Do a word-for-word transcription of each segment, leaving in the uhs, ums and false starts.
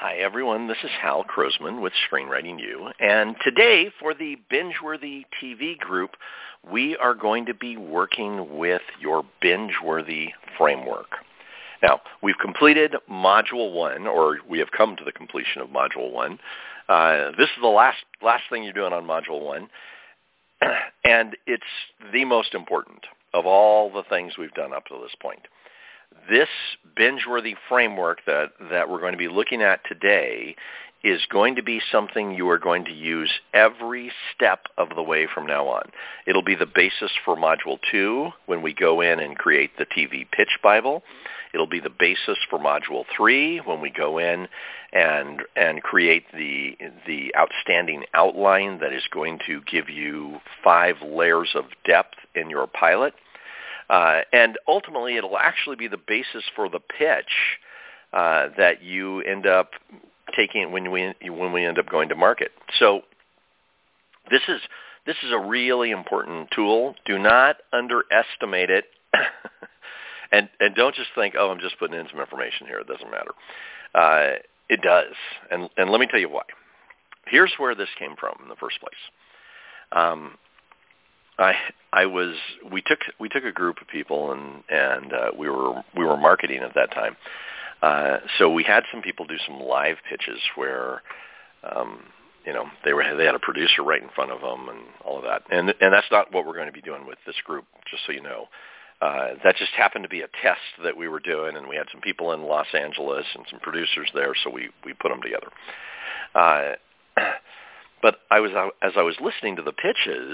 Hi, everyone. This is Hal Krosman with Screenwriting U. And today, for the Binge-Worthy T V group, we are going to be working with your binge-worthy framework. Now, we've completed Module one, or we have come to the completion of Module one. Uh, this is the last, last thing you're doing on Module one, and it's the most important of all the things we've done up to this point. This binge-worthy framework that, that we're going to be looking at today is going to be something you are going to use every step of the way from now on. It'll be the basis for Module two when we go in and create the T V Pitch Bible. It'll be the basis for Module three when we go in and and create the, the outstanding outline that is going to give you five layers of depth in your pilot. Uh, and ultimately, it'll actually be the basis for the pitch uh, that you end up taking when we when we end up going to market. So this is this is a really important tool. Do not underestimate it, and and don't just think, oh, I'm just putting in some information here. It doesn't matter. Uh, it does, and and let me tell you why. Here's where this came from in the first place. Um, I I was we took we took a group of people and and uh, we were we were marketing at that time, uh, so we had some people do some live pitches where, um, you know, they were they had a producer right in front of them and all of that, and and that's not what we're going to be doing with this group, just so you know. Uh, that just happened to be a test that we were doing, and we had some people in Los Angeles and some producers there, so we we put them together. Uh, but I was as I was listening to the pitches,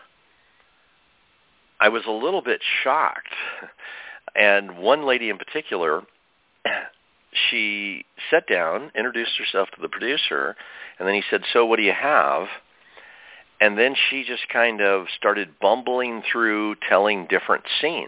I was a little bit shocked, and one lady in particular, she sat down, introduced herself to the producer, and then he said, so what do you have? And then she just kind of started bumbling through telling different scenes.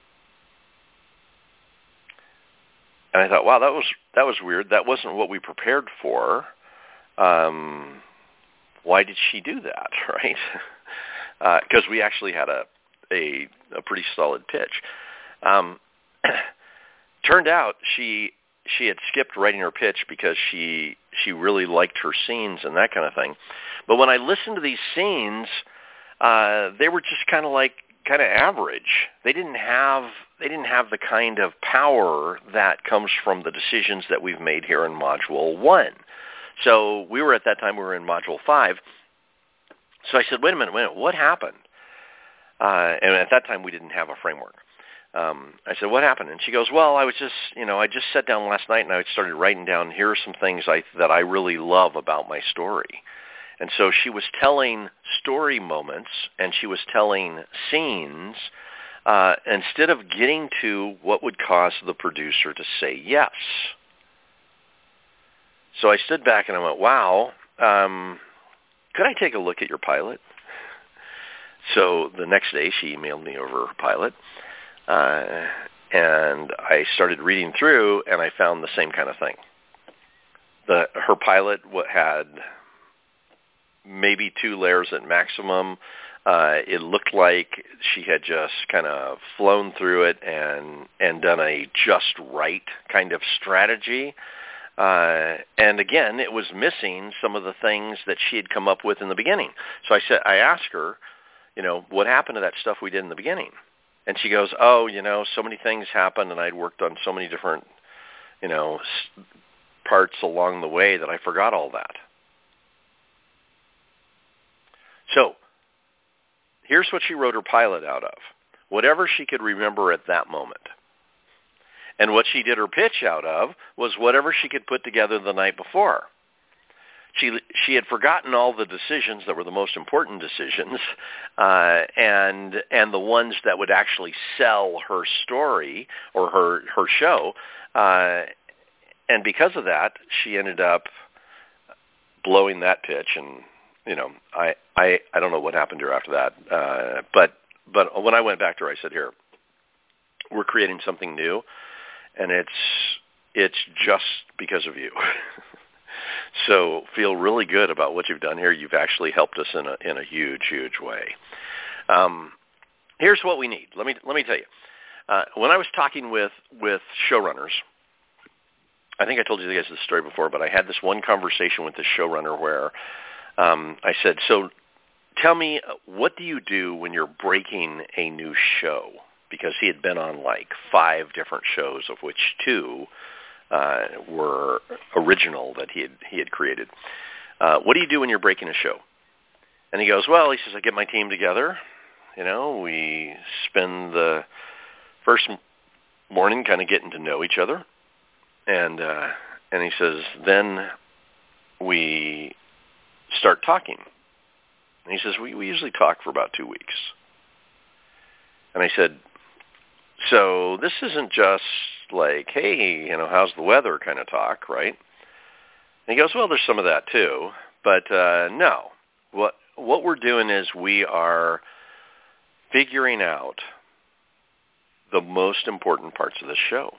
And I thought, wow, that was that was weird. That wasn't what we prepared for. Um, why did she do that, right? Because uh, we actually had a A, a pretty solid pitch. Um, turned out she she had skipped writing her pitch because she she really liked her scenes and that kind of thing. But when I listened to these scenes, uh, they were just kind of like kind of average. They didn't have they didn't have the kind of power that comes from the decisions that we've made here in Module one. So we were at that time we were in Module five. So I said, wait a minute, wait a minute, what happened? Uh, and at that time, we didn't have a framework. Um, I said, what happened? And she goes, well, I was just, you know, I just sat down last night and I started writing down, here are some things I, that I really love about my story. And so she was telling story moments and she was telling scenes uh, instead of getting to what would cause the producer to say yes. So I stood back and I went, wow, um, could I take a look at your pilot? So the next day, she emailed me over her pilot, uh, and I started reading through, and I found the same kind of thing. The her pilot had maybe two layers at maximum. Uh, it looked like she had just kind of flown through it and and done a just right kind of strategy. Uh, and again, it was missing some of the things that she had come up with in the beginning. So I said, I asked her, you know, what happened to that stuff we did in the beginning? And she goes, oh, you know, so many things happened, and I'd worked on so many different, you know, parts along the way that I forgot all that. So here's what she wrote her pilot out of. Whatever she could remember at that moment. And what she did her pitch out of was whatever she could put together the night before. She she had forgotten all the decisions that were the most important decisions, uh, and and the ones that would actually sell her story or her her show, uh, and because of that, she ended up blowing that pitch. And you know, I I, I don't know what happened to her after that, uh, but but when I went back to her, I said, here, we're creating something new, and it's it's just because of you. So feel really good about what you've done here. You've actually helped us in a in a huge, huge way. Um, here's what we need. Let me let me tell you. Uh, when I was talking with with showrunners, I think I told you guys this story before, but I had this one conversation with the showrunner where um, I said, so tell me, what do you do when you're breaking a new show? Because he had been on like five different shows, of which two uh, were original that he had, he had created. Uh, what do you do when you're breaking a show? And he goes, well, he says, I get my team together. You know, we spend the first morning kind of getting to know each other. And uh, and he says, then we start talking. And he says, we, we usually talk for about two weeks. And I said, so this isn't just like, hey, you know, how's the weather kind of talk, right? And he goes, well, there's some of that too. But uh, no, what what we're doing is we are figuring out the most important parts of the show.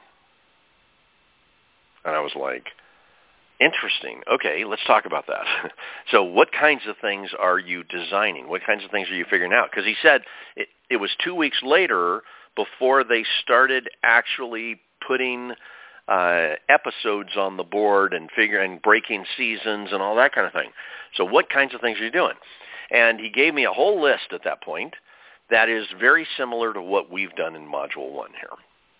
And I was like, interesting. Okay, let's talk about that. So what kinds of things are you designing? What kinds of things are you figuring out? Because he said it, it was two weeks later before they started actually putting uh, episodes on the board and figuring, breaking seasons and all that kind of thing. So what kinds of things are you doing? And he gave me a whole list at that point that is very similar to what we've done in Module one here.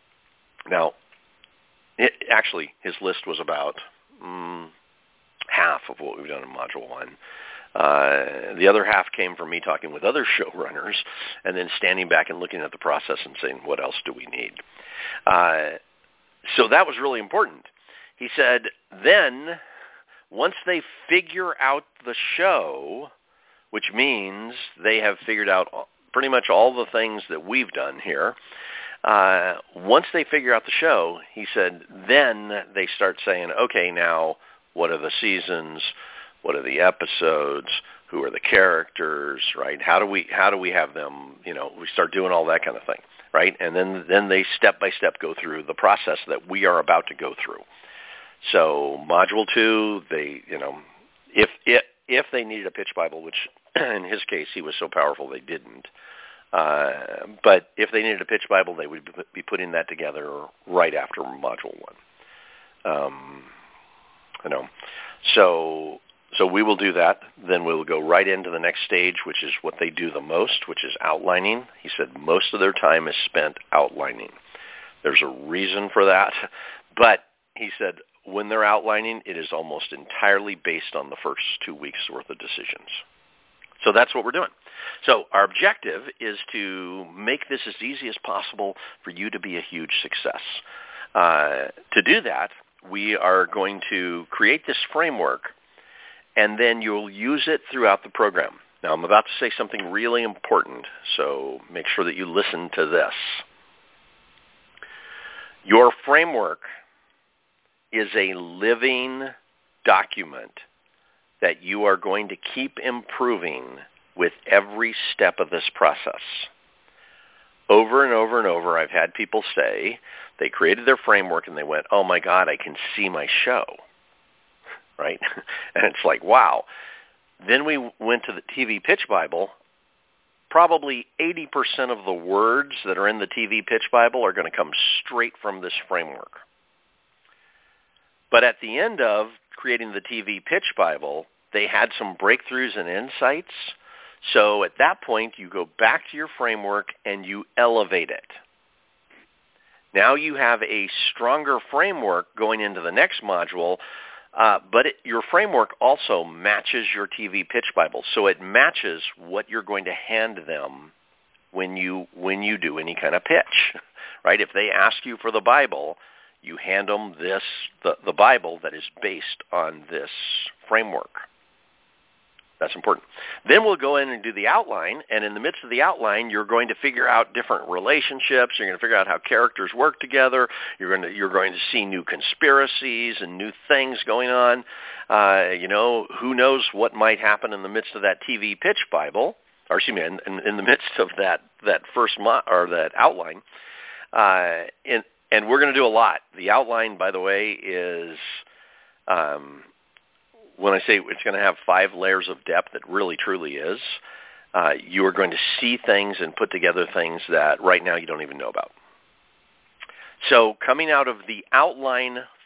Now, it, actually, his list was about mm, half of what we've done in Module one. Uh, the other half came from me talking with other showrunners and then standing back and looking at the process and saying, what else do we need? Uh, so that was really important. He said, then once they figure out the show, which means they have figured out pretty much all the things that we've done here, uh, once they figure out the show, he said, then they start saying, okay, now what are the seasons? What are the episodes? Who are the characters, right? How do we how do we have them, you know, we start doing all that kind of thing, right? And then, then they step-by-step go through the process that we are about to go through. So Module two, they, you know, if, if, if they needed a pitch Bible, which in his case he was so powerful they didn't, uh, but if they needed a pitch Bible, they would be putting that together right after Module one. Um, you know, so... So we will do that. Then we'll go right into the next stage, which is what they do the most, which is outlining. He said most of their time is spent outlining. There's a reason for that. But he said when they're outlining, it is almost entirely based on the first two weeks' worth of decisions. So that's what we're doing. So our objective is to make this as easy as possible for you to be a huge success. Uh, to do that, we are going to create this framework, and then you'll use it throughout the program. Now, I'm about to say something really important, so make sure that you listen to this. Your framework is a living document that you are going to keep improving with every step of this process. Over and over and over, I've had people say they created their framework and they went, oh my God, I can see my show. Right? And it's like, wow. Then we went to the T V Pitch Bible. Probably eighty percent of the words that are in the T V Pitch Bible are going to come straight from this framework. But at the end of creating the T V Pitch Bible, they had some breakthroughs and insights. So at that point, you go back to your framework and you elevate it. Now you have a stronger framework going into the next module. Uh, but it, your framework also matches your T V Pitch Bible, so it matches what you're going to hand them when you when you do any kind of pitch, right? If they ask you for the Bible, you hand them this the, the Bible that is based on this framework. That's important. Then we'll go in and do the outline, and in the midst of the outline, you're going to figure out different relationships. You're going to figure out how characters work together. You're going to you're going to see new conspiracies and new things going on. Uh, you know, who knows what might happen in the midst of that T V Pitch Bible, or excuse me, in, in, in the midst of that that first mo- or that outline. Uh, and and we're going to do a lot. The outline, by the way, is. Um, When I say it's going to have five layers of depth, it really, truly is. Uh, you are going to see things and put together things that right now you don't even know about. So coming out of the outline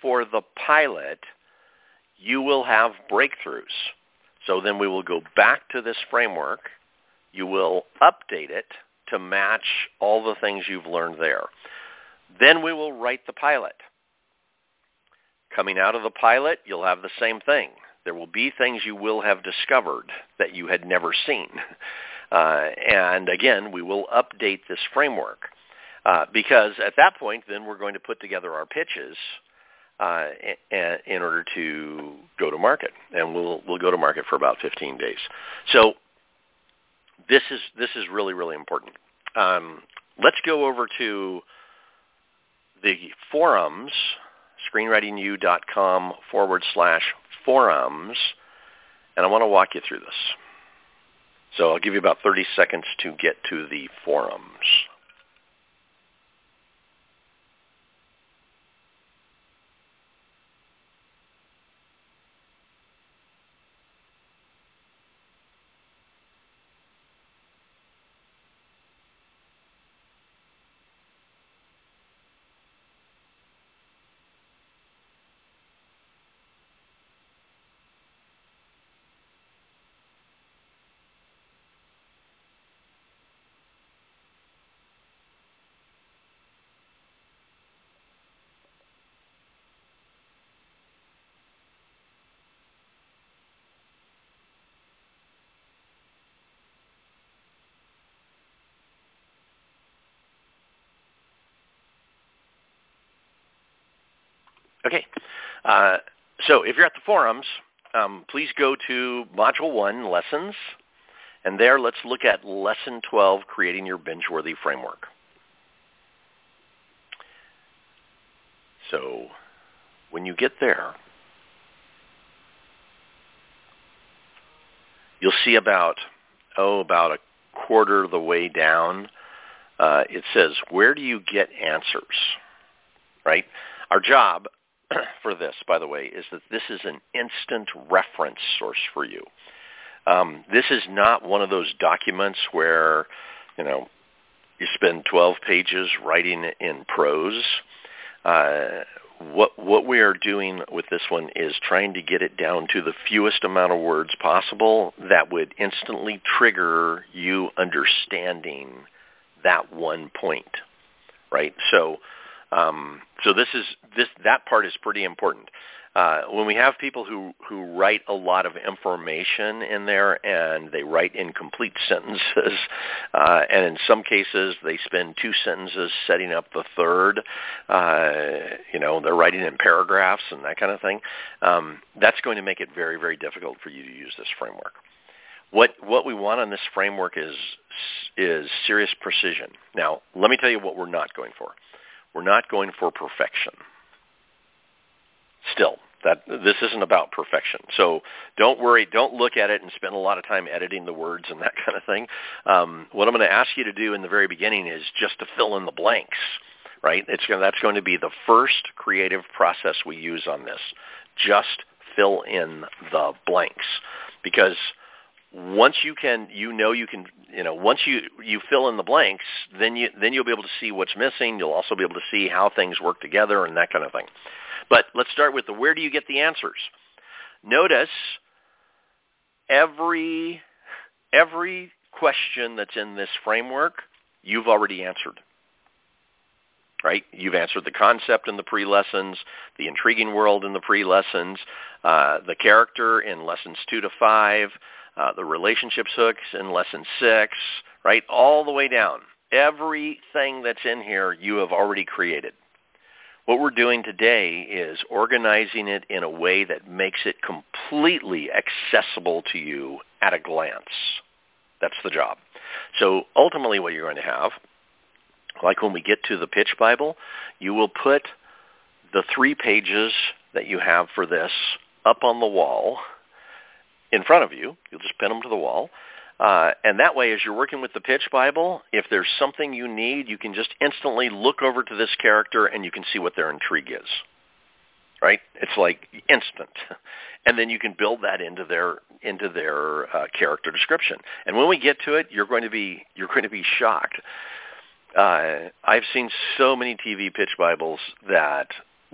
for the pilot, you will have breakthroughs. So then we will go back to this framework. You will update it to match all the things you've learned there. Then we will write the pilot. Coming out of the pilot, you'll have the same thing. There will be things you will have discovered that you had never seen. Uh, and again, we will update this framework uh, because at that point, then we're going to put together our pitches uh, in, in order to go to market. And we'll we'll go to market for about fifteen days. So this is this is really, really important. Um, let's go over to the forums, screenwritingyou.com forward slash forums, and I want to walk you through this. So I'll give you about thirty seconds to get to the forums. Okay, uh, so if you're at the forums, um, please go to Module one, Lessons, and there let's look at Lesson twelve, Creating Your Binge-Worthy Framework. So when you get there, you'll see about, oh, about a quarter of the way down, uh, it says, where do you get answers, right? Our job for this, by the way, is that this is an instant reference source for you. Um, this is not one of those documents where, you know, you spend twelve pages writing in prose. Uh, what what we are doing with this one is trying to get it down to the fewest amount of words possible that would instantly trigger you understanding that one point, right? So. Um, so this is this that part is pretty important. Uh, when we have people who, who write a lot of information in there and they write incomplete sentences, uh, and in some cases they spend two sentences setting up the third, uh, you know, they're writing in paragraphs and that kind of thing, um, that's going to make it very, very difficult for you to use this framework. What what we want on this framework is is serious precision. Now, let me tell you what we're not going for. We're not going for perfection. Still, that this isn't about perfection. So don't worry. Don't look at it and spend a lot of time editing the words and that kind of thing. Um, what I'm going to ask you to do in the very beginning is just to fill in the blanks, right? It's going, that's going to be the first creative process we use on this. Just fill in the blanks. Because once you can, you know you can, you know, once you, you fill in the blanks, then you then you'll be able to see what's missing. You'll also be able to see how things work together and that kind of thing. But let's start with the where do you get the answers? Notice every every question that's in this framework, you've already answered. Right? You've answered the concept in the pre-lessons, the intriguing world in the pre-lessons, uh, the character in lessons two to five, Uh, the relationships hooks in lesson six, right, all the way down. Everything that's in here you have already created. What we're doing today is organizing it in a way that makes it completely accessible to you at a glance. That's the job. So ultimately what you're going to have, like when we get to the Pitch Bible, you will put the three pages that you have for this up on the wall in front of you. You'll just pin them to the wall. Uh, and that way, as you're working with the Pitch Bible, if there's something you need, you can just instantly look over to this character and you can see what their intrigue is. Right? It's like instant. And then you can build that into their into their uh, character description. And when we get to it, you're going to be you're going to be shocked. Uh, I've seen so many T V Pitch Bibles that that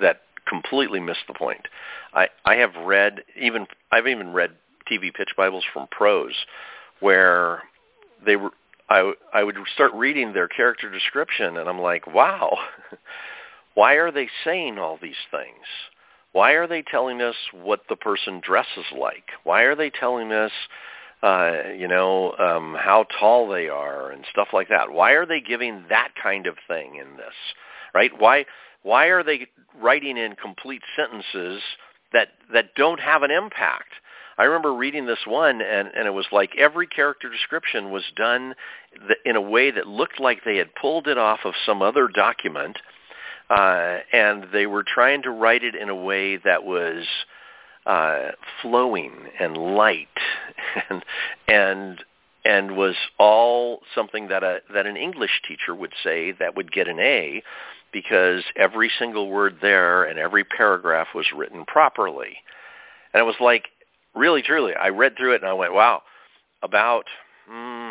completely missed the point. I, I have read, even I've even read T V pitch Bibles from pros where they were, I, I would start reading their character description, and I'm like, wow, why are they saying all these things? Why are they telling us what the person dresses like? Why are they telling us, uh, you know, um, how tall they are and stuff like that? Why are they giving that kind of thing in this, right? Why why are they writing in complete sentences that that don't have an impact? I remember reading this one, and, and it was like every character description was done in a way that looked like they had pulled it off of some other document, uh, and they were trying to write it in a way that was uh, flowing and light, and and and was all something that a that an English teacher would say that would get an A, because every single word there and every paragraph was written properly. And it was like, really, truly, I read through it and I went, wow, about mm,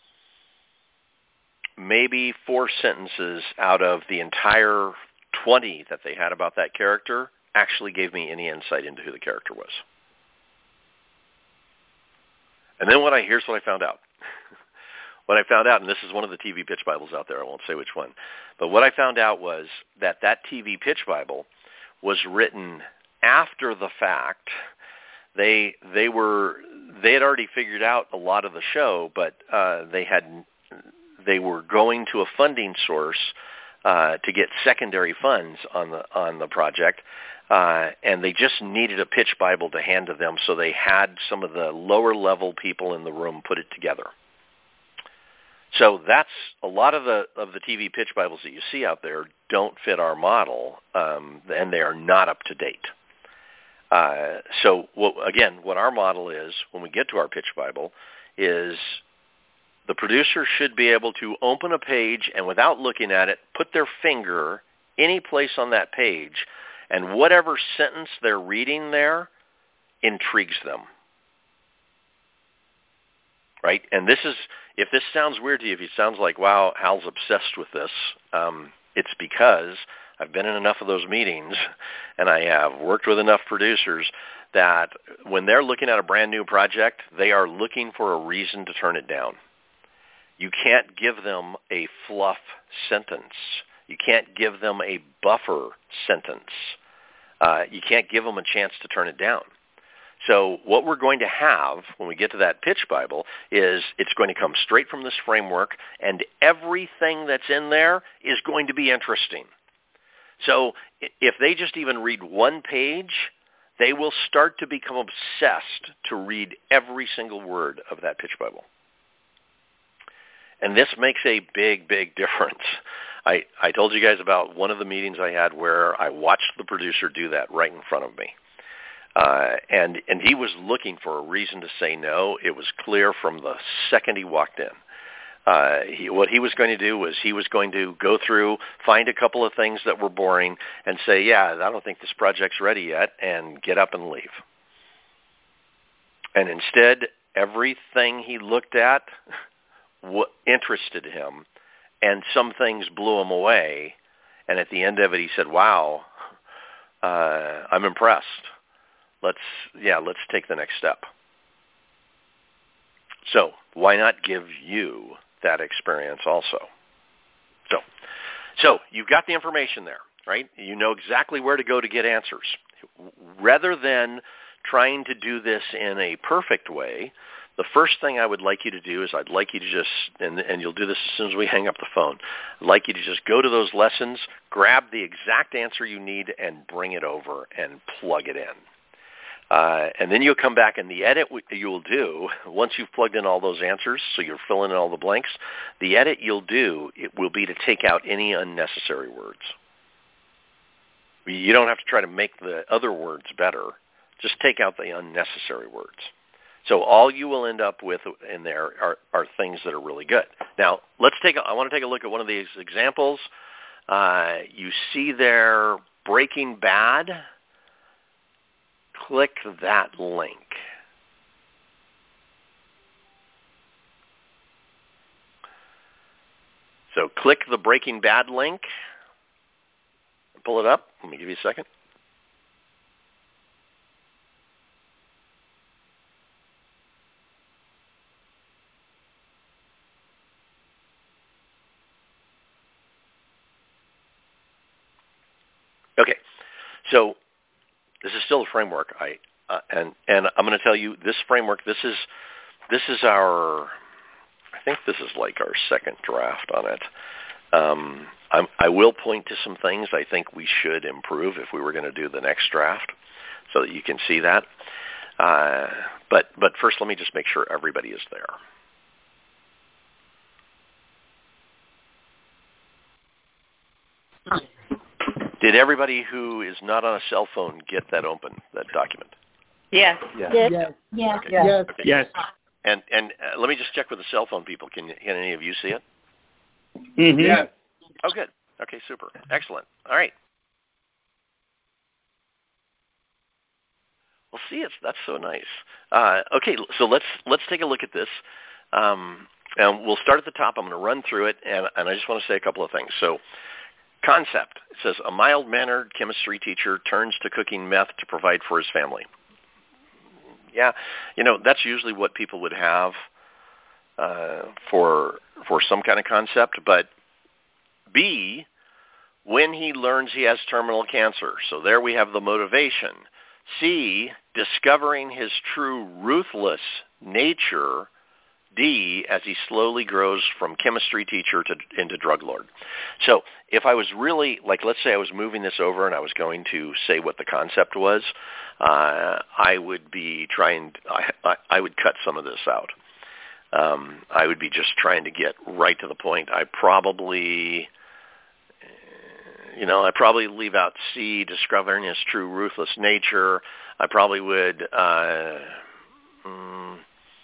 maybe four sentences out of the entire twenty that they had about that character actually gave me any insight into who the character was. And then what I here's what I found out. What I found out, and this is one of the T V pitch Bibles out there, I won't say which one, but what I found out was that that T V pitch Bible was written after the fact. They they were they had already figured out a lot of the show, but uh, they had they were going to a funding source uh, to get secondary funds on the on the project, uh, and they just needed a pitch Bible to hand to them, so they had some of the lower level people in the room put it together. So that's a lot of the of the T V pitch Bibles that you see out there don't fit our model, um, and they are not up to date. Uh, so what, again, what our model is when we get to our pitch Bible is the producer should be able to open a page and without looking at it, put their finger any place on that page, and whatever sentence they're reading there intrigues them. Right? And this is, if this sounds weird to you, if it sounds like, wow, Hal's obsessed with this, um, it's because I've been in enough of those meetings, and I have worked with enough producers that when they're looking at a brand new project, they are looking for a reason to turn it down. You can't give them a fluff sentence. You can't give them a buffer sentence. Uh, you can't give them a chance to turn it down. So what we're going to have when we get to that pitch Bible is it's going to come straight from this framework, and everything that's in there is going to be interesting. So if they just even read one page, they will start to become obsessed to read every single word of that pitch Bible. And this makes a big, big difference. I, I told you guys about one of the meetings I had where I watched the producer do that right in front of me. Uh, and, and he was looking for a reason to say no. It was clear from the second he walked in. Uh, he, what he was going to do was he was going to go through, find a couple of things that were boring, and say, yeah, I don't think this project's ready yet, and get up and leave. And instead, everything he looked at what interested him, and some things blew him away. And at the end of it, he said, wow, uh, I'm impressed. Let's, yeah, let's take the next step. So why not give you that experience also? So, so you've got the information there, right? You know exactly where to go to get answers. Rather than trying to do this in a perfect way, the first thing I would like you to do is I'd like you to just, and, and you'll do this as soon as we hang up the phone, I'd like you to just go to those lessons, grab the exact answer you need, and bring it over and plug it in. Uh, and then you'll come back, and the edit you'll do, once you've plugged in all those answers, so you're filling in all the blanks, the edit you'll do, it will be to take out any unnecessary words. You don't have to try to make the other words better. Just take out the unnecessary words. So all you will end up with in there are, are things that are really good. Now, let's take a, I want to take a look at one of these examples. Uh, you see there Breaking Bad. Click that link. So click the Breaking Bad link. Pull it up. Let me give you a second. So this is still a framework. I uh, and and I'm going to tell you this framework. This is this is our. I think this is like our second draft on it. Um, I'm, I will point to some things I think we should improve if we were going to do the next draft, so that you can see that. Uh, but but first, let me just make sure everybody is there. Did everybody who is not on a cell phone get that open, that document? Yes. Yes. Yes. Yes. Yes. Okay. Yes. Okay. Yes. And and uh, let me just check with the cell phone people. Can, can any of you see it? Mm-hmm. Yes. Oh, good. Okay, super. Excellent. All right. Well, see, it's that's so nice. Uh, okay, so let's let's take a look at this. Um, and we'll start at the top. I'm going to run through it, and, and I just want to say a couple of things. So, concept. It says, a mild-mannered chemistry teacher turns to cooking meth to provide for his family. Yeah, you know, that's usually what people would have uh, for for some kind of concept. But B, when he learns he has terminal cancer. So there we have the motivation. C, discovering his true ruthless nature. D, as he slowly grows from chemistry teacher to into drug lord. So if I was really, like let's say I was moving this over and I was going to say what the concept was, uh, I would be trying, I, I, I would cut some of this out. Um, I would be just trying to get right to the point. I probably, you know, I probably leave out C, discovering his true ruthless nature. I probably would, uh, mm,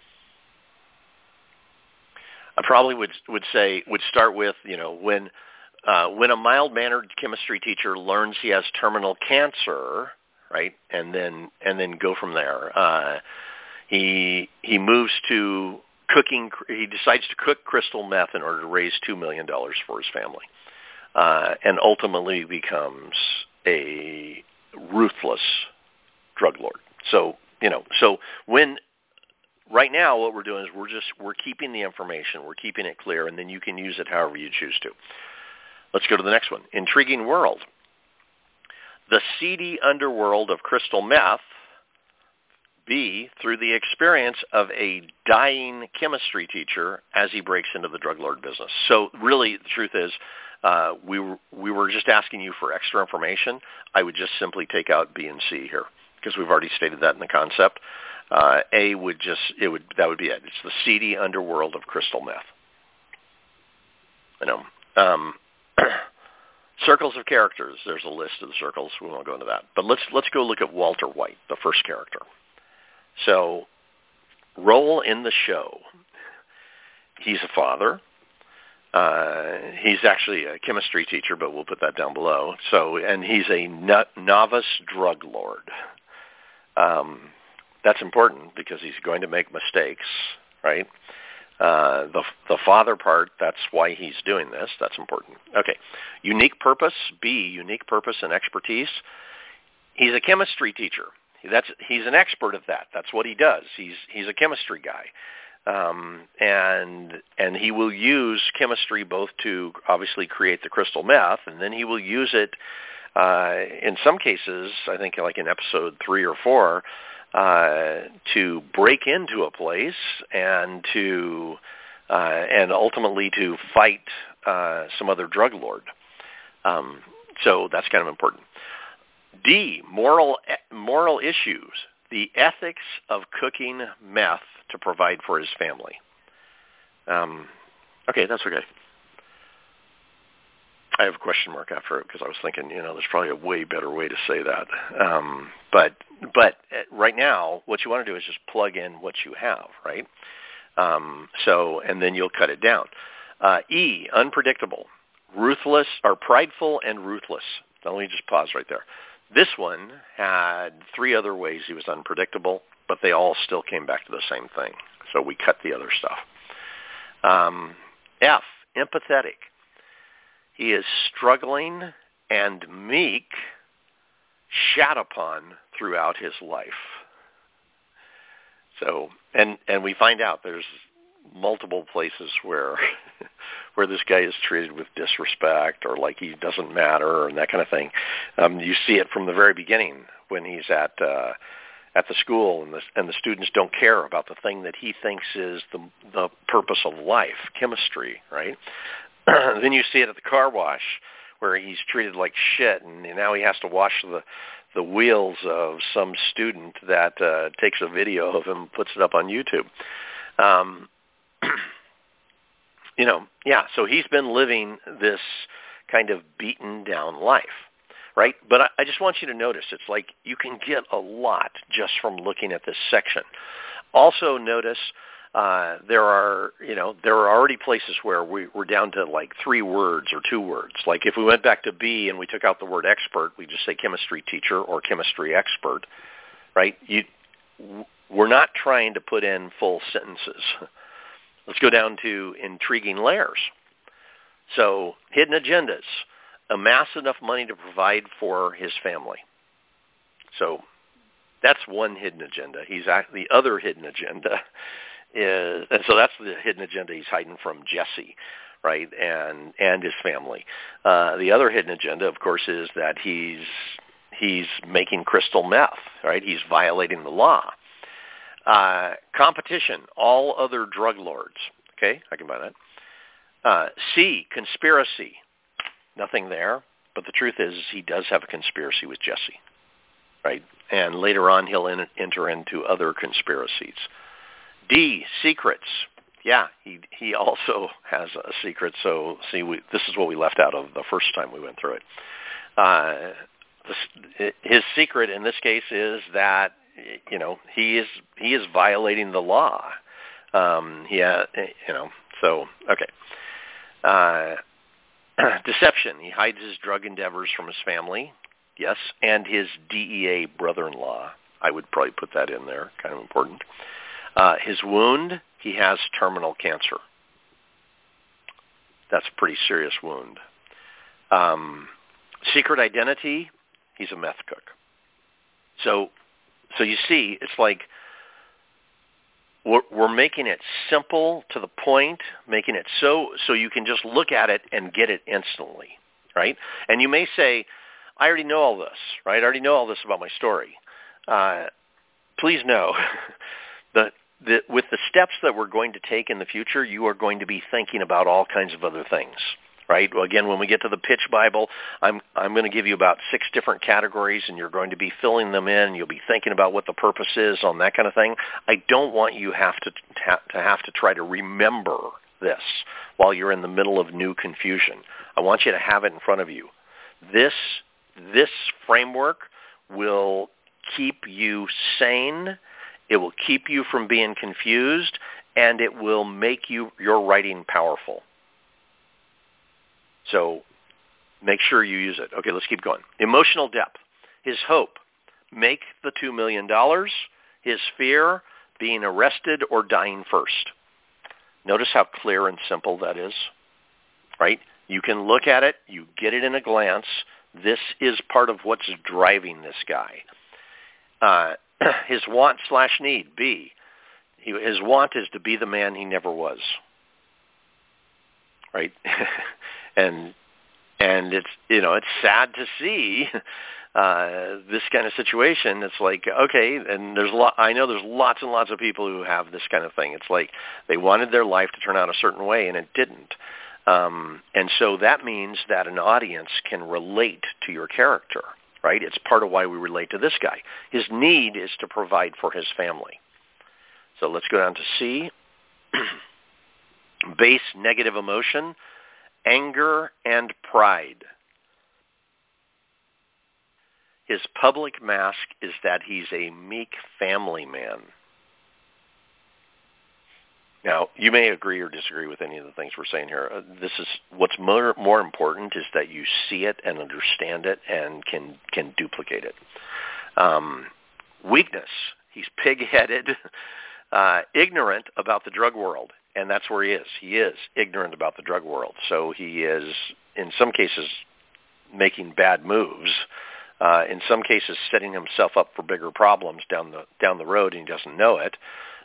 I probably would would say would start with, you know, when uh, when a mild-mannered chemistry teacher learns he has terminal cancer, right, and then and then go from there. Uh, he he moves to cooking. He decides to cook crystal meth in order to raise two million dollars for his family, uh, and ultimately becomes a ruthless drug lord. So you know, so when right now, what we're doing is we're just we're keeping the information, we're keeping it clear, and then you can use it however you choose to. Let's go to the next one. Intriguing world. The seedy underworld of crystal meth. B, through the experience of a dying chemistry teacher as he breaks into the drug lord business. So really, the truth is, uh, we were, we were just asking you for extra information. I would just simply take out B and C here because we've already stated that in the concept. Uh, A would just, it would, that would be it. It's the seedy underworld of crystal meth. You know, um, circles of characters. There's a list of the circles. We won't go into that. But let's, let's go look at Walter White, the first character. So, role in the show. He's a father. Uh, he's actually a chemistry teacher, but we'll put that down below. So, and he's a no- novice drug lord. Um, That's important because he's going to make mistakes, right? Uh, the the father part, that's why he's doing this. That's important. Okay. Unique purpose, B, unique purpose and expertise. He's a chemistry teacher. That's he's an expert at that. That's what he does. He's he's a chemistry guy. Um, and and he will use chemistry both to obviously create the crystal meth, and then he will use it uh, in some cases, I think like in episode three or four, Uh, to break into a place and to uh, and ultimately to fight uh, some other drug lord. Um, so that's kind of important. D, moral moral issues, the ethics of cooking meth to provide for his family. Um, okay, that's okay. I have a question mark after it because I was thinking, you know, there's probably a way better way to say that. Um, but but right now, what you want to do is just plug in what you have, right? Um, so and then you'll cut it down. Uh, E, unpredictable, ruthless, or prideful and ruthless. Now, let me just pause right there. This one had three other ways he was unpredictable, but they all still came back to the same thing. So we cut the other stuff. Um, F, empathetic. He is struggling and meek, shat upon throughout his life. So, and and we find out there's multiple places where where this guy is treated with disrespect or like he doesn't matter and that kind of thing. Um, you see it from the very beginning when he's at uh, at the school and the, and the students don't care about the thing that he thinks is the the purpose of life, chemistry, right? Then you see it at the car wash where he's treated like shit, and now he has to wash the the wheels of some student that uh, takes a video of him, puts it up on YouTube. Um, you know, yeah, so he's been living this kind of beaten down life, right? But I, I just want you to notice, it's like you can get a lot just from looking at this section. Also notice uh, there are, you know, there are already places where we, we're down to like three words or two words. Like if we went back to B and we took out the word expert, we just say chemistry teacher or chemistry expert, right? You, we're not trying to put in full sentences. Let's go down to intriguing layers. So hidden agendas. Amass enough money to provide for his family. So that's one hidden agenda. He's the other hidden agenda is, and so that's the hidden agenda he's hiding from Jesse, right, and and his family. Uh, the other hidden agenda, of course, is that he's he's making crystal meth, right? He's violating the law. Uh, competition, all other drug lords. Okay, I can buy that. Uh, C, conspiracy. Nothing there, but the truth is he does have a conspiracy with Jesse, right? And later on he'll in, enter into other conspiracies. D, secrets. Yeah, he he also has a secret. So see, we, this is what we left out of the first time we went through it. Uh, this, his secret in this case is that, you know, he is he is violating the law. Um, yeah, you know. So okay. Uh, deception. He hides his drug endeavors from his family. Yes, and his D E A brother-in-law. I would probably put that in there. Kind of important. Uh, his wound. He has terminal cancer. That's a pretty serious wound. Um, secret identity. He's a meth cook. So, so you see, it's like we're, we're making it simple to the point, making it so so you can just look at it and get it instantly, right? And you may say, I already know all this, right? I already know all this about my story. Uh, please know that the, with the steps that we're going to take in the future, you are going to be thinking about all kinds of other things, right? Well, again, when we get to the Pitch Bible, I'm I'm going to give you about six different categories, and you're going to be filling them in. You'll be thinking about what the purpose is on that kind of thing. I don't want you have to to have to try to remember this while you're in the middle of new confusion. I want you to have it in front of you. This this framework will keep you sane. It will keep you from being confused, and it will make you your writing powerful. So make sure you use it. Okay, let's keep going. Emotional depth. His hope, make the two million dollars. His fear, being arrested or dying first. Notice how clear and simple that is, right? You can look at it. You get it in a glance. This is part of what's driving this guy. Uh, his want slash need, B. He, his want is to be the man he never was, right? and and it's, you know, it's sad to see uh, this kind of situation. It's like, okay, and there's a lot. I know there's lots and lots of people who have this kind of thing. It's like they wanted their life to turn out a certain way, and it didn't. Um, and so that means that an audience can relate to your character. Right? It's part of why we relate to this guy. His need is to provide for his family. So let's go down to C. Base negative emotion, anger and pride. His public mask is that he's a meek family man. Now, you may agree or disagree with any of the things we're saying here. Uh, this is what's more, more important is that you see it and understand it and can can duplicate it. Um, weakness. He's pig-headed, uh, ignorant about the drug world, and that's where he is. He is ignorant about the drug world. So he is, in some cases, making bad moves. Uh, in some cases, setting himself up for bigger problems down the down the road, and he doesn't know it.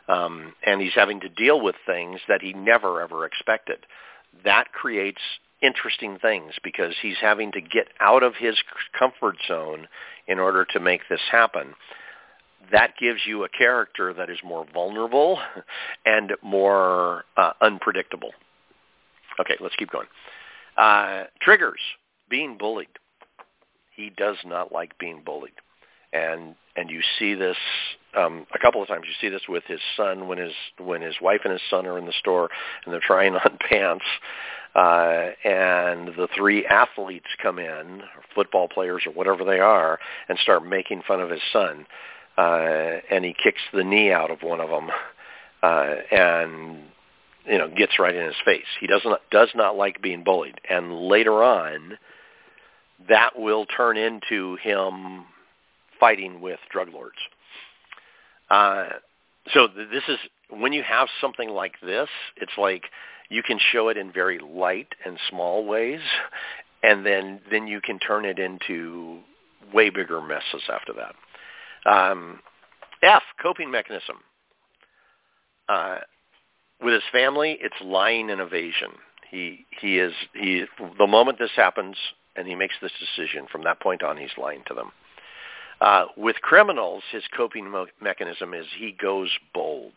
Um, and he's having to deal with things that he never, ever expected. That creates interesting things because he's having to get out of his comfort zone in order to make this happen. That gives you a character that is more vulnerable and more uh, unpredictable. Okay, let's keep going. Uh, triggers, being bullied. He does not like being bullied. And and you see this um, a couple of times. You see this with his son when his when his wife and his son are in the store and they're trying on pants, uh, and the three athletes come in, or football players or whatever they are, and start making fun of his son. Uh, and he kicks the knee out of one of them, uh, and you know gets right in his face. He doesn't does not like being bullied, and later on, that will turn into him fighting with drug lords. Uh, so th- this is, when you have something like this, it's like you can show it in very light and small ways, and then, then you can turn it into way bigger messes after that. Um, F, coping mechanism. Uh, with his family, it's lying and evasion. He he is he. The moment this happens and he makes this decision, from that point on, he's lying to them. Uh, with criminals, his coping mo- mechanism is he goes bold,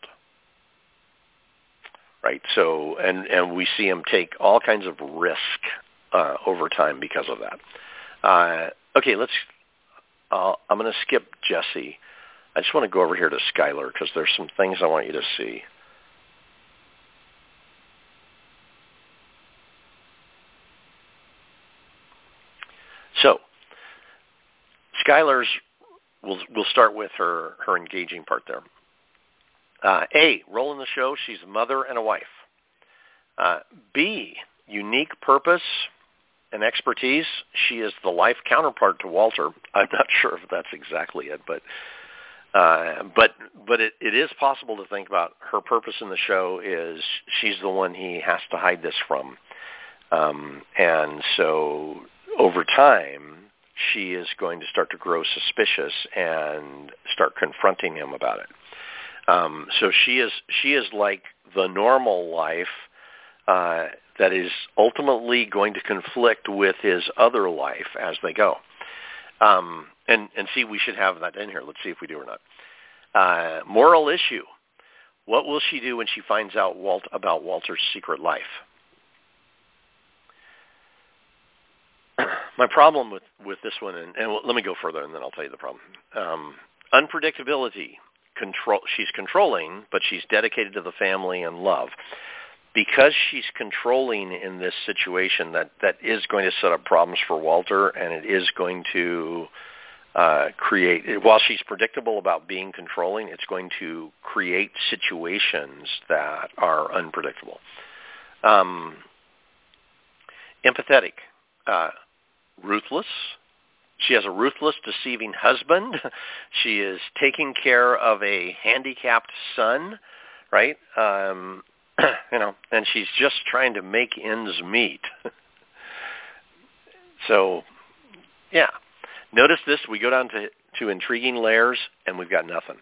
right? So, and, and we see him take all kinds of risk uh, over time because of that. Uh, okay, let's. Uh, I'm going to skip Jesse. I just want to go over here to Skylar because there's some things I want you to see. So, Skylar's. We'll we'll start with her, her engaging part there. Uh, A, role in the show, she's a mother and a wife. Uh, B, unique purpose and expertise. She is the life counterpart to Walter. I'm not sure if that's exactly it, but uh, but but it, it is possible to think about her purpose in the show is she's the one he has to hide this from. Um, and so over time, she is going to start to grow suspicious and start confronting him about it. Um, so she is she is like the normal life uh, that is ultimately going to conflict with his other life as they go. Um, and, and see, we should have that in here. Let's see if we do or not. Uh, moral issue. What will she do when she finds out Walt, about Walter's secret life? My problem with, with this one, and, and let me go further, and then I'll tell you the problem. Um, unpredictability. Control. She's controlling, but she's dedicated to the family and love. Because she's controlling in this situation, that, that is going to set up problems for Walter, and it is going to uh, create, while she's predictable about being controlling, it's going to create situations that are unpredictable. Um, empathetic. Uh, ruthless. She has a ruthless, deceiving husband. She is taking care of a handicapped son, right? Um, you know, and she's just trying to make ends meet. So, yeah. Notice this. We go down to, to intriguing layers, and we've got nothing.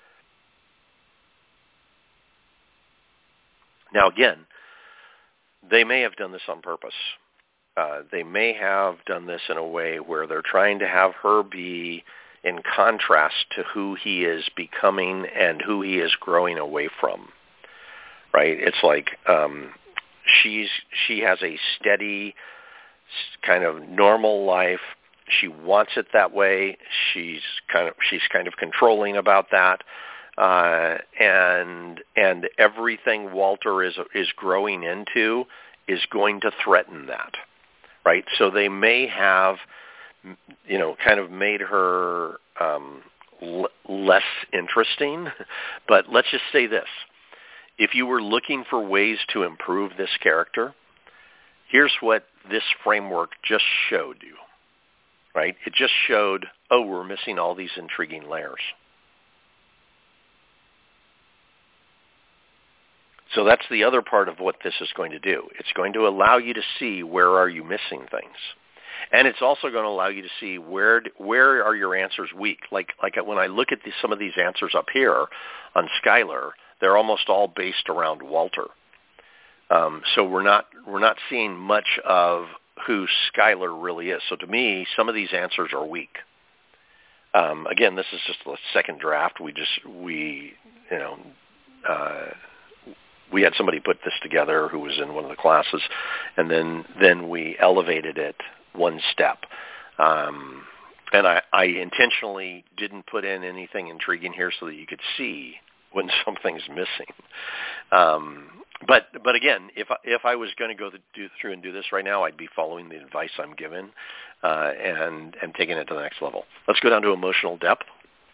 Now, again, they may have done this on purpose. Uh, they may have done this in a way where they're trying to have her be in contrast to who he is becoming and who he is growing away from, right? It's like um, she's she has a steady kind of normal life. She wants it that way. She's kind of she's kind of controlling about that, uh, and and everything Walter is is growing into is going to threaten that. Right, so they may have, you know, kind of made her um, l- less interesting. But let's just say this: if you were looking for ways to improve this character, here's what this framework just showed you. Right, it just showed, oh, we're missing all these intriguing layers. So that's the other part of what this is going to do. It's going to allow you to see where are you missing things. And it's also going to allow you to see where where are your answers weak. Like like when I look at the, some of these answers up here on Skylar, they're almost all based around Walter. Um, so we're not we're not seeing much of who Skylar really is. So to me, some of these answers are weak. Um, again, this is just the second draft. We just we you know uh, we had somebody put this together who was in one of the classes, and then then we elevated it one step. Um, and I, I intentionally didn't put in anything intriguing here so that you could see when something's missing. Um, but but again, if I, if I was going to go th- do, through and do this right now, I'd be following the advice I'm given uh, and and taking it to the next level. Let's go down to emotional depth.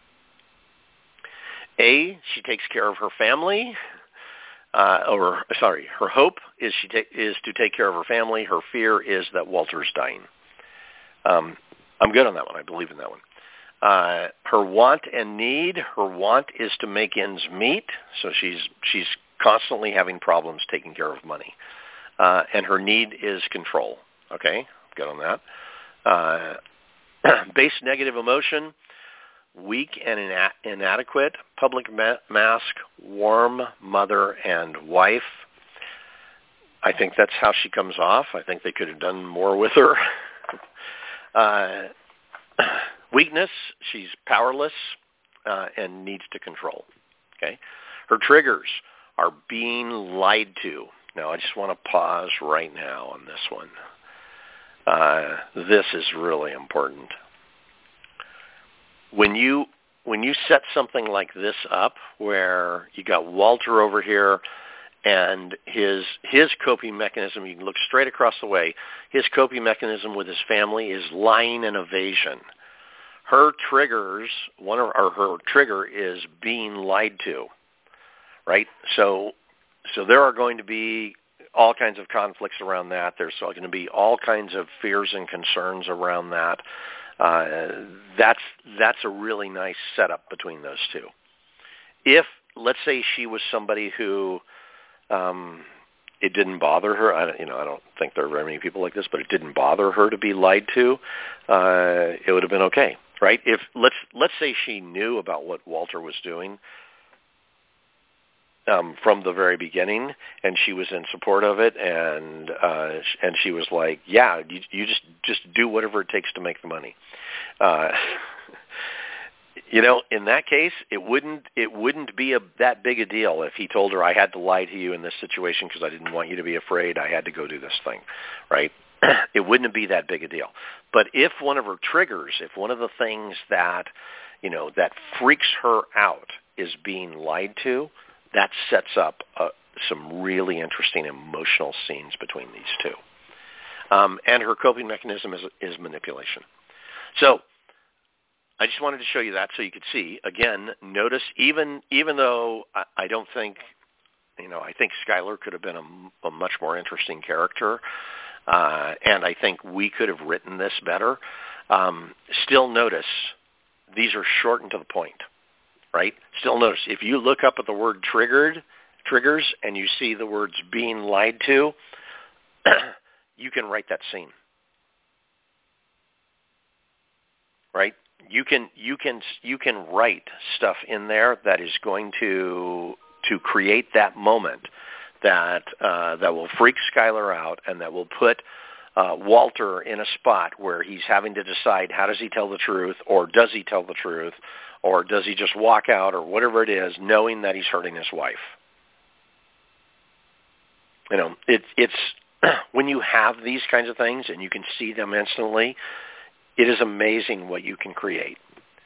A, she takes care of her family. Uh, or sorry, her hope is she ta- is to take care of her family. Her fear is that Walter's dying. Um, I'm good on that one. I believe in that one. Uh, her want and need. Her want is to make ends meet. So she's she's constantly having problems taking care of money. Uh, and her need is control. Okay, good on that. Uh, base negative emotion. Weak and ina- inadequate, public ma- mask, warm mother and wife. I think that's how she comes off. I think they could have done more with her. uh, weakness, she's powerless uh, and needs to control. Okay, her triggers are being lied to. Now, I just want to pause right now on this one. Uh, this is really important. When you when you set something like this up, where you got Walter over here, and his his coping mechanism, you can look straight across the way. His coping mechanism with his family is lying and evasion. Her triggers, one of or her trigger is being lied to, right? So so there are going to be all kinds of conflicts around that. There's going to be all kinds of fears and concerns around that. Uh, that's that's a really nice setup between those two. If, let's say, she was somebody who um, it didn't bother her, I don't, you know, I don't think there are very many people like this, but it didn't bother her to be lied to, uh, it would have been okay, right? If let's let's say she knew about what Walter was doing um, from the very beginning, and she was in support of it, and uh, and she was like, yeah, you, you just just do whatever it takes to make the money. Uh, you know, in that case, it wouldn't it wouldn't be a that big a deal if he told her, I had to lie to you in this situation because I didn't want you to be afraid. I had to go do this thing, right? It wouldn't be that big a deal. But if one of her triggers, if one of the things that, you know, that freaks her out is being lied to, that sets up uh, some really interesting emotional scenes between these two. Um, and her coping mechanism is, is manipulation. So I just wanted to show you that so you could see. Again, notice even even though I, I don't think, you know, I think Skylar could have been a, a much more interesting character, uh, and I think we could have written this better, um, still notice these are short and to the point. Right? Still notice, if you look up at the word triggered, triggers, and you see the words being lied to, you can write that scene. Right? You can you can you can write stuff in there that is going to to create that moment that uh, that will freak Skylar out and that will put uh, Walter in a spot where he's having to decide, how does he tell the truth, or does he tell the truth, or does he just walk out, or whatever it is, knowing that he's hurting his wife. You know, it, it's when you have these kinds of things and you can see them instantly, it is amazing what you can create.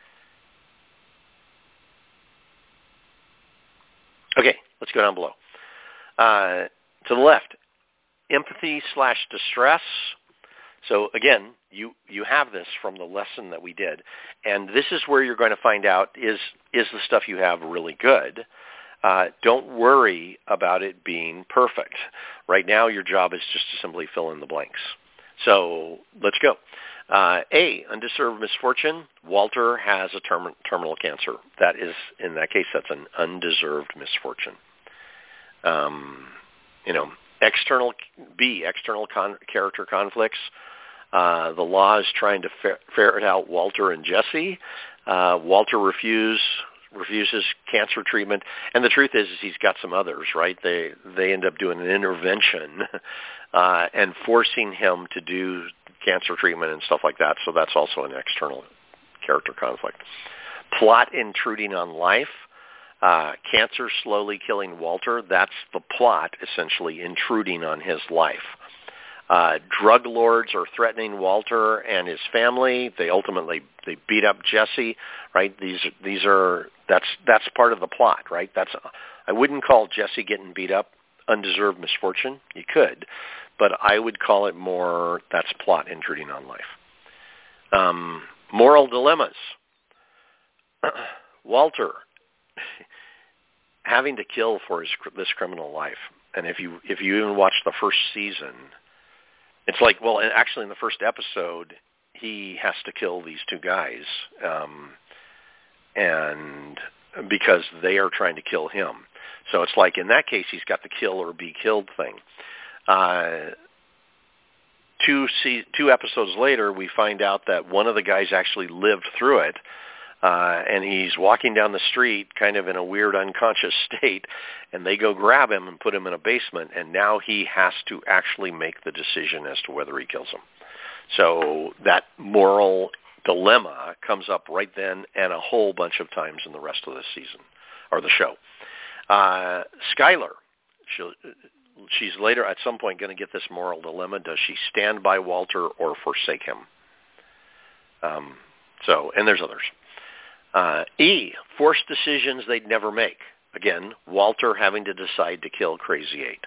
Okay, let's go down below. Uh, to the left, empathy slash distress. So again, you, you have this from the lesson that we did, and this is where you're going to find out, is, is the stuff you have really good? Uh, don't worry about it being perfect. Right now, your job is just to simply fill in the blanks. So let's go. Uh, A, undeserved misfortune. Walter has a term- terminal cancer. That is, in that case, that's an undeserved misfortune. Um, you know, external B, external con- character conflicts. Uh, the law is trying to fer- ferret out Walter and Jesse. Uh, Walter refuse, refuses cancer treatment. And the truth is, is he's got some others, right? They they end up doing an intervention uh, and forcing him to do cancer treatment and stuff like that. So that's also an external character conflict. Plot intruding on life. Uh, cancer slowly killing Walter. That's the plot, essentially, intruding on his life. Uh, drug lords are threatening Walter and his family. They ultimately they beat up Jesse, right? These these are that's that's part of the plot, right? That's I wouldn't call Jesse getting beat up undeserved misfortune. You could, but I would call it more that's plot intruding on life. Um, moral dilemmas. Walter having to kill for his this criminal life, and if you if you even watch the first season. It's like, well, actually in the first episode, he has to kill these two guys, um, and because they are trying to kill him. So it's like, in that case, he's got the kill or be killed thing. Uh, two, se- two episodes later, we find out that one of the guys actually lived through it, uh, and he's walking down the street kind of in a weird unconscious state, and they go grab him and put him in a basement, and now he has to actually make the decision as to whether he kills him. So that moral dilemma comes up right then and a whole bunch of times in the rest of the season, or the show. Uh, Skyler, she'll, she's later at some point going to get this moral dilemma. Does she stand by Walter or forsake him? Um, so, and there's others. Uh, E, forced decisions they'd never make. Again, Walter having to decide to kill Crazy Eight.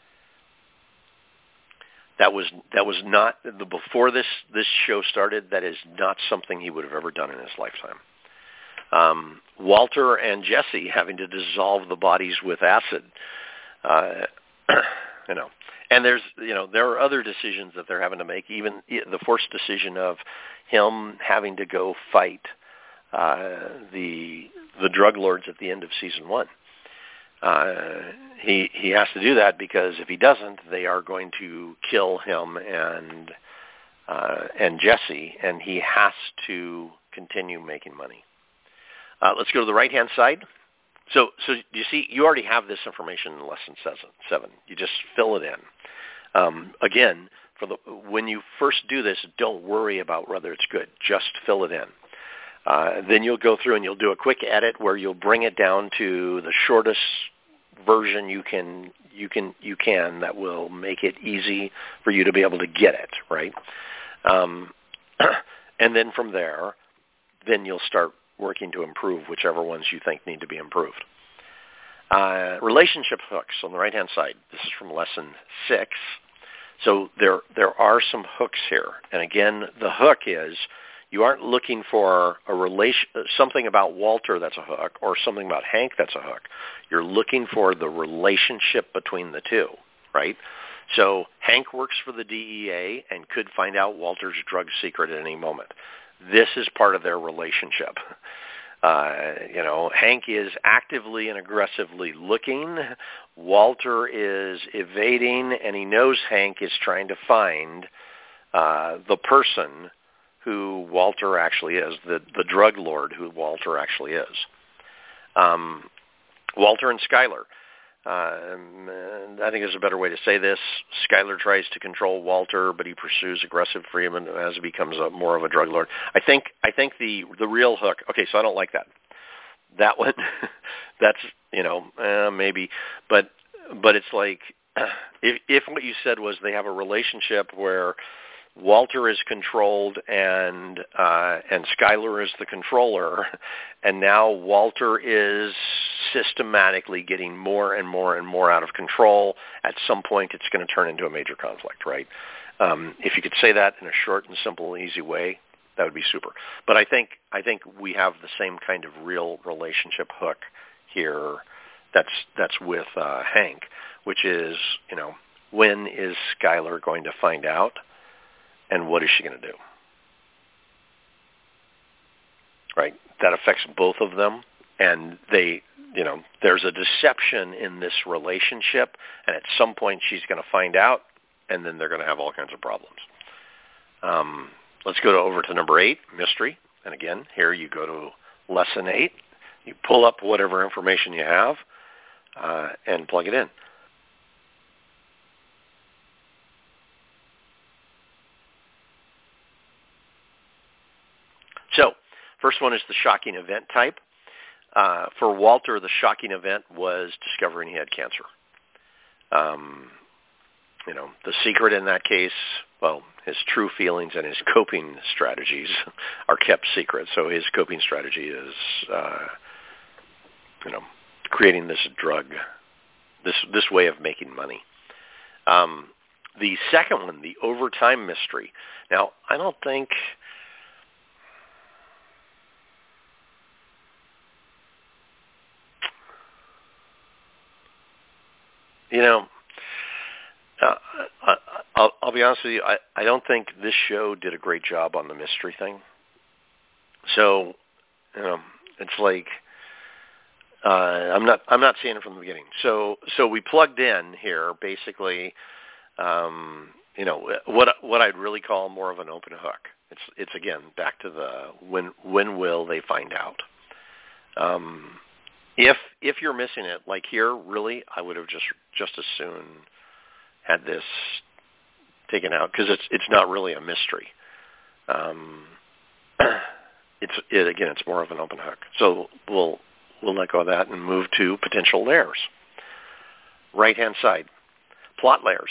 That was that was not the before this this show started. That is not something he would have ever done in his lifetime. Um, Walter and Jesse having to dissolve the bodies with acid. Uh, you know, and there's you know there are other decisions that they're having to make. Even the forced decision of him having to go fight Uh, the the drug lords at the end of season one. Uh, he he has to do that because if he doesn't, they are going to kill him and uh, and Jesse, and he has to continue making money. Uh, let's go to the right hand side. So so you see, you already have this information in lesson seven. Seven. You just fill it in. Um, again, for the when you first do this, don't worry about whether it's good. Just fill it in. Uh, then you'll go through and you'll do a quick edit where you'll bring it down to the shortest version you can you can you can that will make it easy for you to be able to get it right. Um, and then from there, then you'll start working to improve whichever ones you think need to be improved. Uh, relationship hooks on the right hand side. This is from lesson six. So there there are some hooks here, and again, the hook is. You aren't looking for a relation, something about Walter that's a hook or something about Hank that's a hook. You're looking for the relationship between the two, right? So Hank works for the D E A and could find out Walter's drug secret at any moment. This is part of their relationship. Uh, you know, Hank is actively and aggressively looking. Walter is evading, and he knows Hank is trying to find uh, the person who Walter actually is, the, the drug lord who Walter actually is. Um, Walter and Skyler. Uh, I think there's a better way to say this. Skyler tries to control Walter, but he pursues aggressive freedom as he becomes a, more of a drug lord. I think I think the the real hook. Okay, so I don't like that. That one, that's you know uh, maybe, but but it's like if if what you said was they have a relationship where Walter is controlled and uh, and Skyler is the controller, and now Walter is systematically getting more and more and more out of control. At some point, it's going to turn into a major conflict, right? Um, if you could say that in a short and simple and easy way, that would be super. But I think I think we have the same kind of real relationship hook here. That's that's with uh, Hank, which is you know when is Skyler going to find out? And what is she going to do? Right? That affects both of them. And they, you know, there's a deception in this relationship. And at some point she's going to find out. And then they're going to have all kinds of problems. Um, let's go to, over to number eight, mystery. And again, here you go to lesson eight. You pull up whatever information you have uh, and plug it in. So, first one is the shocking event type. Uh, for Walter, the shocking event was discovering he had cancer. Um, you know, the secret in that case, well, his true feelings and his coping strategies are kept secret. So his coping strategy is, uh, you know, creating this drug, this this way of making money. Um, the second one, the overtime mystery. Now, I don't think... You know, uh, I, I'll, I'll be honest with you. I, I don't think this show did a great job on the mystery thing. So, you know, it's like uh, I'm not I'm not seeing it from the beginning. So so we plugged in here basically. Um, you know what what I'd really call more of an open hook. It's it's again back to the when when will they find out. Um, If if you're missing it, like here, really, I would have just just as soon had this taken out because it's it's not really a mystery. Um, it's it, again, it's more of an open hook. So we'll we'll let go of that and move to potential layers. Right hand side, plot layers.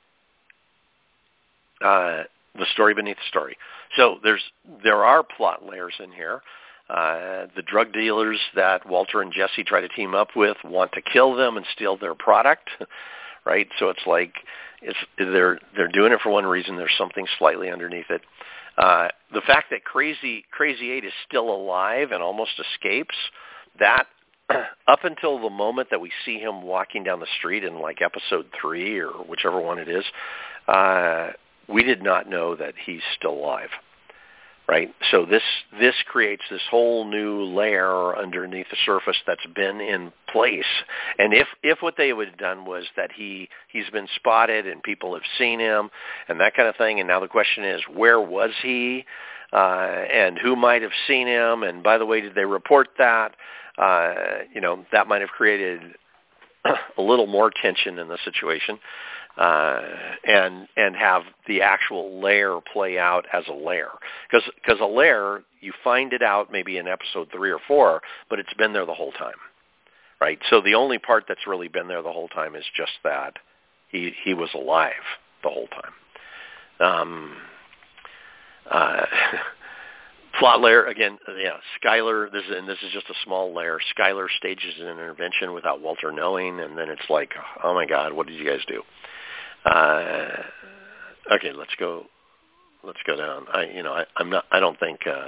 Uh, the story beneath the story. So there's there are plot layers in here. Uh, the drug dealers that Walter and Jesse try to team up with want to kill them and steal their product, right? So it's like it's they're they're doing it for one reason. There's something slightly underneath it. Uh, the fact that Crazy Crazy Eight is still alive and almost escapes, that up until the moment that we see him walking down the street in like episode three or whichever one it is, uh, we did not know that he's still alive. Right, so this this creates this whole new layer underneath the surface that's been in place. And if if what they would have done was that he he's been spotted and people have seen him and that kind of thing, and now the question is where was he, uh, and who might have seen him, and by the way, did they report that? Uh, you know, that might have created a little more tension in the situation. Uh, and and have the actual layer play out as a layer. Because because a layer, you find it out maybe in episode three or four, but it's been there the whole time, right? So the only part that's really been there the whole time is just that he he was alive the whole time. Um, uh, plot layer, again, yeah, Skyler, this is, and this is just a small layer. Skyler stages an intervention without Walter knowing, and then it's like, oh my God, what did you guys do? Uh, okay, let's go. Let's go down. I, you know, I, I'm not. I don't think. Uh,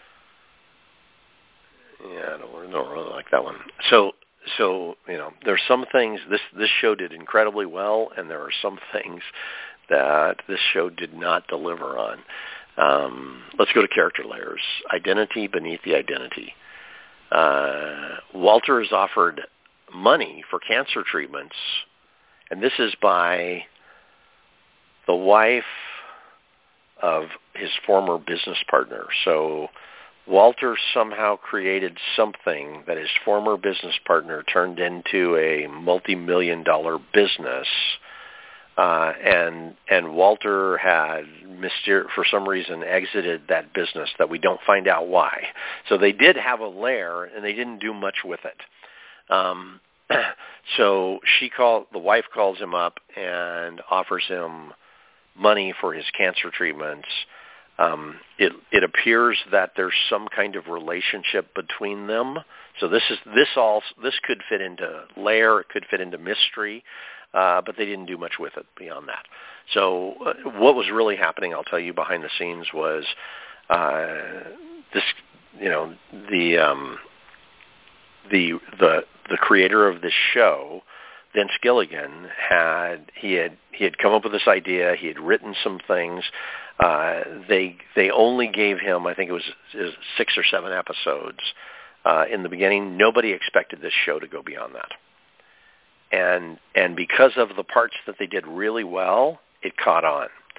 yeah, I don't, don't really like that one. So, so you know, there's some things. This this show did incredibly well, and there are some things that this show did not deliver on. Um, let's go to character layers. Identity beneath the identity. Uh, Walter is offered money for cancer treatments, and this is by the wife of his former business partner. So Walter somehow created something that his former business partner turned into a multi-million dollar business, uh, and and Walter had, myster- for some reason, exited that business that we don't find out why. So they did have a lair, and they didn't do much with it. Um, so she called, the wife calls him up and offers him money for his cancer treatments. Um, it, it appears that there's some kind of relationship between them. So this is this all this could fit into layer, it could fit into mystery, uh, but they didn't do much with it beyond that. So uh, what was really happening, I'll tell you, behind the scenes was uh, this. You know, the um, the the the creator of this show, Vince Gilligan, had he had he had come up with this idea. He had written some things. Uh, they they only gave him, I think it was, it was six or seven episodes uh, in the beginning. Nobody expected this show to go beyond that, and and because of the parts that they did really well, it caught on.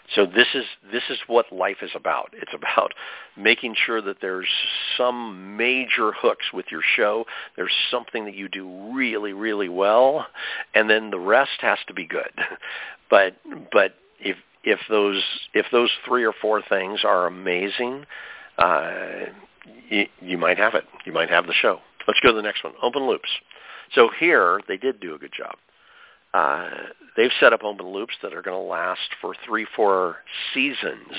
So this is this is what life is about. It's about making sure that there's some major hooks with your show. There's something that you do really, really well, and then the rest has to be good. But but if if those if those three or four things are amazing, uh, you, you might have it. You might have the show. Let's go to the next one. Open loops. So here they did do a good job. Uh, they've set up open loops that are going to last for three, four seasons.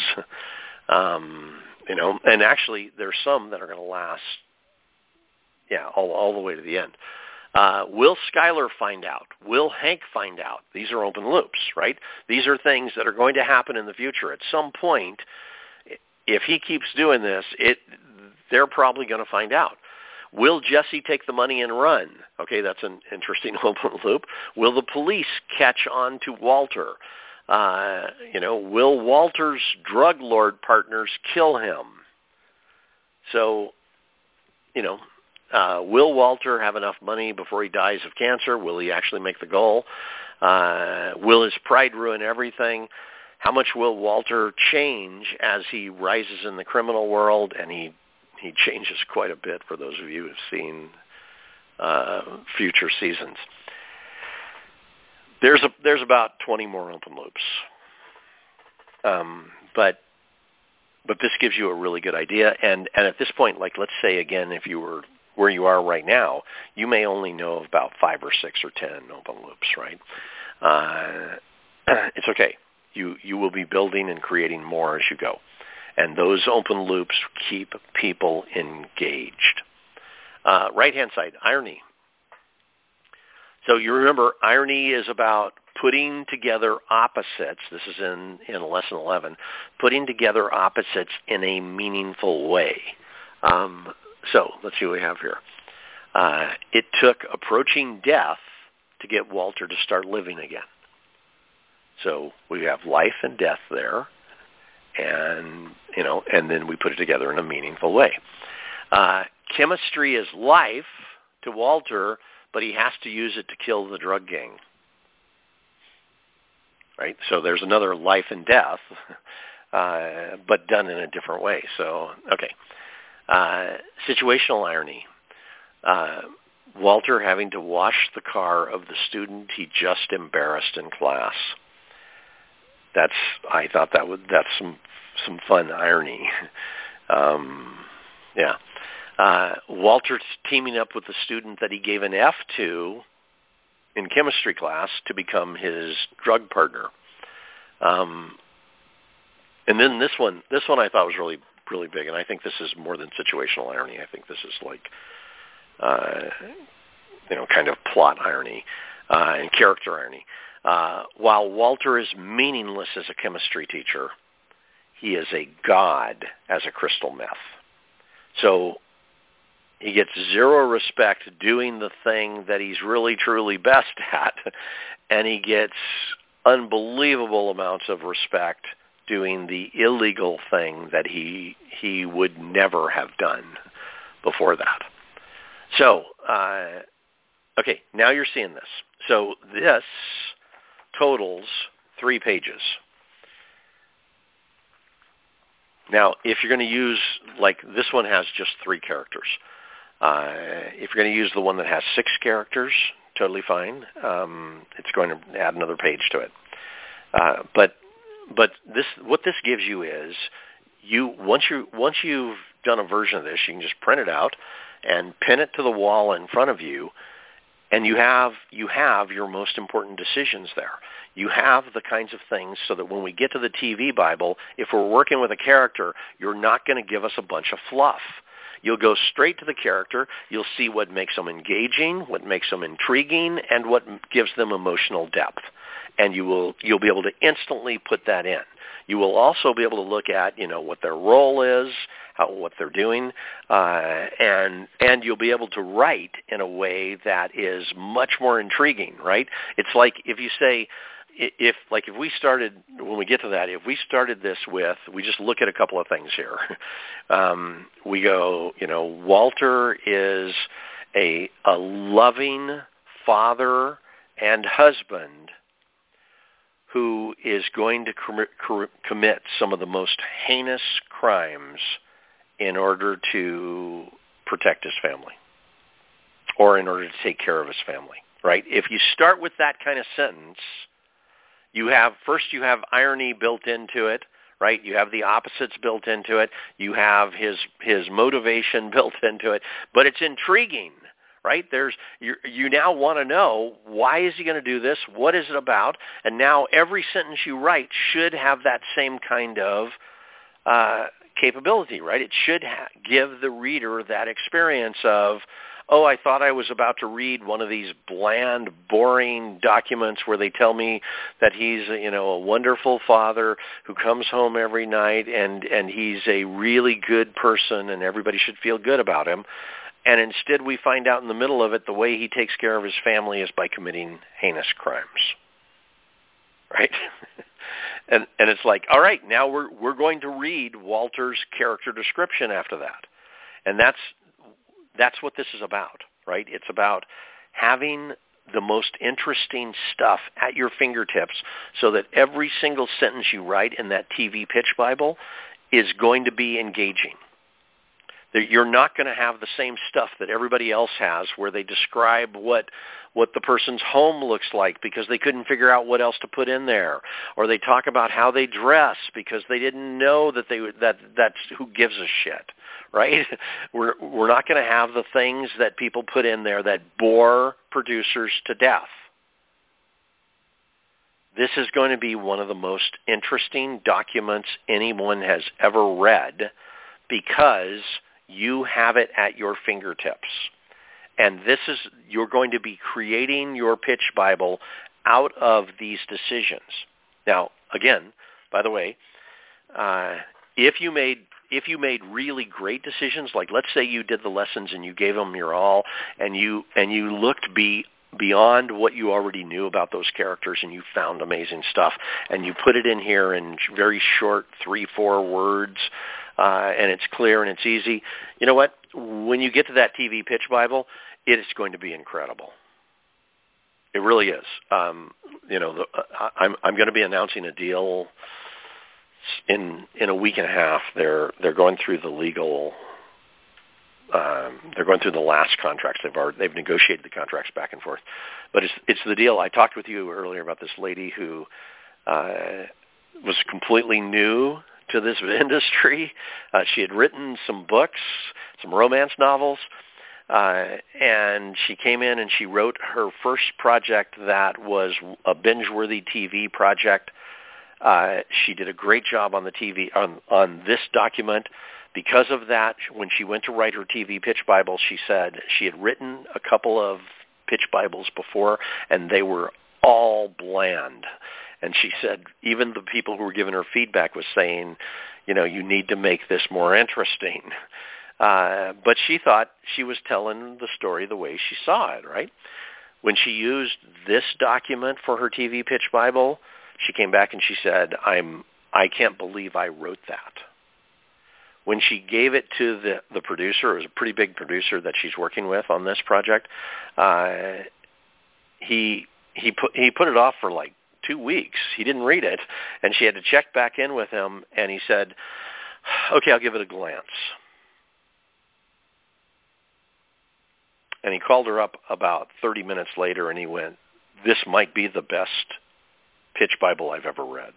Um, you know, and actually there's some that are going to last, yeah, all, all the way to the end. Uh, will Skylar find out? Will Hank find out? These are open loops, right? These are things that are going to happen in the future. At some point, if he keeps doing this, it they're probably going to find out. Will Jesse take the money and run? Okay, that's an interesting open loop. Will the police catch on to Walter? Uh, you know, will Walter's drug lord partners kill him? So, you know, uh, will Walter have enough money before he dies of cancer? Will he actually make the goal? Uh, will his pride ruin everything? How much will Walter change as he rises in the criminal world? And he He changes quite a bit for those of you who have seen uh, future seasons. There's a there's about twenty more open loops, um, but but this gives you a really good idea. And and at this point, like let's say again, if you were where you are right now, you may only know of about five or six or ten open loops, right? Uh, it's okay. You you will be building and creating more as you go. And those open loops keep people engaged. Uh, right-hand side, irony. So you remember, irony is about putting together opposites. This is in, in lesson eleven. Putting together opposites in a meaningful way. Um, so let's see what we have here. Uh, it took approaching death to get Walter to start living again. So we have life and death there. And, you know, and then we put it together in a meaningful way. Uh, chemistry is life to Walter, but he has to use it to kill the drug gang. Right? So there's another life and death, uh, but done in a different way. So, okay. Uh, situational irony. Uh, Walter having to wash the car of the student he just embarrassed in class. That's I thought that would that's some some fun irony. Um, yeah, uh, Walter's teaming up with the student that he gave an F to in chemistry class to become his drug partner. Um, and then this one, this one I thought was really really big, and I think this is more than situational irony. I think this is like uh, you know kind of plot irony uh, and character irony. Uh, while Walter is meaningless as a chemistry teacher, he is a god as a crystal meth. So he gets zero respect doing the thing that he's really, truly best at, and he gets unbelievable amounts of respect doing the illegal thing that he he would never have done before that. So, uh, okay, now you're seeing this. So this totals three pages. Now, if you're going to use, like this one has just three characters. Uh, if you're going to use the one that has six characters, totally fine. Um, it's going to add another page to it. Uh, but but this what this gives you is you once you once you've done a version of this, you can just print it out and pin it to the wall in front of you. And you have you have your most important decisions there. You have the kinds of things so that when we get to the T V Bible, if we're working with a character, you're not going to give us a bunch of fluff. You'll go straight to the character. You'll see what makes them engaging, what makes them intriguing, and what gives them emotional depth. And you will you'll be able to instantly put that in. You will also be able to look at, you know, what their role is, how, what they're doing, uh, and and you'll be able to write in a way that is much more intriguing, right? It's like if you say, if like if we started, when we get to that, if we started this with, we just look at a couple of things here. Um, we go, you know, Walter is a a loving father and husband who is going to com- commit some of the most heinous crimes in order to protect his family or in order to take care of his family, right? If you start with that kind of sentence, you have, first you have irony built into it, right? You have the opposites built into it. You have his his motivation built into it, but it's intriguing, right? There's you you now want to know, why is he going to do this? What is it about? And now every sentence you write should have that same kind of uh, capability, right? It should ha- give the reader that experience of, oh, I thought I was about to read one of these bland, boring documents where they tell me that he's, you know, a wonderful father who comes home every night and, and he's a really good person and everybody should feel good about him. And instead we find out in the middle of it the way he takes care of his family is by committing heinous crimes, right? and and it's like, all right, now we're we're going to read Walter's character description after that. And that's That's what this is about, right? It's about having the most interesting stuff at your fingertips so that every single sentence you write in that T V pitch Bible is going to be engaging. That you're not going to have the same stuff that everybody else has where they describe what what the person's home looks like because they couldn't figure out what else to put in there, or they talk about how they dress because they didn't know that they that that's who gives a shit, right? We're we're not going to have the things that people put in there that bore producers to death. This is going to be one of the most interesting documents anyone has ever read because you have it at your fingertips. And this is, you're going to be creating your pitch Bible out of these decisions. Now, again, by the way, uh, if you made if you made really great decisions, like let's say you did the lessons and you gave them your all, and you and you looked be beyond what you already knew about those characters, and you found amazing stuff, and you put it in here in very short three, four words, uh, and it's clear and it's easy. You know what? When you get to that T V pitch Bible, it is going to be incredible. It really is. Um, you know, the, uh, I'm I'm going to be announcing a deal in in a week and a half. They're they're going through the legal. Um, they're going through the last contracts. They've already, they've negotiated the contracts back and forth, but it's it's the deal. I talked with you earlier about this lady who uh, was completely new to this industry. Uh, she had written some books, some romance novels, uh, and she came in and she wrote her first project that was a binge-worthy T V project. Uh, she did a great job on the T V on on this document. Because of that, when she went to write her T V pitch Bible, she said she had written a couple of pitch Bibles before, and they were all bland. And she said even the people who were giving her feedback was saying, you know, you need to make this more interesting. Uh, but she thought she was telling the story the way she saw it, right? When she used this document for her T V pitch Bible, she came back and she said, I'm, I can't believe I wrote that. When she gave it to the, the producer, it was a pretty big producer that she's working with on this project, uh, he he put he put it off for like two weeks. He didn't read it, and she had to check back in with him, and he said, okay, I'll give it a glance. And he called her up about thirty minutes later, and he went, this might be the best pitch Bible I've ever read.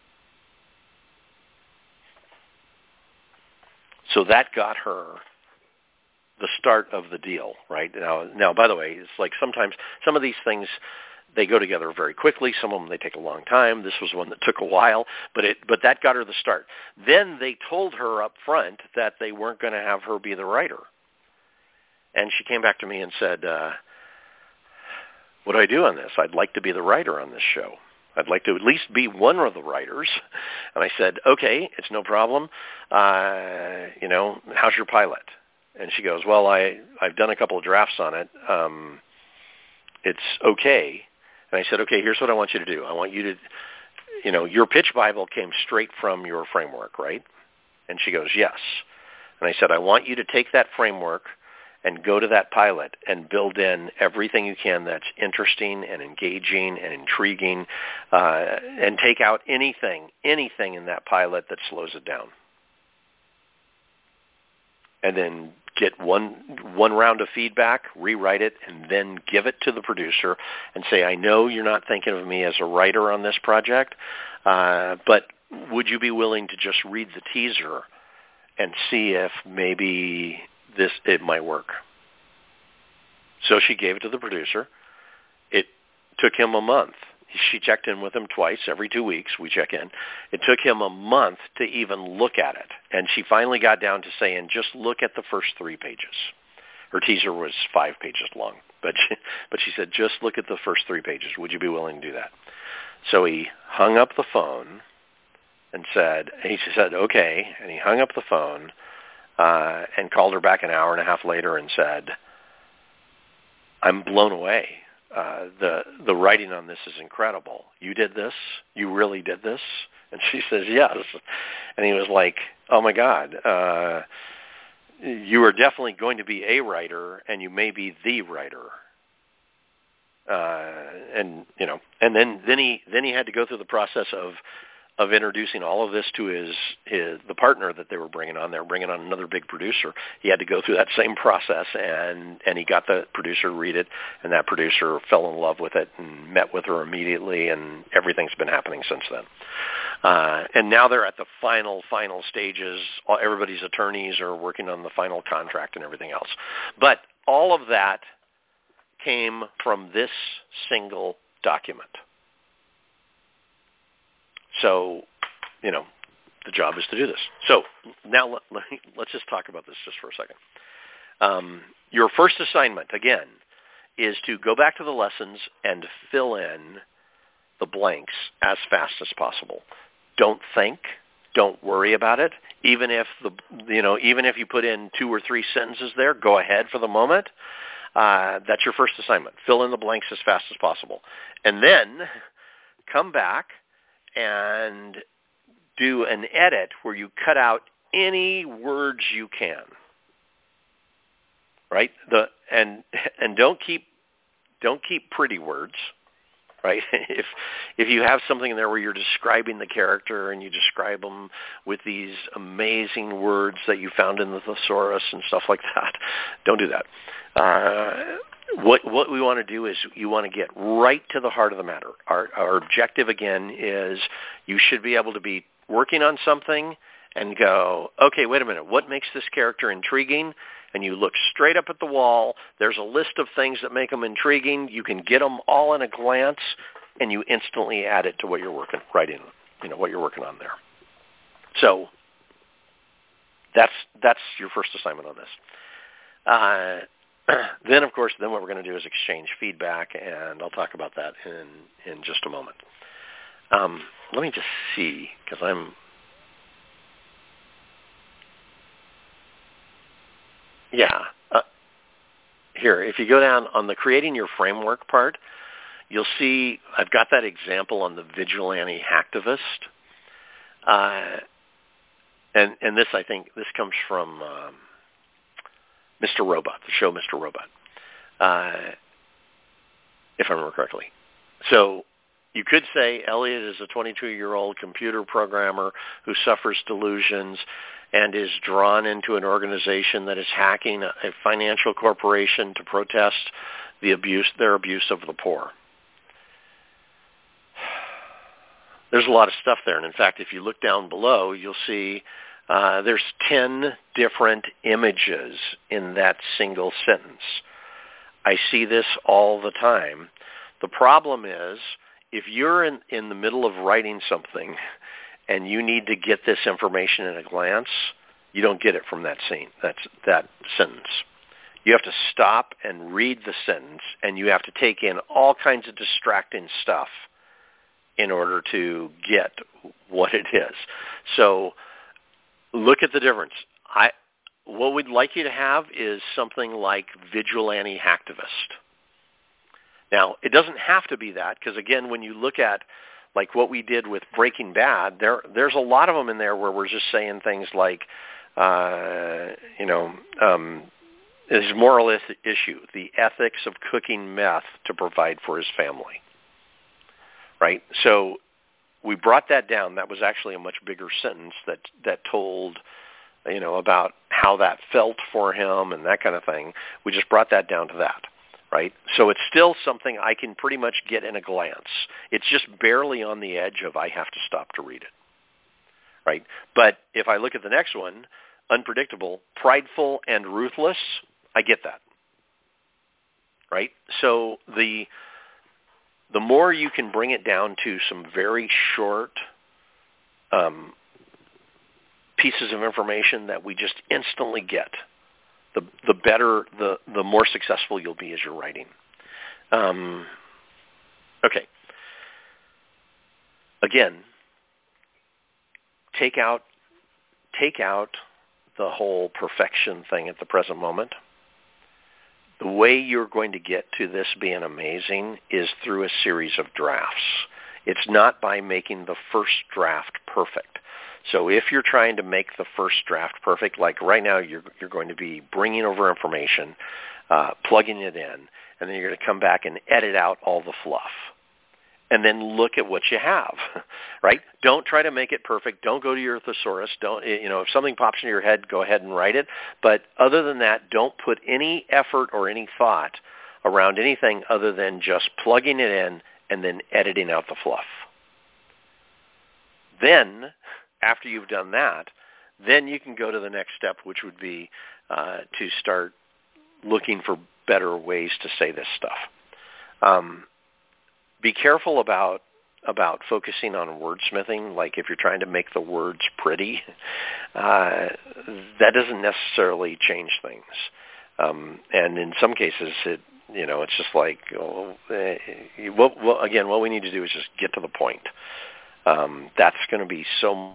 So that got her the start of the deal, right? Now, now, by the way, it's like sometimes some of these things, they go together very quickly. Some of them, they take a long time. This was one that took a while, but it, but that got her the start. Then they told her up front that they weren't going to have her be the writer. And she came back to me and said, uh, what do I do on this? I'd like to be the writer on this show. I'd like to at least be one of the writers. And I said, okay, it's no problem. Uh, you know, how's your pilot? And she goes, well, I, I've done a couple of drafts on it. Um, it's okay. And I said, okay, here's what I want you to do. I want you to, you know, your pitch Bible came straight from your framework, right? And she goes, yes. And I said, I want you to take that framework and go to that pilot and build in everything you can that's interesting and engaging and intriguing, uh, and take out anything, anything in that pilot that slows it down. And then get one one round of feedback, rewrite it, and then give it to the producer and say, I know you're not thinking of me as a writer on this project, uh, but would you be willing to just read the teaser and see if maybe this it might work? So she gave it to the producer. It took him a month. She checked in with him twice. Every two weeks we check in. It took him a month to even look at it. And she finally got down to saying, just look at the first three pages. Her teaser was five pages long. But she, but she said, just look at the first three pages. Would you be willing to do that? So he hung up the phone and said, and he said, okay. And he hung up the phone uh, and called her back an hour and a half later and said, I'm blown away. Uh, the the writing on this is incredible. You did this? You really did this? And she says, yes. And he was like, oh, my God, uh, you are definitely going to be a writer, and you may be the writer. Uh, and, you know, and then, then he then he had to go through the process of of introducing all of this to his, his the partner that they were bringing on. They were bringing on another big producer. He had to go through that same process, and, and he got the producer to read it, and that producer fell in love with it and met with her immediately, and everything's been happening since then. Uh, and now they're at the final, final stages. Everybody's attorneys are working on the final contract and everything else. But all of that came from this single document. So, you know, the job is to do this. So now let, let, let's just talk about this just for a second. Um, your first assignment, again, is to go back to the lessons and fill in the blanks as fast as possible. Don't think. Don't worry about it. Even if the you know, even if you put in two or three sentences there, go ahead for the moment. Uh, that's your first assignment. Fill in the blanks as fast as possible, and then come back and do an edit where you cut out any words you can. Right? The and and don't keep don't keep pretty words. Right? If if you have something in there where you're describing the character and you describe them with these amazing words that you found in the thesaurus and stuff like that, don't do that. Uh, what what we want to do is you want to get right to the heart of the matter. Our our objective again is you should be able to be working on something and go, okay, wait a minute, what makes this character intriguing? And you look straight up at the wall. There's a list of things that make them intriguing. You can get them all in a glance, and you instantly add it to what you're working, writing, you know, what you're working on there. So that's that's your first assignment on this. Uh, then, of course, then what we're going to do is exchange feedback, and I'll talk about that in in just a moment. Um, let me just see, because I'm. Yeah. Uh, here, if you go down on the creating your framework part, you'll see I've got that example on the vigilante hacktivist. Uh, and, and this, I think, this comes from um, Mister Robot, the show Mister Robot, uh, if I remember correctly. So you could say Elliot is a twenty-two-year-old computer programmer who suffers delusions and is drawn into an organization that is hacking a financial corporation to protest the abuse, their abuse of the poor. There's a lot of stuff there, and in fact, if you look down below, you'll see uh, there's ten different images in that single sentence. I see this all the time. The problem is, if you're in, in the middle of writing something and you need to get this information in a glance, you don't get it from that scene, that's, that sentence. You have to stop and read the sentence, and you have to take in all kinds of distracting stuff in order to get what it is. So look at the difference. I, what we'd like you to have is something like vigilante hacktivist. Now, it doesn't have to be that, because, again, when you look at like what we did with Breaking Bad, there there's a lot of them in there where we're just saying things like, uh, you know, um, his moral is- issue, the ethics of cooking meth to provide for his family, right? So we brought that down. That was actually a much bigger sentence that, that told, you know, about how that felt for him and that kind of thing. We just brought that down to that, right? So it's still something I can pretty much get in a glance. It's just barely on the edge of I have to stop to read it, right? But if I look at the next one, unpredictable, prideful, and ruthless, I get that, right? So the the more you can bring it down to some very short um, pieces of information that we just instantly get, the the better, the, the more successful you'll be as you're writing. Um, okay. Again, take out take out the whole perfection thing at the present moment. The way you're going to get to this being amazing is through a series of drafts. It's not by making the first draft perfect. So if you're trying to make the first draft perfect, like right now you're, you're going to be bringing over information, uh, plugging it in, and then you're going to come back and edit out all the fluff. And then look at what you have, right? Don't try to make it perfect. Don't go to your thesaurus. Don't, you know, if something pops in your head, go ahead and write it. But other than that, don't put any effort or any thought around anything other than just plugging it in and then editing out the fluff. Then, after you've done that, then you can go to the next step, which would be uh, to start looking for better ways to say this stuff. Um, Be careful about about focusing on wordsmithing. Like if you're trying to make the words pretty, uh, that doesn't necessarily change things. Um, and in some cases, it you know it's just like oh, eh, what, what, again, what we need to do is just get to the point. Um, that's going to be so.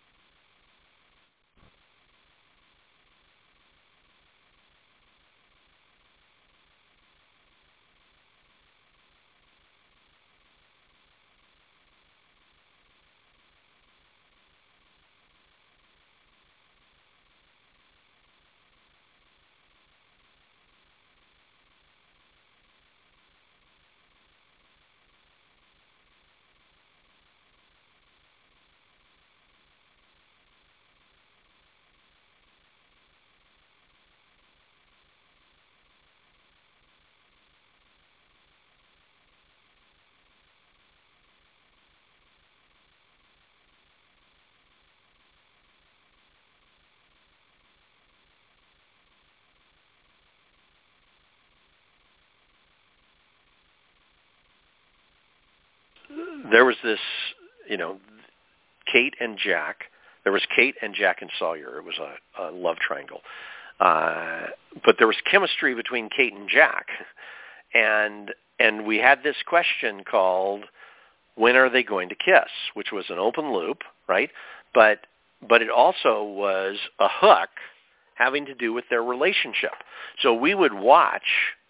There was this, you know, Kate and Jack. There was Kate and Jack and Sawyer. It was a, a love triangle. Uh, but there was chemistry between Kate and Jack. And and we had this question called, when are they going to kiss? Which was an open loop, right? But but it also was a hook having to do with their relationship. So we would watch,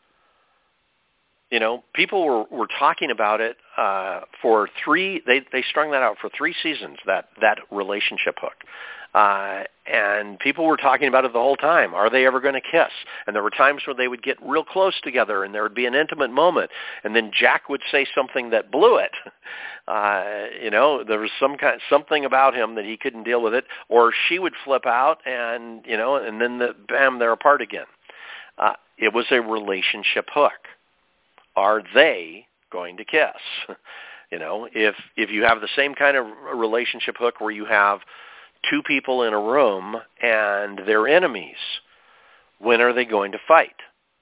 you know, people were, were talking about it uh, for three, they, they strung that out for three seasons, that, that relationship hook. Uh, and people were talking about it the whole time. Are they ever going to kiss? And there were times where they would get real close together and there would be an intimate moment. And then Jack would say something that blew it. Uh, you know, there was some kind, something about him that he couldn't deal with it. Or she would flip out and, you know, and then the, bam, they're apart again. Uh, it was a relationship hook. Are they going to kiss? You know, if if you have the same kind of relationship hook where you have two people in a room and they're enemies, when are they going to fight?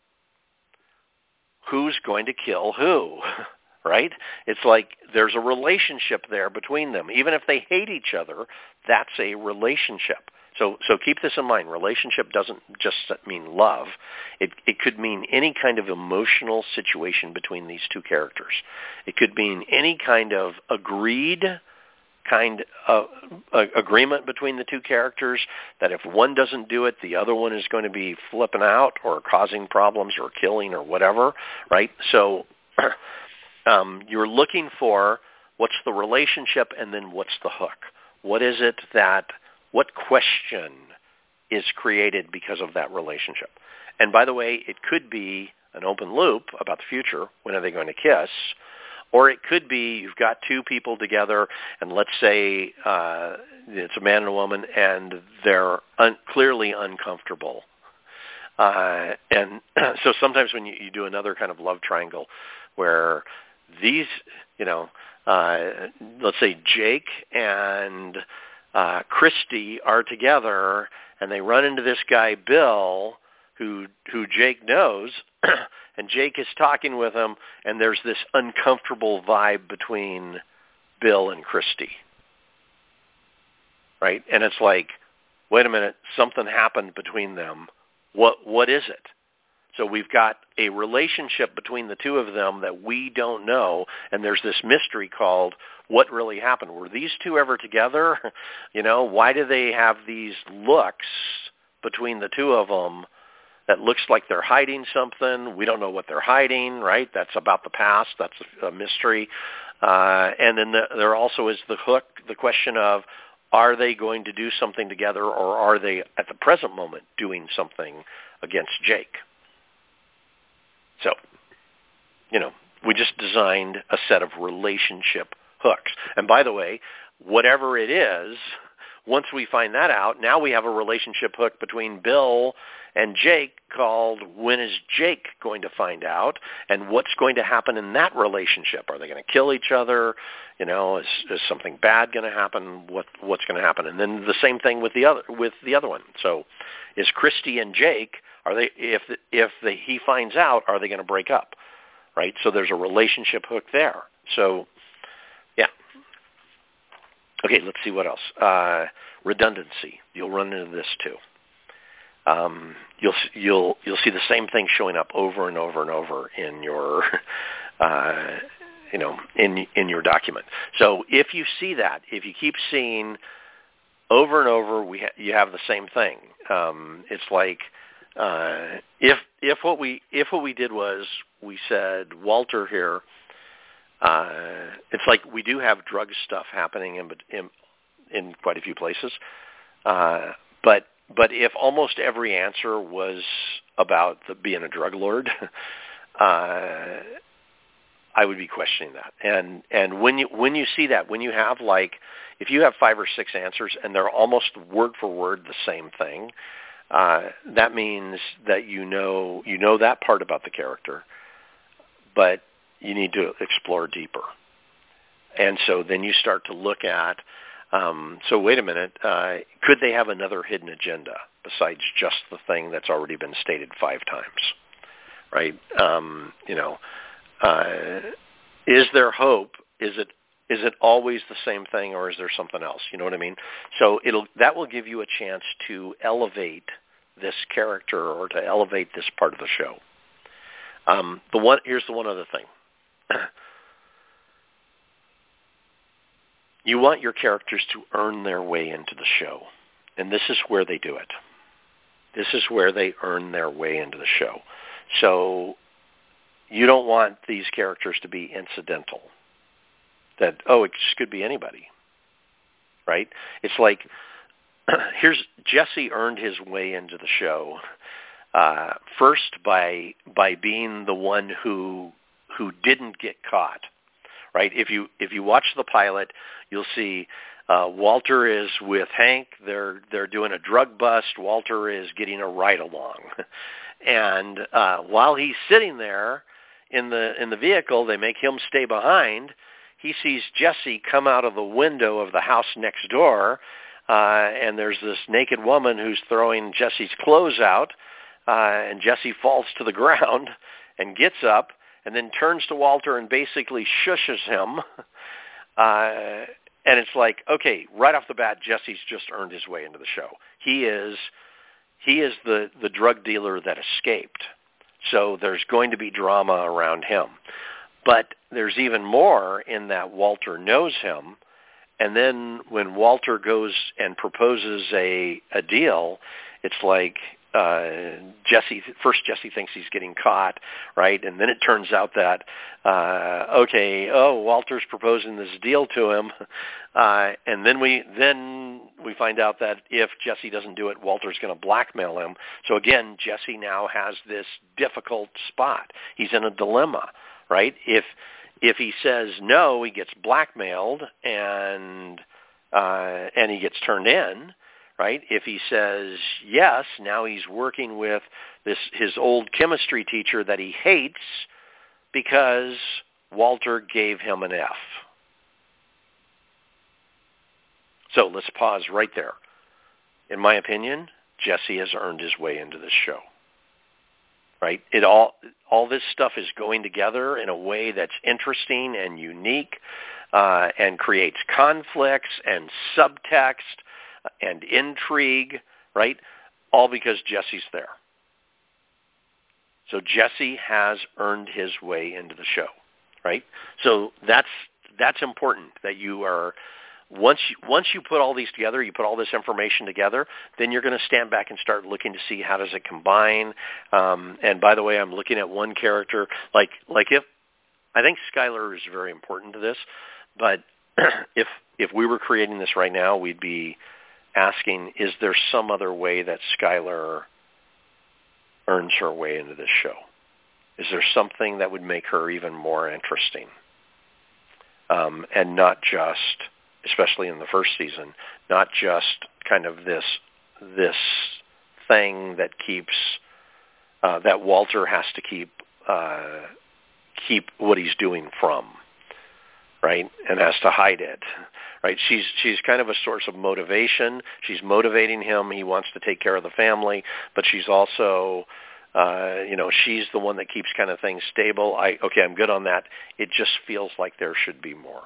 Who's going to kill who? Right? It's like there's a relationship there between them. Even if they hate each other, that's a relationship. So so keep this in mind. Relationship doesn't just mean love. It it could mean any kind of emotional situation between these two characters. It could mean any kind of agreed kind of uh, agreement between the two characters that if one doesn't do it, the other one is going to be flipping out or causing problems or killing or whatever, right? So um, you're looking for what's the relationship and then what's the hook. What is it that... What question is created because of that relationship? and by the way, it could be an open loop about the future. When are they going to kiss? Or it could be you've got two people together, and let's say uh, it's a man and a woman, and they're un- clearly uncomfortable. Uh, and so sometimes when you, you do another kind of love triangle where these, you know, uh, let's say Jake and uh, Christy are together, and they run into this guy, Bill, who who Jake knows, and Jake is talking with him, and there's this uncomfortable vibe between Bill and Christy, right? And it's like, wait a minute, something happened between them. What what is it? So we've got a relationship between the two of them that we don't know, and there's this mystery called what really happened. Were these two ever together? You know, why do they have these looks between the two of them that looks like they're hiding something? We don't know what they're hiding, right? That's about the past. That's a, a mystery. Uh, and then the, there also is the hook, the question of, are they going to do something together, or are they at the present moment doing something against Jake? So, you know, we just designed a set of relationship hooks. And by the way, whatever it is, once we find that out, now we have a relationship hook between Bill and Jake called when is Jake going to find out, and what's going to happen in that relationship? Are they going to kill each other? You know, is, is something bad going to happen? What what's going to happen? And then the same thing with the other with the other one. So, is Christy and Jake, are they if if the, he finds out, are they going to break up? Right? So there's a relationship hook there. So, yeah. Okay, let's see what else. Uh, redundancy. You'll run into this too. Um, you'll you'll you'll see the same thing showing up over and over and over in your uh, you know in in your document. So if you see that, if you keep seeing over and over, we ha- you have the same thing. Um, it's like uh, if if what we if what we did was we said Walter here. Uh, it's like we do have drug stuff happening in in, in quite a few places, uh, but. But if almost every answer was about the, being a drug lord, uh, I would be questioning that. And and when you when you see that, when you have like, if you have five or six answers and they're almost word for word the same thing, uh, that means that you know you know that part about the character, but you need to explore deeper. And so then you start to look at. Um, so wait a minute, uh, could they have another hidden agenda besides just the thing that's already been stated five times, right? Um, you know, uh, is there hope? Is it is it always the same thing, or is there something else? You know what I mean? So it'll that will give you a chance to elevate this character or to elevate this part of the show. Um, the one here's the one other thing. You want your characters to earn their way into the show, and this is where they do it. This is where they earn their way into the show. So you don't want these characters to be incidental, that, oh, it just could be anybody, right? It's like, here's Jesse earned his way into the show uh, first by by being the one who who didn't get caught. Right? If you if you watch the pilot, you'll see uh, Walter is with Hank. They're they're doing a drug bust. Walter is getting a ride along, and uh, while he's sitting there in the in the vehicle, they make him stay behind. He sees Jesse come out of the window of the house next door, uh, and there's this naked woman who's throwing Jesse's clothes out, uh, and Jesse falls to the ground and gets up. And then turns to Walter and basically shushes him. Uh, and it's like, okay, right off the bat, Jesse's just earned his way into the show. He is he is the, the drug dealer that escaped. So there's going to be drama around him. But there's even more in that Walter knows him. And then when Walter goes and proposes a, a deal, it's like, Uh, Jesse, first Jesse thinks he's getting caught, right? And then it turns out that, uh, okay, oh, Walter's proposing this deal to him. Uh, and then we, then we find out that if Jesse doesn't do it, Walter's going to blackmail him. So again, Jesse now has this difficult spot. He's in a dilemma, right? If if he says no, he gets blackmailed and uh, and he gets turned in, right? If he says yes, now he's working with this his old chemistry teacher that he hates because Walter gave him an F. So let's pause right there. In my opinion, Jesse has earned his way into this show. Right? It all all this stuff is going together in a way that's interesting and unique, uh, and creates conflicts and subtext and intrigue, right? All because Jesse's there. So Jesse has earned his way into the show, right? So that's that's important that you are. Once you, once you put all these together, you put all this information together, then you're going to stand back and start looking to see how does it combine. Um, and by the way, I'm looking at one character. Like like if I think Skylar is very important to this, but if if we were creating this right now, we'd be asking, is there some other way that Skylar earns her way into this show? Is there something that would make her even more interesting, um, and not just, especially in the first season, not just kind of this this thing that keeps uh, that Walter has to keep uh, keep what he's doing from, right, and has to hide it, right? She's she's kind of a source of motivation. She's motivating him. He wants to take care of the family, but she's also uh, you know, she's the one that keeps kind of things stable. I okay, I'm good on that. It just feels like there should be more.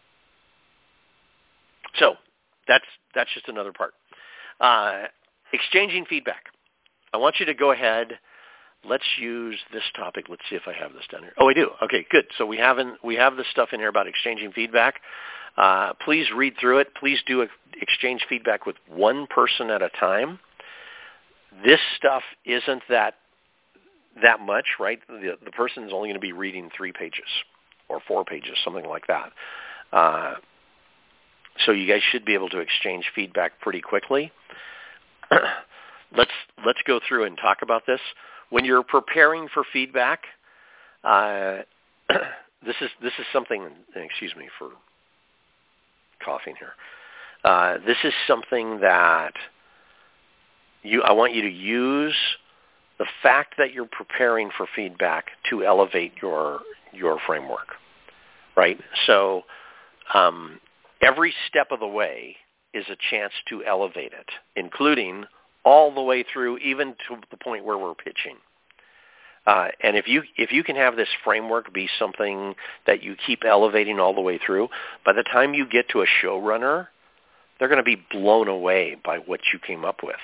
So that's that's just another part. Uh, exchanging feedback. I want you to go ahead. Let's use this topic. Let's see if I have this down here. Oh, I do. Okay, good. So we haven't we have this stuff in here about exchanging feedback. Uh, please read through it. Please do a, exchange feedback with one person at a time. This stuff isn't that that much, right? The, the person is only going to be reading three pages or four pages, something like that. Uh, So you guys should be able to exchange feedback pretty quickly. let's let's go through and talk about this. When you're preparing for feedback, uh, this is this is something. Excuse me for coughing here. Uh, this is something that you. I want you to use the fact that you're preparing for feedback to elevate your your framework, right? So. Um, Every step of the way is a chance to elevate it, including all the way through, even to the point where we're pitching. Uh, and if you if you can have this framework be something that you keep elevating all the way through, by the time you get to a showrunner, they're going to be blown away by what you came up with.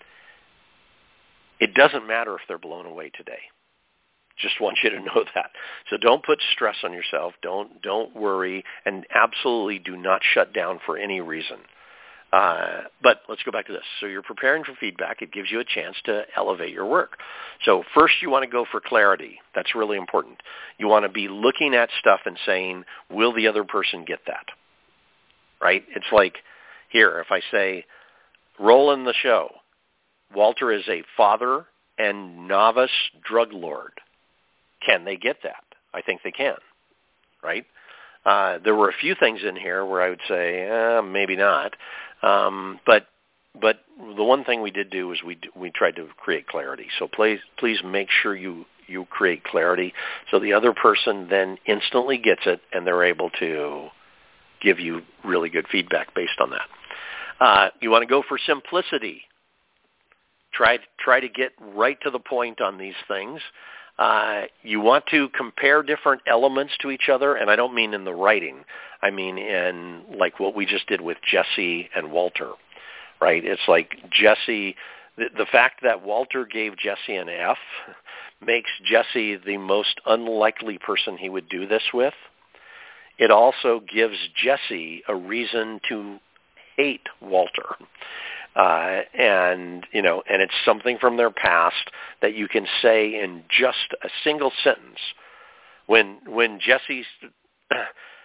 It doesn't matter if they're blown away today. Just want you to know that. So don't put stress on yourself. Don't don't worry, and absolutely do not shut down for any reason. Uh, but let's go back to this. So you're preparing for feedback. It gives you a chance to elevate your work. So first you want to go for clarity. That's really important. You want to be looking at stuff and saying, will the other person get that? Right? It's like, here, if I say, roll in the show, Walter is a father and novice drug lord. Can they get that? I think they can, right? Uh, there were a few things in here where I would say, eh, maybe not. Um, but but the one thing we did do is we we tried to create clarity. So please please make sure you, you create clarity so the other person then instantly gets it and they're able to give you really good feedback based on that. Uh, you want to go for simplicity. Try try to get right to the point on these things. Uh, you want to compare different elements to each other, and I don't mean in the writing. I mean in like what we just did with Jesse and Walter, right? It's like Jesse, the, the fact that Walter gave Jesse an F makes Jesse the most unlikely person he would do this with. It also gives Jesse a reason to hate Walter. Uh, and, you know, and it's something from their past that you can say in just a single sentence. When when Jesse's,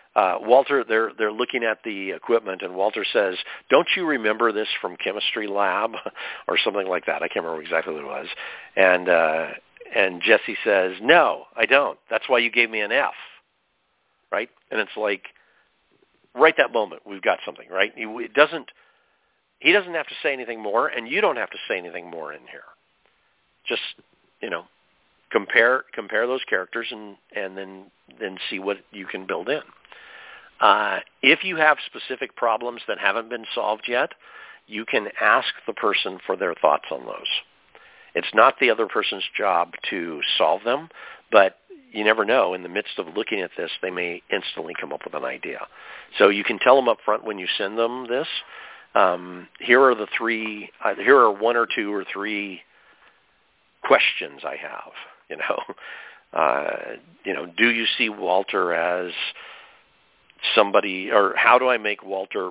uh, Walter, they're they're looking at the equipment, and Walter says, "Don't you remember this from chemistry lab?" or something like that. I can't remember exactly what it was. And uh, and Jesse says, "No, I don't. That's why you gave me an F." Right? And it's like, right that moment, we've got something, right? It doesn't. He doesn't have to say anything more, and you don't have to say anything more in here. Just, you know, compare compare those characters, and and then then see what you can build in. Uh, if you have specific problems that haven't been solved yet, you can ask the person for their thoughts on those. It's not the other person's job to solve them, but you never know. In the midst of looking at this, they may instantly come up with an idea. So you can tell them up front when you send them this, um, here are the three, uh, here are one or two or three questions I have, you know. Uh, you know, do you see Walter as somebody, or how do I make Walter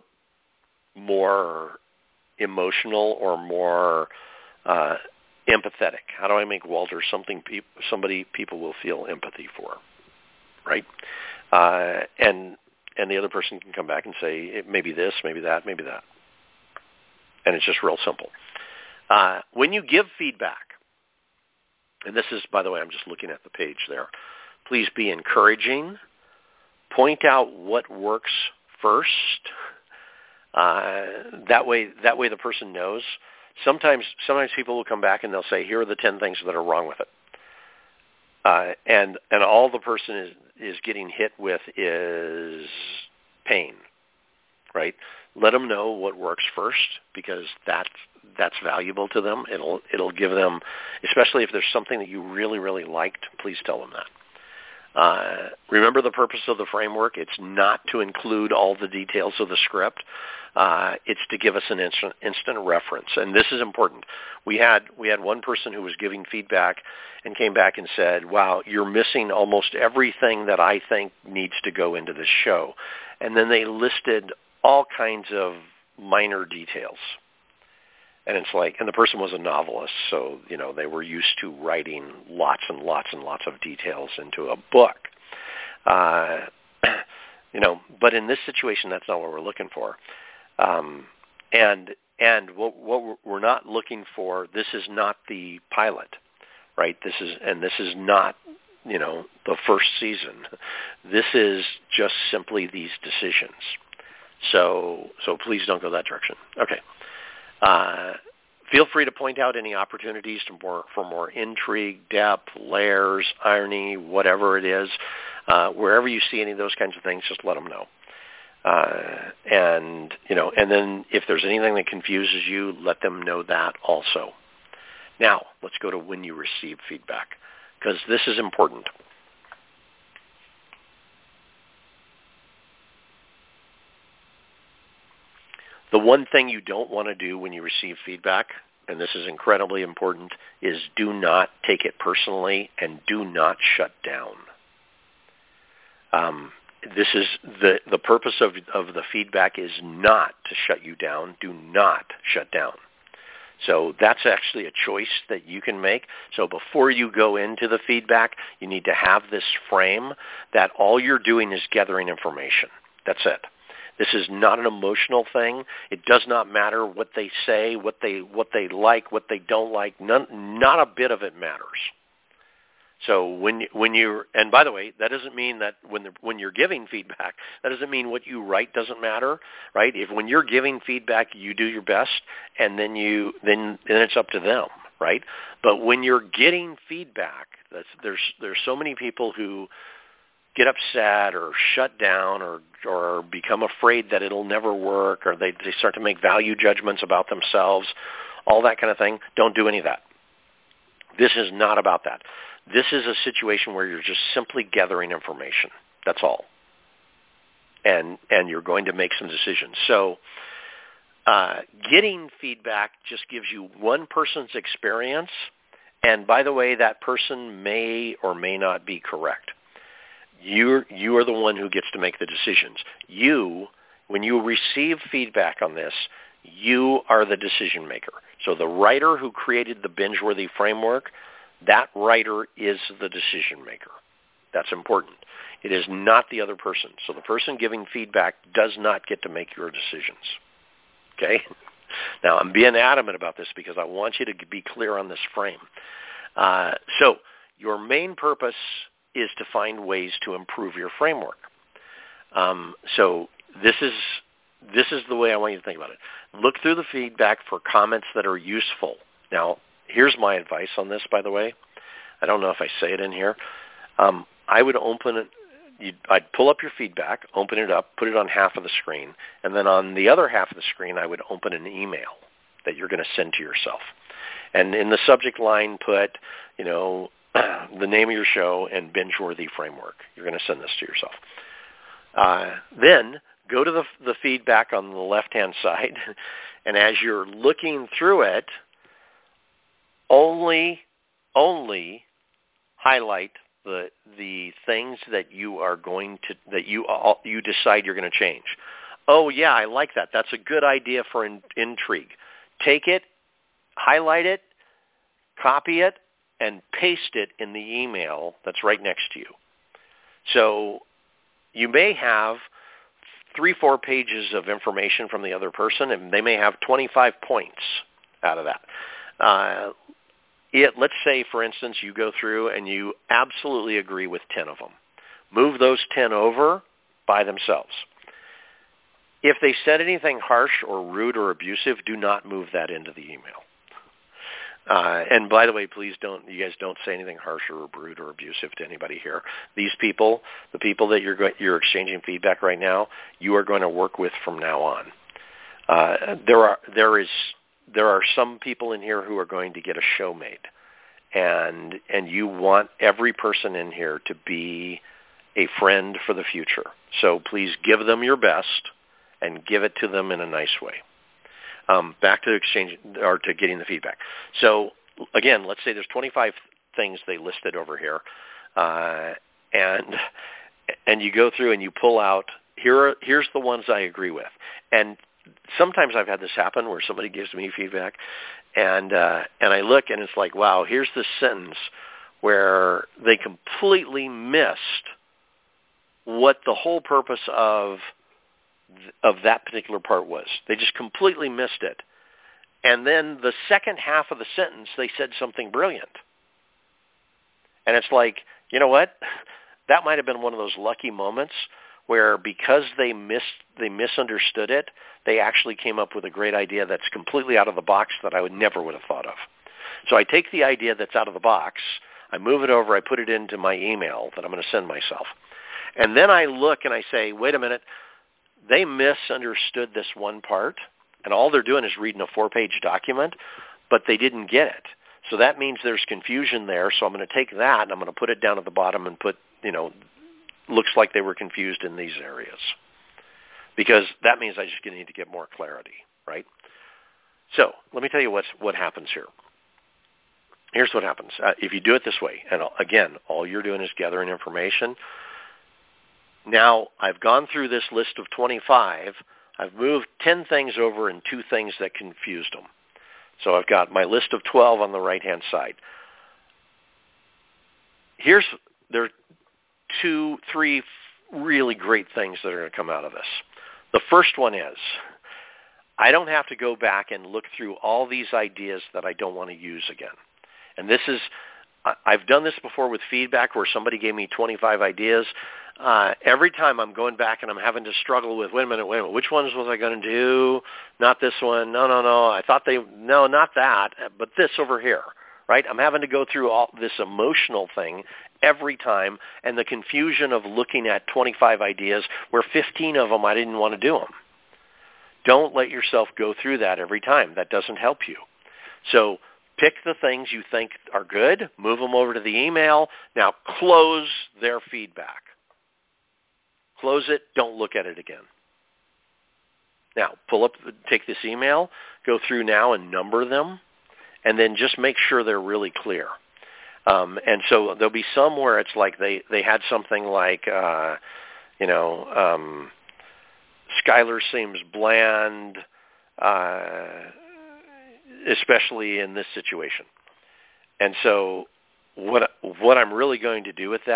more emotional or more uh, empathetic? How do I make Walter something pe- somebody people will feel empathy for, right? Uh, and and the other person can come back and say, maybe this, maybe that, maybe that. And it's just real simple. Uh, when you give feedback, and this is, by the way, I'm just looking at the page there, please be encouraging. Point out what works first. Uh, that way, that way the person knows. Sometimes, sometimes people will come back and they'll say, "Here are the ten things that are wrong with it," uh, and and all the person is is getting hit with is pain, right? Let them know what works first, because that's that's valuable to them. It'll it'll give them, especially if there's something that you really really liked. Please tell them that. Uh, remember the purpose of the framework. It's not to include all the details of the script. Uh, it's to give us an instant, instant reference, and this is important. We had we had one person who was giving feedback and came back and said, "Wow, you're missing almost everything that I think needs to go into this show," and then they listed all kinds of minor details. And it's like, and the person was a novelist, so, you know, they were used to writing lots and lots and lots of details into a book. Uh, you know, but in this situation, that's not what we're looking for. Um, and and what, what we're not looking for, this is not the pilot, right? This is, and this is not, you know, the first season. This is just simply these decisions. So, so please don't go that direction. Okay. Uh, feel free to point out any opportunities to more, for more intrigue, depth, layers, irony, whatever it is. Uh, wherever you see any of those kinds of things, just let them know. Uh, and, you know, and then if there's anything that confuses you, let them know that also. Now, let's go to when you receive feedback, because this is important. The one thing you don't want to do when you receive feedback, and this is incredibly important, is do not take it personally and do not shut down. Um, this is the, the purpose of, of the feedback is not to shut you down. Do not shut down. So that's actually a choice that you can make. So before you go into the feedback, you need to have this frame that all you're doing is gathering information. That's it. This is not an emotional thing. It does not matter what they say, what they what they like, what they don't like. None, not a bit of it matters. So when when you're, and by the way, that doesn't mean that when the, when you're giving feedback, that doesn't mean what you write doesn't matter, right? If when you're giving feedback, you do your best, and then you then then it's up to them, right? But when you're getting feedback, that's, there's there's so many people who get upset or shut down or or become afraid that it'll never work, or they, they start to make value judgments about themselves, all that kind of thing. Don't do any of that. This is not about that. This is a situation where you're just simply gathering information. That's all. And and you're going to make some decisions. So uh, getting feedback just gives you one person's experience, and by the way, that person may or may not be correct. You're, you are the one who gets to make the decisions. You, when you receive feedback on this, you are the decision maker. So the writer who created the Binge-Worthy framework, that writer is the decision maker. That's important. It is not the other person. So the person giving feedback does not get to make your decisions. Okay? Now, I'm being adamant about this because I want you to be clear on this frame. Uh, so your main purpose is to find ways to improve your framework. Um, so this is this is the way I want you to think about it. Look through the feedback for comments that are useful. Now, here's my advice on this, by the way. I don't know if I say it in here. Um, I would open it. You'd, I'd pull up your feedback, open it up, put it on half of the screen, and then on the other half of the screen, I would open an email that you're going to send to yourself. And in the subject line, put, you know, the name of your show and binge-worthy framework. You're going to send this to yourself. Uh, then go to the, the feedback on the left-hand side, and as you're looking through it, only, only highlight the the things that you are going to that you you decide you're going to change. Oh yeah, I like that. That's a good idea for in, intrigue. Take it, highlight it, copy it, and paste it in the email that's right next to you. So you may have three, four pages of information from the other person, and they may have twenty-five points out of that. Uh, It, let's say, for instance, you go through and you absolutely agree with ten of them. Move those ten over by themselves. If they said anything harsh or rude or abusive, do not move that into the email. Uh, and by the way, please don't, you guys don't say anything harsh or rude or abusive to anybody here. These people, the people that you're go- you're exchanging feedback right now, you are going to work with from now on. Uh, there are there is. There are some people in here who are going to get a show made, and and you want every person in here to be a friend for the future. So please give them your best and give it to them in a nice way. Um, back to exchange or to getting the feedback. So again, let's say there's twenty-five things they listed over here, uh, and and you go through and you pull out here. Are, here's the ones I agree with, and sometimes I've had this happen where somebody gives me feedback, and uh, and I look and it's like, wow, here's this sentence where they completely missed what the whole purpose of of that particular part was. They just completely missed it. And then the second half of the sentence, they said something brilliant. And it's like, you know what? That might have been one of those lucky moments where because they missed, they misunderstood it, they actually came up with a great idea that's completely out of the box that I would never would have thought of. So I take the idea that's out of the box, I move it over, I put it into my email that I'm going to send myself. And then I look and I say, wait a minute, they misunderstood this one part, and all they're doing is reading a four-page document, but they didn't get it. So that means there's confusion there, so I'm going to take that and I'm going to put it down at the bottom and put, you know, looks like they were confused in these areas. Because that means I just need to get more clarity, right? So let me tell you what's, what happens here. Here's what happens. Uh, if you do it this way, and again, all you're doing is gathering information. Now, I've gone through this list of twenty-five. I've moved ten things over and two things that confused them. So I've got my list of twelve on the right-hand side. Here's, there are two, three really great things that are going to come out of this. The first one is, I don't have to go back and look through all these ideas that I don't want to use again. And this is, I've done this before with feedback where somebody gave me twenty-five ideas. Uh, every time I'm going back and I'm having to struggle with, wait a minute, wait a minute, which ones was I going to do? Not this one. No, no, no. I thought they, no, not that, but this over here, right? I'm having to go through all this emotional thing every time, and the confusion of looking at twenty-five ideas where fifteen of them I didn't want to do them. Don't let yourself go through that every time. That doesn't help you. So pick the things you think are good, move them over to the email. Now close their feedback. Close it. Don't look at it again. Now, pull up, take this email, go through now and number them, and then just make sure they're really clear. Um, and so there'll be some where it's like they, they had something like, uh, you know, um, Skylar seems bland, uh, especially in this situation. And so what what I'm really going to do with that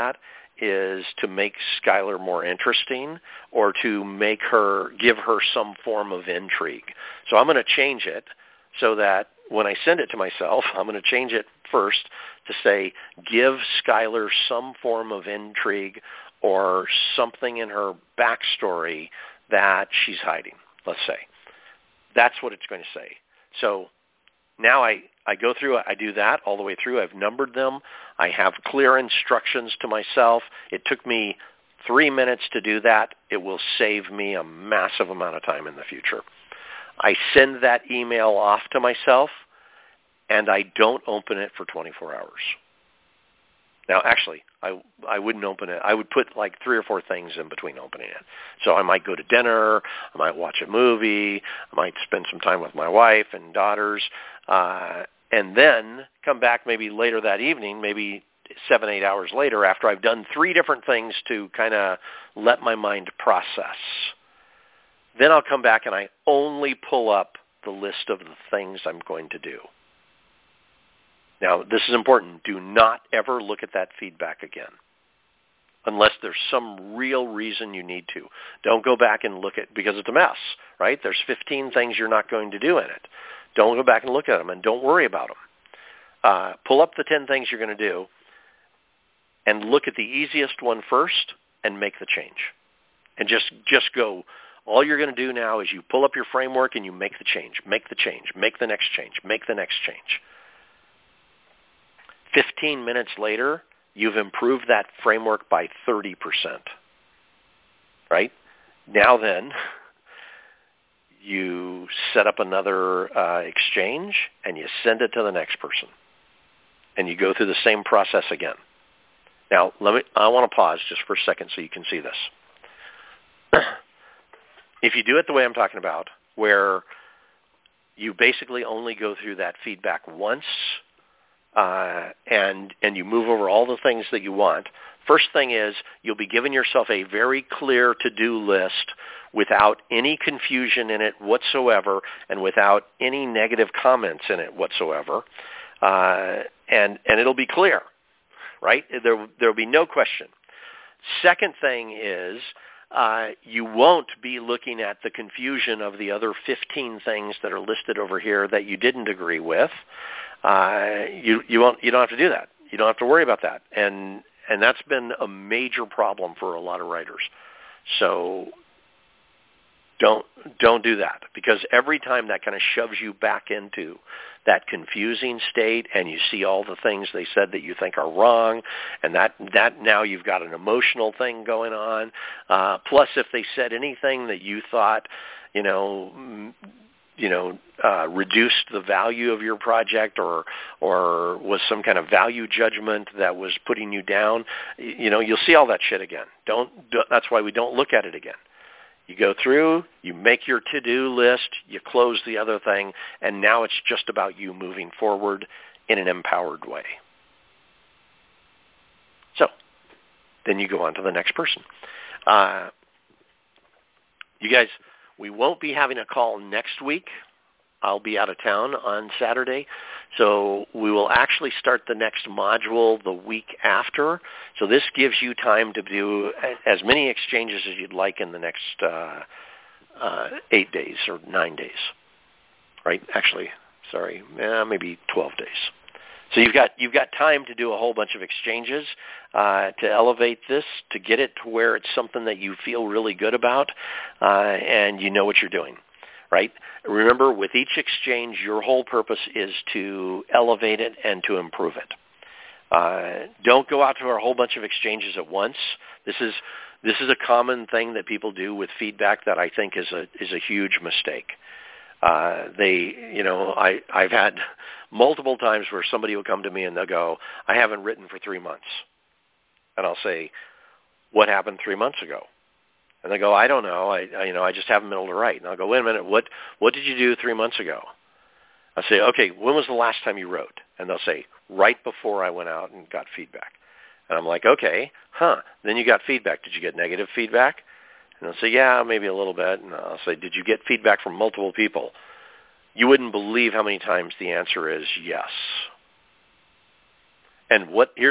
is to make Skylar more interesting or to make her, give her some form of intrigue. So I'm going to change it so that when I send it to myself, I'm going to change it first to say, give Skylar some form of intrigue or something in her backstory that she's hiding, let's say. That's what it's going to say. So now I, I go through, I do that all the way through. I've numbered them. I have clear instructions to myself. It took me three minutes to do that. It will save me a massive amount of time in the future. I send that email off to myself, and I don't open it for twenty-four hours. Now, actually, I, I wouldn't open it. I would put like three or four things in between opening it. So I might go to dinner. I might watch a movie. I might spend some time with my wife and daughters, uh, and then come back maybe later that evening, maybe seven, eight hours later after I've done three different things to kind of let my mind process. Then I'll come back and I only pull up the list of the things I'm going to do. Now, this is important. Do not ever look at that feedback again unless there's some real reason you need to. Don't go back and look at, because it's a mess, right? There's fifteen things you're not going to do in it. Don't go back and look at them, and don't worry about them. Uh, pull up the ten things you're going to do and look at the easiest one first and make the change. And just, just go. All you're going to do now is you pull up your framework and you make the change, make the change, make the next change, make the next change. fifteen minutes later, you've improved that framework by thirty percent, right? Now then, you set up another uh, exchange and you send it to the next person. And you go through the same process again. Now, let me, I want to pause just for a second so you can see this. If you do it the way I'm talking about, where you basically only go through that feedback once, Uh, and and you move over all the things that you want. First thing is you'll be giving yourself a very clear to-do list without any confusion in it whatsoever and without any negative comments in it whatsoever. Uh, and, and it'll be clear, right? There there'll be no question. Second thing is uh, you won't be looking at the confusion of the other fifteen things that are listed over here that you didn't agree with. Uh, you you won't you don't have to do that. You don't have to worry about that, and and that's been a major problem for a lot of writers. So don't don't do that, because every time that kind of shoves you back into that confusing state, and you see all the things they said that you think are wrong, and that that now you've got an emotional thing going on. Uh, plus, if they said anything that you thought, you know. you know, uh, reduced the value of your project or or was some kind of value judgment that was putting you down, you know, you'll see all that shit again. Don't, that's why we don't look at it again. You go through, you make your to-do list, you close the other thing, and now it's just about you moving forward in an empowered way. So then you go on to the next person. Uh, you guys... We won't be having a call next week. I'll be out of town on Saturday. So we will actually start the next module the week after. So this gives you time to do as many exchanges as you'd like in the next uh, uh, eight days or nine days. Right? Actually, sorry, eh, maybe twelve days. So you've got you've got time to do a whole bunch of exchanges uh, to elevate this, to get it to where it's something that you feel really good about, uh, and you know what you're doing, right? Remember, with each exchange, your whole purpose is to elevate it and to improve it. Uh, don't go out to a whole bunch of exchanges at once. This is this is a common thing that people do with feedback that I think is a is a huge mistake. Uh, they, you know, I, I've had multiple times where somebody will come to me and they'll go, I haven't written for three months. And I'll say, what happened three months ago? And they go, I don't know. I, I you know, I just haven't been able to write. And I'll go, wait a minute. What, what did you do three months ago? I say, okay, when was the last time you wrote? And they'll say, right before I went out and got feedback. And I'm like, okay, huh. Then you got feedback. Did you get negative feedback? And they'll say, yeah, maybe a little bit. And I'll say, did you get feedback from multiple people? You wouldn't believe how many times the answer is yes. And what here's what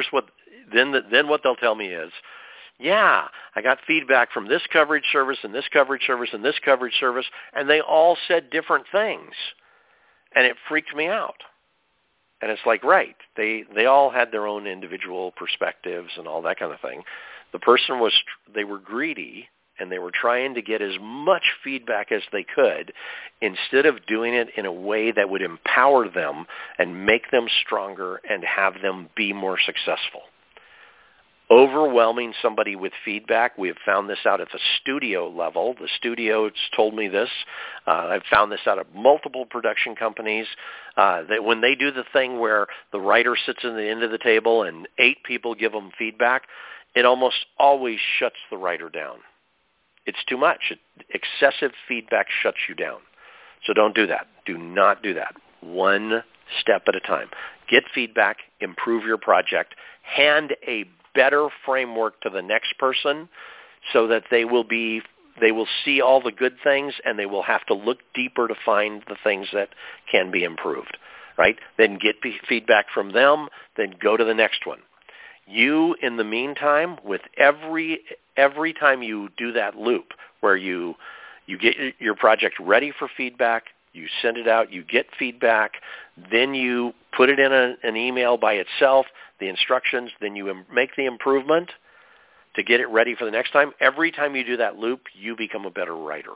then the, then what they'll tell me is, yeah, I got feedback from this coverage service and this coverage service and this coverage service, and they all said different things, and it freaked me out. And it's like, right, they they all had their own individual perspectives and all that kind of thing. The person was, they were greedy, and they were trying to get as much feedback as they could instead of doing it in a way that would empower them and make them stronger and have them be more successful. Overwhelming somebody with feedback, we have found this out at the studio level. The studios told me this. Uh, I've found this out at multiple production companies, uh, that when they do the thing where the writer sits at the end of the table and eight people give them feedback, it almost always shuts the writer down. It's too much. It, excessive feedback shuts you down. So don't do that. Do not do that. One step at a time. Get feedback, improve your project, hand a better framework to the next person so that they will be they will see all the good things and they will have to look deeper to find the things that can be improved, right? Then get p- feedback from them, then go to the next one. You, in the meantime, with every every time you do that loop where you you get your project ready for feedback, you send it out, you get feedback, then you put it in a, an email by itself, the instructions, then you im- make the improvement to get it ready for the next time. Every time you do that loop, you become a better writer.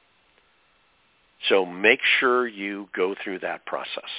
So make sure you go through that process.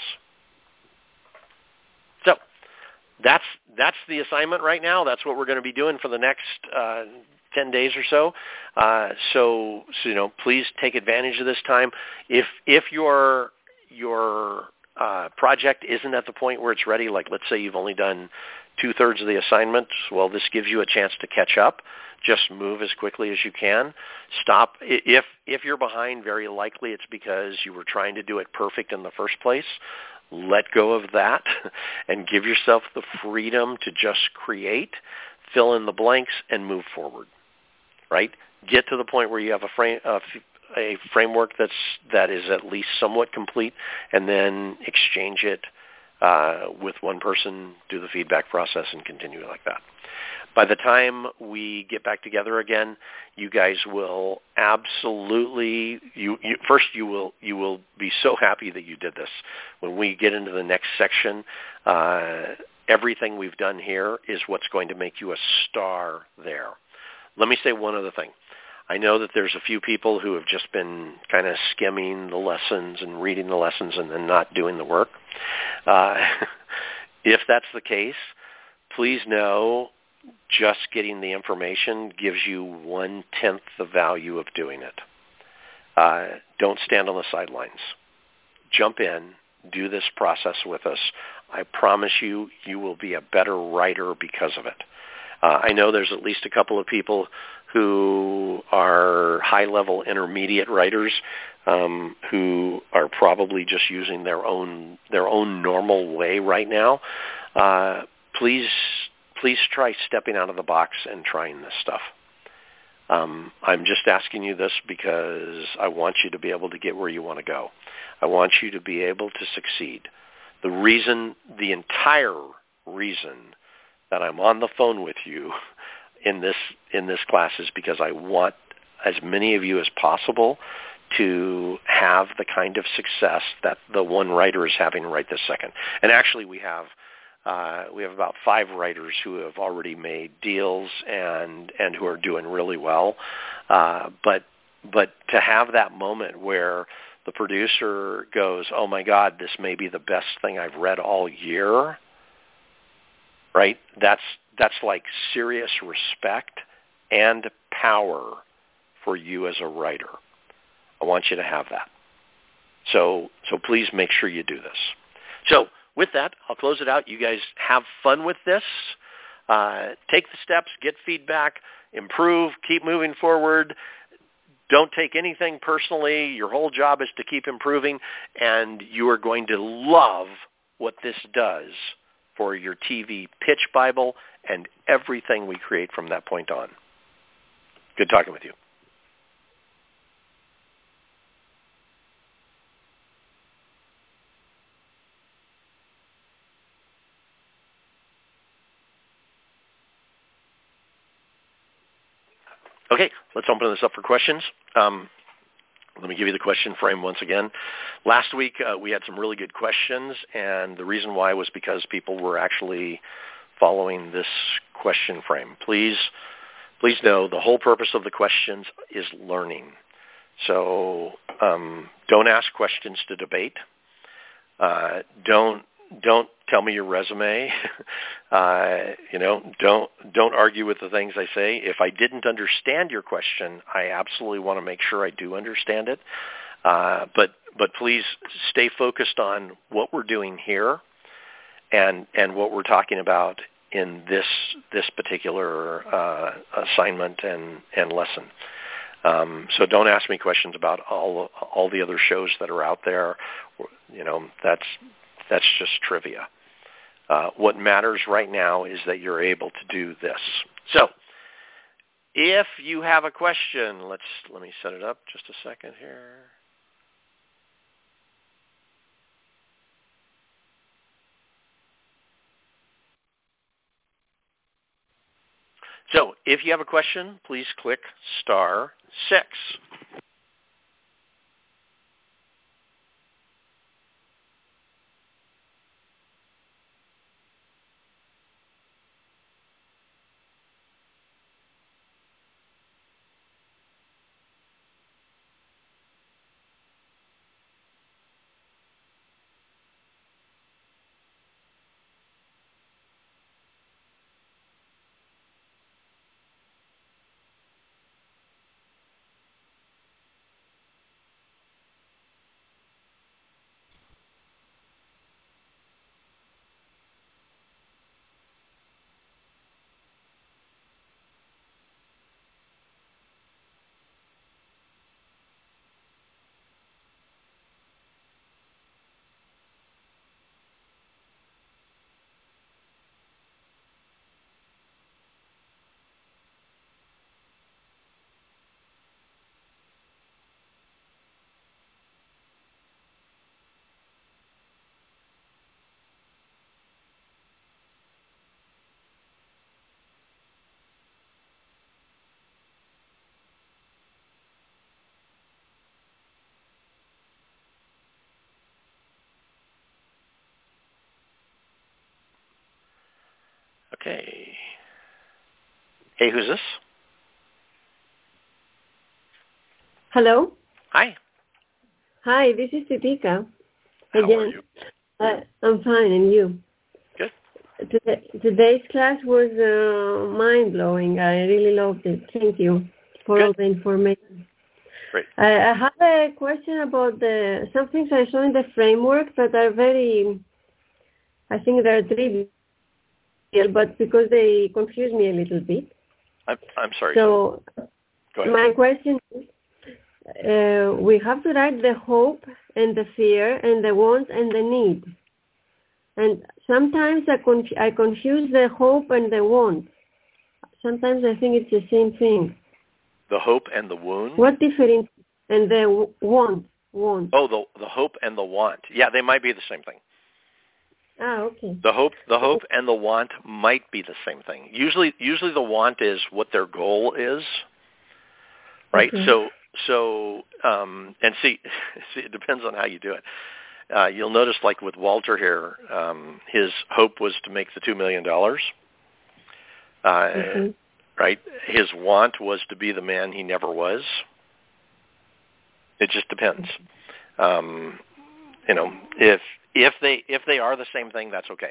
So that's that's the assignment right now. That's what we're going to be doing for the next uh, ten days or so. Uh, so, so, you know, please take advantage of this time. If if your your uh, project isn't at the point where it's ready, like let's say you've only done two-thirds of the assignment, well, this gives you a chance to catch up. Just move as quickly as you can. Stop. If if you're behind, very likely it's because you were trying to do it perfect in the first place. Let go of that and give yourself the freedom to just create, fill in the blanks, and move forward, right? Get to the point where you have a frame, uh, a framework that's, that is at least somewhat complete, and then exchange it uh, with one person, do the feedback process, and continue like that. By the time we get back together again, you guys will absolutely you, you first you will you will be so happy that you did this. When we get into the next section, uh, everything we've done here is what's going to make you a star there. Let me say one other thing. I know that there's a few people who have just been kind of skimming the lessons and reading the lessons and then not doing the work. Uh, if that's the case, please know just getting the information gives you one-tenth the value of doing it. Uh, don't stand on the sidelines. Jump in. Do this process with us. I promise you, you will be a better writer because of it. Uh, I know there's at least a couple of people who are high-level intermediate writers um, who are probably just using their own their own normal way right now. Uh, please, please try stepping out of the box and trying this stuff. Um, I'm just asking you this because I want you to be able to get where you want to go. I want you to be able to succeed. The reason, the entire reason that I'm on the phone with you in this in this class is because I want as many of you as possible to have the kind of success that the one writer is having right this second. And actually, we have uh, we have about five writers who have already made deals and and who are doing really well. Uh, but but to have that moment where the producer goes, "Oh my God, this may be the best thing I've read all year," right? That's that's like serious respect and power for you as a writer. I want you to have that. So so please make sure you do this. So with that, I'll close it out. You guys have fun with this. Uh, take the steps, get feedback, improve, keep moving forward. Don't take anything personally. Your whole job is to keep improving, and you are going to love what this does for your T V pitch Bible and everything we create from that point on. Good talking with you. Okay, let's open this up for questions. Um, let me give you the question frame once again. Last week uh, we had some really good questions, and the reason why was because people were actually following this question frame. Please, please know the whole purpose of the questions is learning. So um, don't ask questions to debate. Uh, don't don't tell me your resume. uh, you know, don't don't argue with the things I say. If I didn't understand your question, I absolutely want to make sure I do understand it. Uh, but but please stay focused on what we're doing here and and what we're talking about in this this particular uh, assignment and, and lesson. Um, so don't ask me questions about all all the other shows that are out there. You know, that's that's just trivia. Uh, what matters right now is that you're able to do this. So if you have a question, let's let me set it up just a second here. So if you have a question, please click star six. Okay. Hey, who's this? Hello. Hi. Hi, this is Titika. How Again. are you? Uh, I'm fine, and you? Good. Today, today's class was uh, mind-blowing. I really loved it. Thank you for Good. all the information. Great. I, I have a question about the some things I saw in the framework that are very, I think they're trivial, but because they confuse me a little bit. I'm, I'm sorry. So Go ahead. my question is, uh, we have to write the hope and the fear and the want and the need. And sometimes I, conf- I confuse the hope and the want. Sometimes I think it's the same thing. The hope and the wound? What difference? And the w- want. want. Oh, the the hope and the want. Yeah, they might be the same thing. Ah, okay. The hope, the hope and the want might be the same thing. Usually, usually the want is what their goal is, right? Okay. So, so, um, and see, see, it depends on how you do it. Uh, you'll notice, like with Walter here, um, his hope was to make the two million dollars. Uh, mm-hmm. Right? His want was to be the man he never was. It just depends. Um, you know, if if they if they are the same thing, that's okay.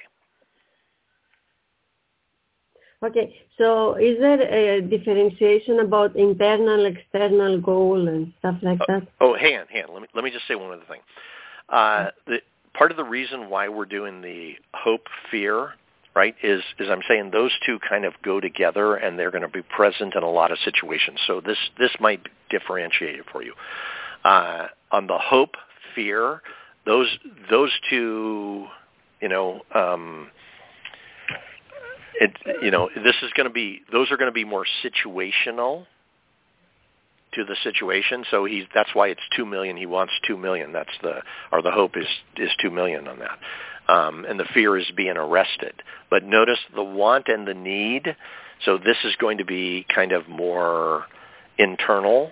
Okay. So is there a differentiation about internal, external goal and stuff like Uh, that? oh, hang on, hang on. Let me let me just say one other thing. Uh, the, part of the reason why we're doing the hope fear, right, is is I'm saying those two kind of go together, and they're going to be present in a lot of situations. So this this might differentiate it for you. Uh, on the hope fear, those those two, you know, um, it you know this is going to be those are going to be more situational to the situation. So he's that's why it's two million. He wants two million. That's the or the hope is is two million on that. Um, and the fear is being arrested. But notice the want and the need. So this is going to be kind of more internal.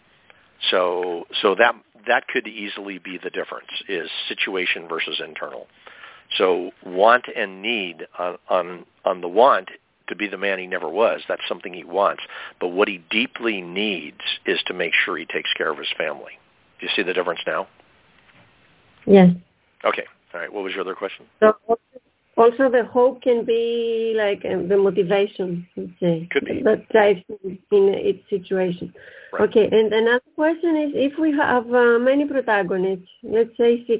So so that that could easily be the difference, is situation versus internal. So want and need on, on on the want to be the man he never was, that's something he wants. But what he deeply needs is to make sure he takes care of his family. Do you see the difference now? Yes. Okay. All right. What was your other question? So also the hope can be like um, the motivation, let's say, Could be. that drives in, in each situation. Right. Okay. And another question is, if we have uh, many protagonists, let's say six,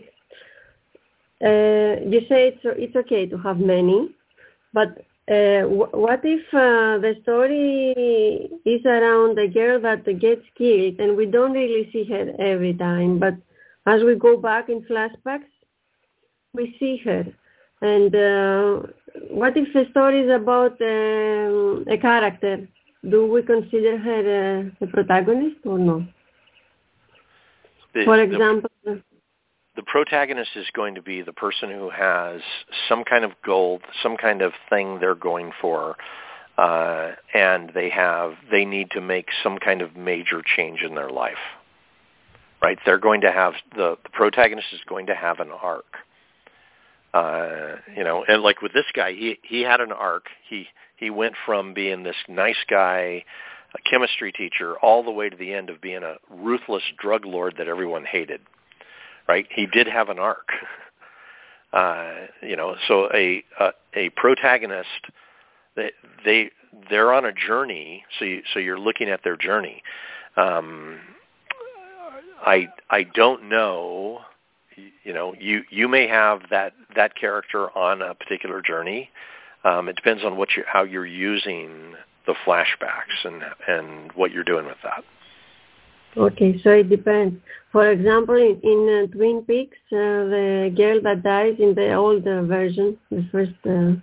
uh, you say it's, it's okay to have many, but Uh, wh- what if uh, the story is around a girl that gets killed and we don't really see her every time, but as we go back in flashbacks, we see her? And uh, what if the story is about um, a character? Do we consider her uh, a protagonist or no? The, For example... The, the protagonist is going to be the person who has some kind of goal, some kind of thing they're going for, uh, and they have they need to make some kind of major change in their life. Right? They're going to have the, the protagonist is going to have an arc. Uh, you know, and like with this guy, he he had an arc. He he went from being this nice guy, a chemistry teacher, all the way to the end of being a ruthless drug lord that everyone hated. Right? He did have an arc. Uh, you know, so a, a a protagonist, they they they're on a journey. So you, so you're looking at their journey. Um, I I don't know. You know, you you may have that that character on a particular journey. Um, it depends on what you how you're using the flashbacks and and what you're doing with that. Okay, so it depends. For example, in, in uh, Twin Peaks, uh, the girl that dies in the old uh, version, the first, uh,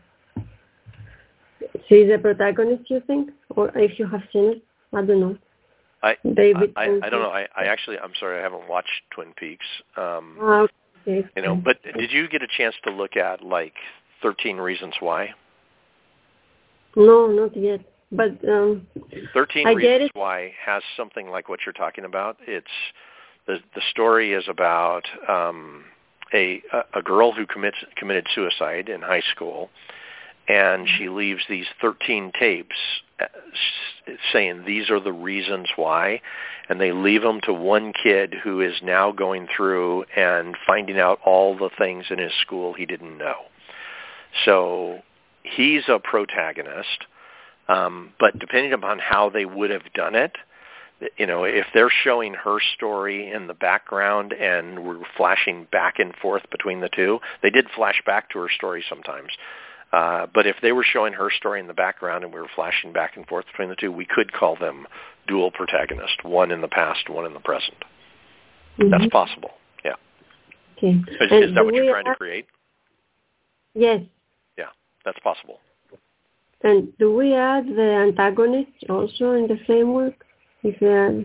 she's a protagonist, you think? Or if you have seen it, I don't know. I David I, I, I don't know. I, I actually, I'm sorry, I haven't watched Twin Peaks. Um, oh, okay. You know, but did you get a chance to look at like thirteen Reasons Why? No, not yet. But um, thirteen I Reasons get it. Why has something like what you're talking about. It's the the story is about um, a a girl who commits committed suicide in high school, and she leaves these thirteen tapes saying these are the reasons why, and they leave them to one kid who is now going through and finding out all the things in his school he didn't know. So he's a protagonist. Um, but depending upon how they would have done it, you know, if they're showing her story in the background and we're flashing back and forth between the two, they did flash back to her story sometimes. Uh, but if they were showing her story in the background and we were flashing back and forth between the two, we could call them dual protagonists, one in the past, one in the present. Mm-hmm. That's possible, yeah. Okay. Is, is that what you're trying to create? Yes. Yeah, that's possible. And do we add the antagonist also in the framework? If we add...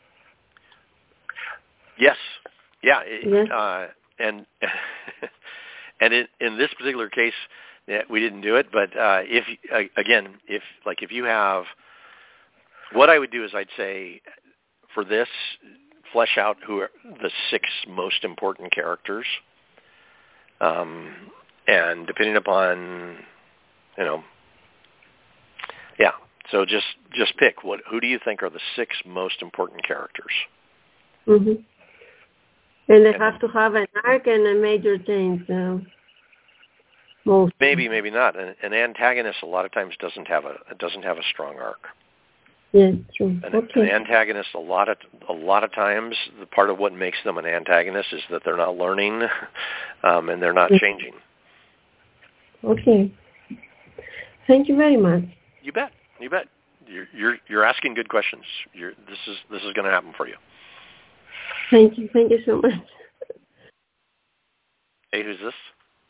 Yes. Yeah. It, yes. Uh, and and in, in this particular case, yeah, we didn't do it. But uh, if uh, again, if like if you have, what I would do is I'd say for this, flesh out who are the six most important characters, um, and depending upon, you know. Yeah. So just just pick what. Who do you think are the six most important characters? Mm-hmm. And they and have to have an arc and a major change. Uh, most maybe, maybe not. An, an antagonist a lot of times doesn't have a doesn't have a strong arc. Yeah, true. An, okay. an antagonist a lot of a lot of times the part of what makes them an antagonist is that they're not learning, um, and they're not mm-hmm. changing. Okay. Thank you very much. You bet. You bet. You're you're you're asking good questions. You're, this is this is going to happen for you. Thank you. Thank you so much. Hey, who's this?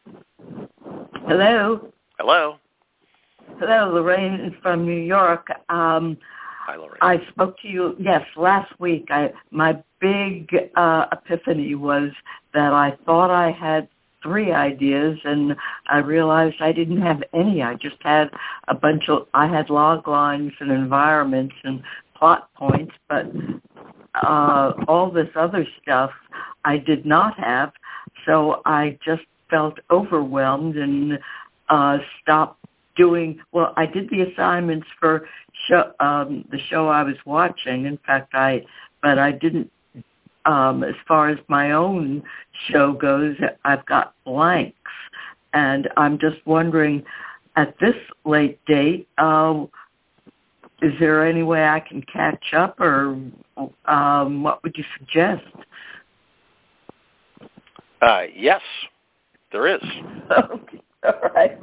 Hello. Hello. Hello, Lorraine from New York. Um, Hi, Lorraine. I spoke to you, yes, last week. I my big uh, epiphany was that I thought I had three ideas, and I realized I didn't have any. I just had a bunch of, I had log lines and environments and plot points, but uh, all this other stuff I did not have, so I just felt overwhelmed and uh, stopped doing, well, I did the assignments for show, um, the show I was watching. In fact, I, but I didn't, um, as far as my own show goes, I've got blanks. And I'm just wondering, at this late date, uh, is there any way I can catch up, or um, what would you suggest? Uh, yes, there is. Okay. All right.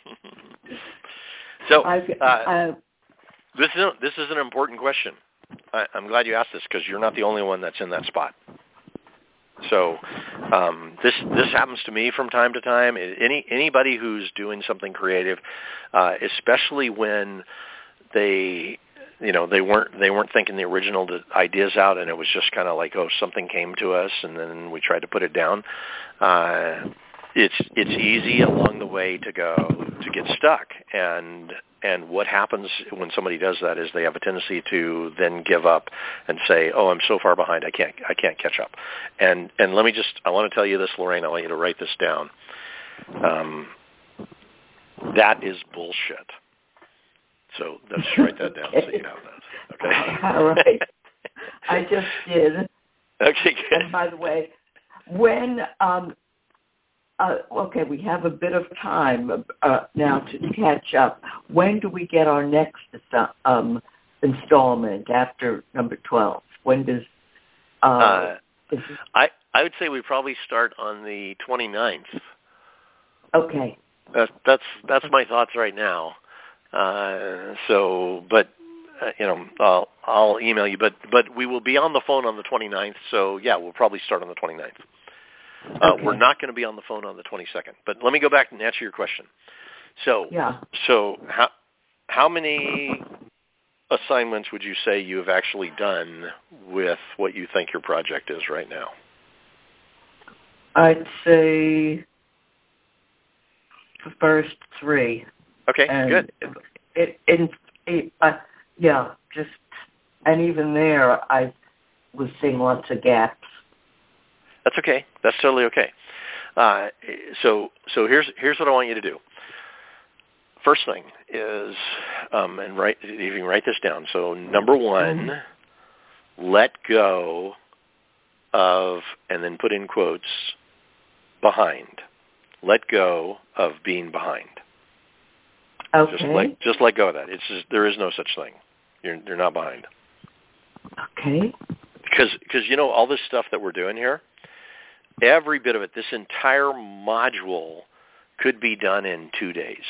So I, uh, I, this is a, this is an important question. I, I'm glad you asked this because you're not the only one that's in that spot. So um, this this happens to me from time to time. Any anybody who's doing something creative, uh, especially when they you know they weren't they weren't thinking the original ideas out, and it was just kind of like, oh, something came to us, and then we tried to put it down. Uh, it's it's easy along the way to go to get stuck, and and what happens when somebody does that is they have a tendency to then give up and say, oh, I'm so far behind, I can't I can't catch up. And and let me just I want to tell you this, Lorraine. I want you to write this down. Um, that is bullshit. So let's write that down okay. So you have that. Okay. All right. I just did. Okay. Good. And by the way, when um, uh, okay, we have a bit of time uh, now to catch up. When do we get our next um, installment after number twelve? When does? Uh, uh, is I I would say we probably start on the twenty-ninth. Okay. That's that's that's my thoughts right now. Uh, so, but uh, you know, I'll I'll email you. But but we will be on the phone on the twenty-ninth. So yeah, we'll probably start on the twenty-ninth. Uh, okay. We're not going to be on the phone on the twenty-second. But let me go back and answer your question. So yeah. So how how many assignments would you say you have actually done with what you think your project is right now? I'd say the first three. Okay, and good. It, it, it uh, yeah, just, and even there, I was seeing lots of gaps. That's okay. That's totally okay. Uh, so, so here's here's what I want you to do. First thing is, um, and write you can write this down. So, number one, mm-hmm. let go of, and then put in quotes, behind. Let go of being behind. Okay. Just let just let go of that. It's just, there is no such thing. You're you're not behind. Okay. Because because you know all this stuff that we're doing here, every bit of it, this entire module could be done in two days.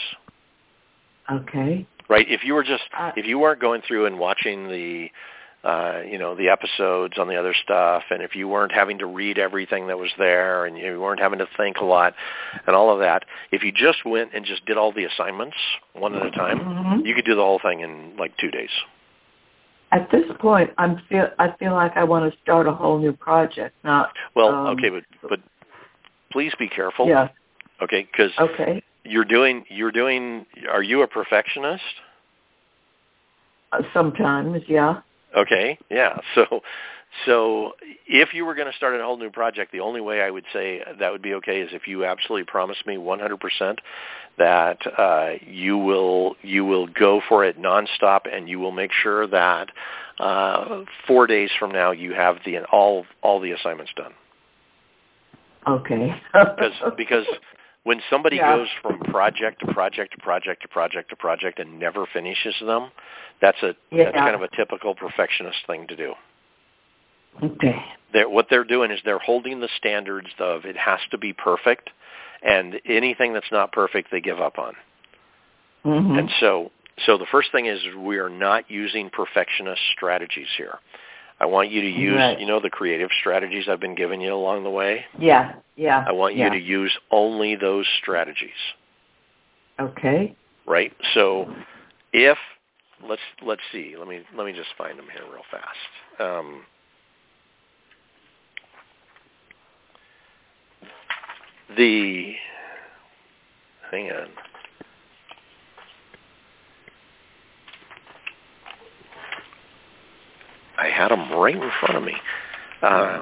Okay. Right. If you were just uh, if you weren't going through and watching the uh, you know the episodes on the other stuff, and if you weren't having to read everything that was there, and you weren't having to think a lot, and all of that, if you just went and just did all the assignments one at a time, mm-hmm. you could do the whole thing in like two days. At this point, I'm feel I feel like I want to start a whole new project. Not well, um, okay, but but please be careful. Yeah. Okay, because okay. you're doing you're doing. Are you a perfectionist? Uh, sometimes, yeah. Okay, yeah. So, so if you were going to start a whole new project, the only way I would say that would be okay is if you absolutely promise me one hundred percent that uh, you will you will go for it nonstop, and you will make sure that uh, four days from now you have the all all the assignments done. Okay. because because when somebody yeah. goes from project to project to project to project to project and never finishes them, that's a yeah. that's kind of a typical perfectionist thing to do. Okay. They're, what they're doing is they're holding the standards of it has to be perfect, and anything that's not perfect they give up on. Mm-hmm. And so so the first thing is we are not using perfectionist strategies here. I want you to use, right. you know, the creative strategies I've been giving you along the way. Yeah, yeah. I want yeah. you to use only those strategies. Okay. Right. So, if let's let's see. Let me let me just find them here real fast. Um, the hang on. I had them right in front of me. Uh,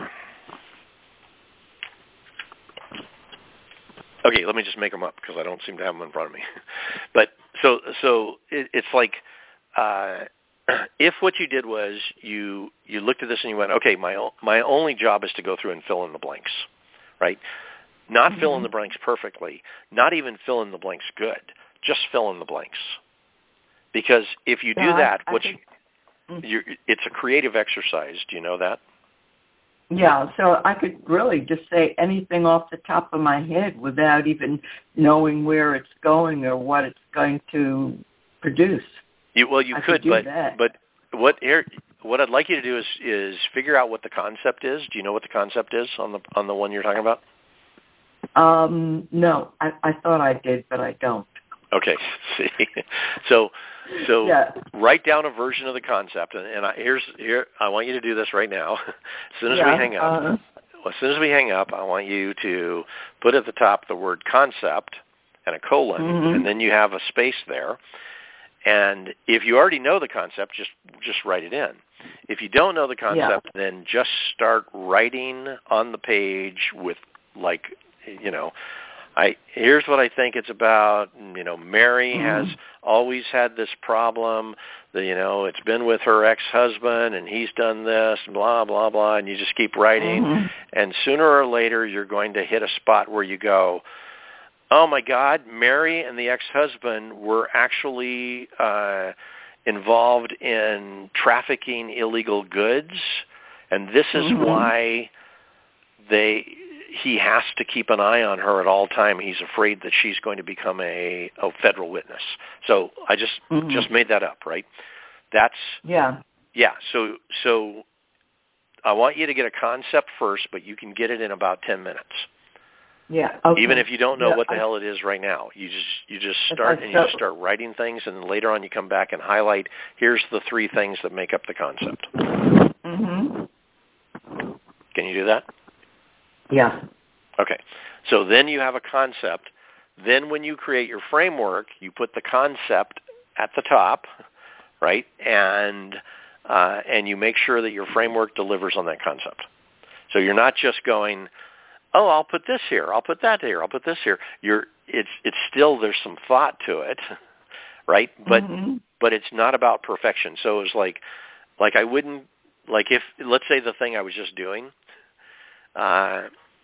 okay, let me just make them up because I don't seem to have them in front of me. But so so it, it's like uh, if what you did was you you looked at this and you went, okay, my my only job is to go through and fill in the blanks, right? Not mm-hmm. fill in the blanks perfectly, not even fill in the blanks good, just fill in the blanks. Because if you do yeah, that, I, I what think, you, you're, it's a creative exercise. Do you know that? Yeah, so I could really just say anything off the top of my head without even knowing where it's going or what it's going to produce. You, well, you I could, could but that. but what here, what I'd like you to do is is figure out what the concept is. Do you know what the concept is on the on the one you're talking about? Um, no, I, I thought I did, but I don't. Okay, see, so so yeah. write down a version of the concept, and, and I, here's here I want you to do this right now. As soon as yeah, we hang up, uh, as soon as we hang up, I want you to put at the top the word concept and a colon, mm-hmm. and then you have a space there. And if you already know the concept, just just write it in. If you don't know the concept, yeah. then just start writing on the page with, like, you know, I here's what I think it's about. You know, Mary mm-hmm. has always had this problem. The, you know, it's been with her ex-husband, and he's done this, blah, blah, blah, and you just keep writing. Mm-hmm. And sooner or later, you're going to hit a spot where you go, oh, my God, Mary and the ex-husband were actually uh, involved in trafficking illegal goods, and this is mm-hmm. why they he has to keep an eye on her at all time. He's afraid that she's going to become a, a federal witness. So I just mm-hmm. just made that up, right? That's yeah, yeah. So so I want you to get a concept first, but you can get it in about ten minutes. Yeah. Okay. Even if you don't know yeah, what the I, hell it is right now, you just you just start and you so. just start writing things, and then later on you come back and highlight. Here's the three things that make up the concept. Mm-hmm. Can you do that? Yeah. Okay. So then you have a concept. Then when you create your framework, you put the concept at the top, right? And uh, and you make sure that your framework delivers on that concept. So you're not just going, oh, I'll put this here, I'll put that here, I'll put this here. You're it's it's still there's some thought to it, right? But mm-hmm. but it's not about perfection. So it's like like I wouldn't like if let's say the thing I was just doing. Uh,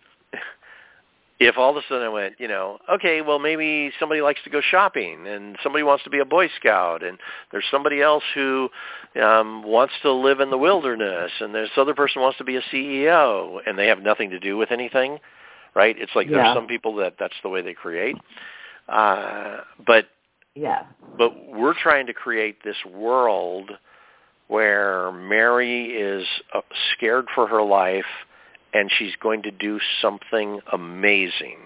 if all of a sudden I went, you know, okay, well, maybe somebody likes to go shopping and somebody wants to be a Boy Scout and there's somebody else who um, wants to live in the wilderness and this other person wants to be a C E O and they have nothing to do with anything, right? It's like yeah. there's some people that that's the way they create. Uh, but yeah. but we're trying to create this world where Mary is uh, scared for her life and she's going to do something amazing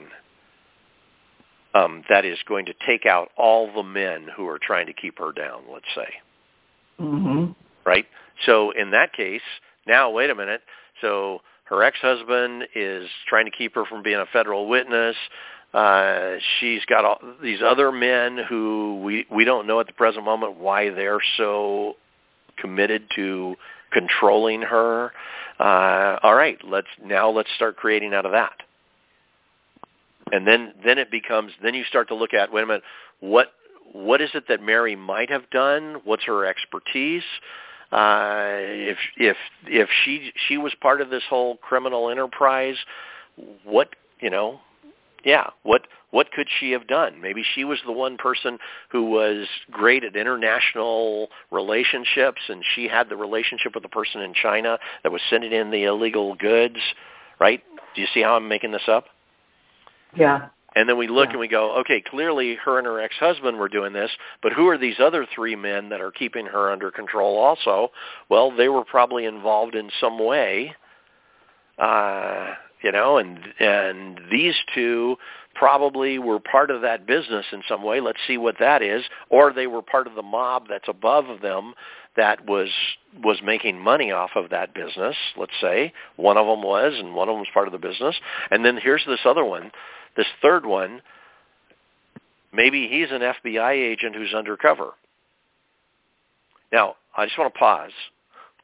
um, that is going to take out all the men who are trying to keep her down, let's say. Mm-hmm. Right? So in that case, now, wait a minute. So her ex-husband is trying to keep her from being a federal witness. Uh, she's got all these other men who we, we don't know at the present moment why they're so committed to controlling her. Uh, all right, let's now let's start creating out of that. And then, then it becomes, then you start to look at, wait a minute, what what is it that Mary might have done? What's her expertise? Uh, if if if she she was part of this whole criminal enterprise, what you know, yeah, what what could she have done? Maybe she was the one person who was great at international relationships, and she had the relationship with the person in China that was sending in the illegal goods, right? Do you see how I'm making this up? Yeah. And then we look yeah. and we go, okay, clearly her and her ex-husband were doing this, but who are these other three men that are keeping her under control also? Well, they were probably involved in some way, uh, you know, and and these two probably were part of that business in some way. Let's see what that is. Or they were part of the mob that's above them that was was making money off of that business, let's say. One of them was, and one of them was part of the business. And then here's this other one. This third one, maybe he's an F B I agent who's undercover. Now, I just want to pause.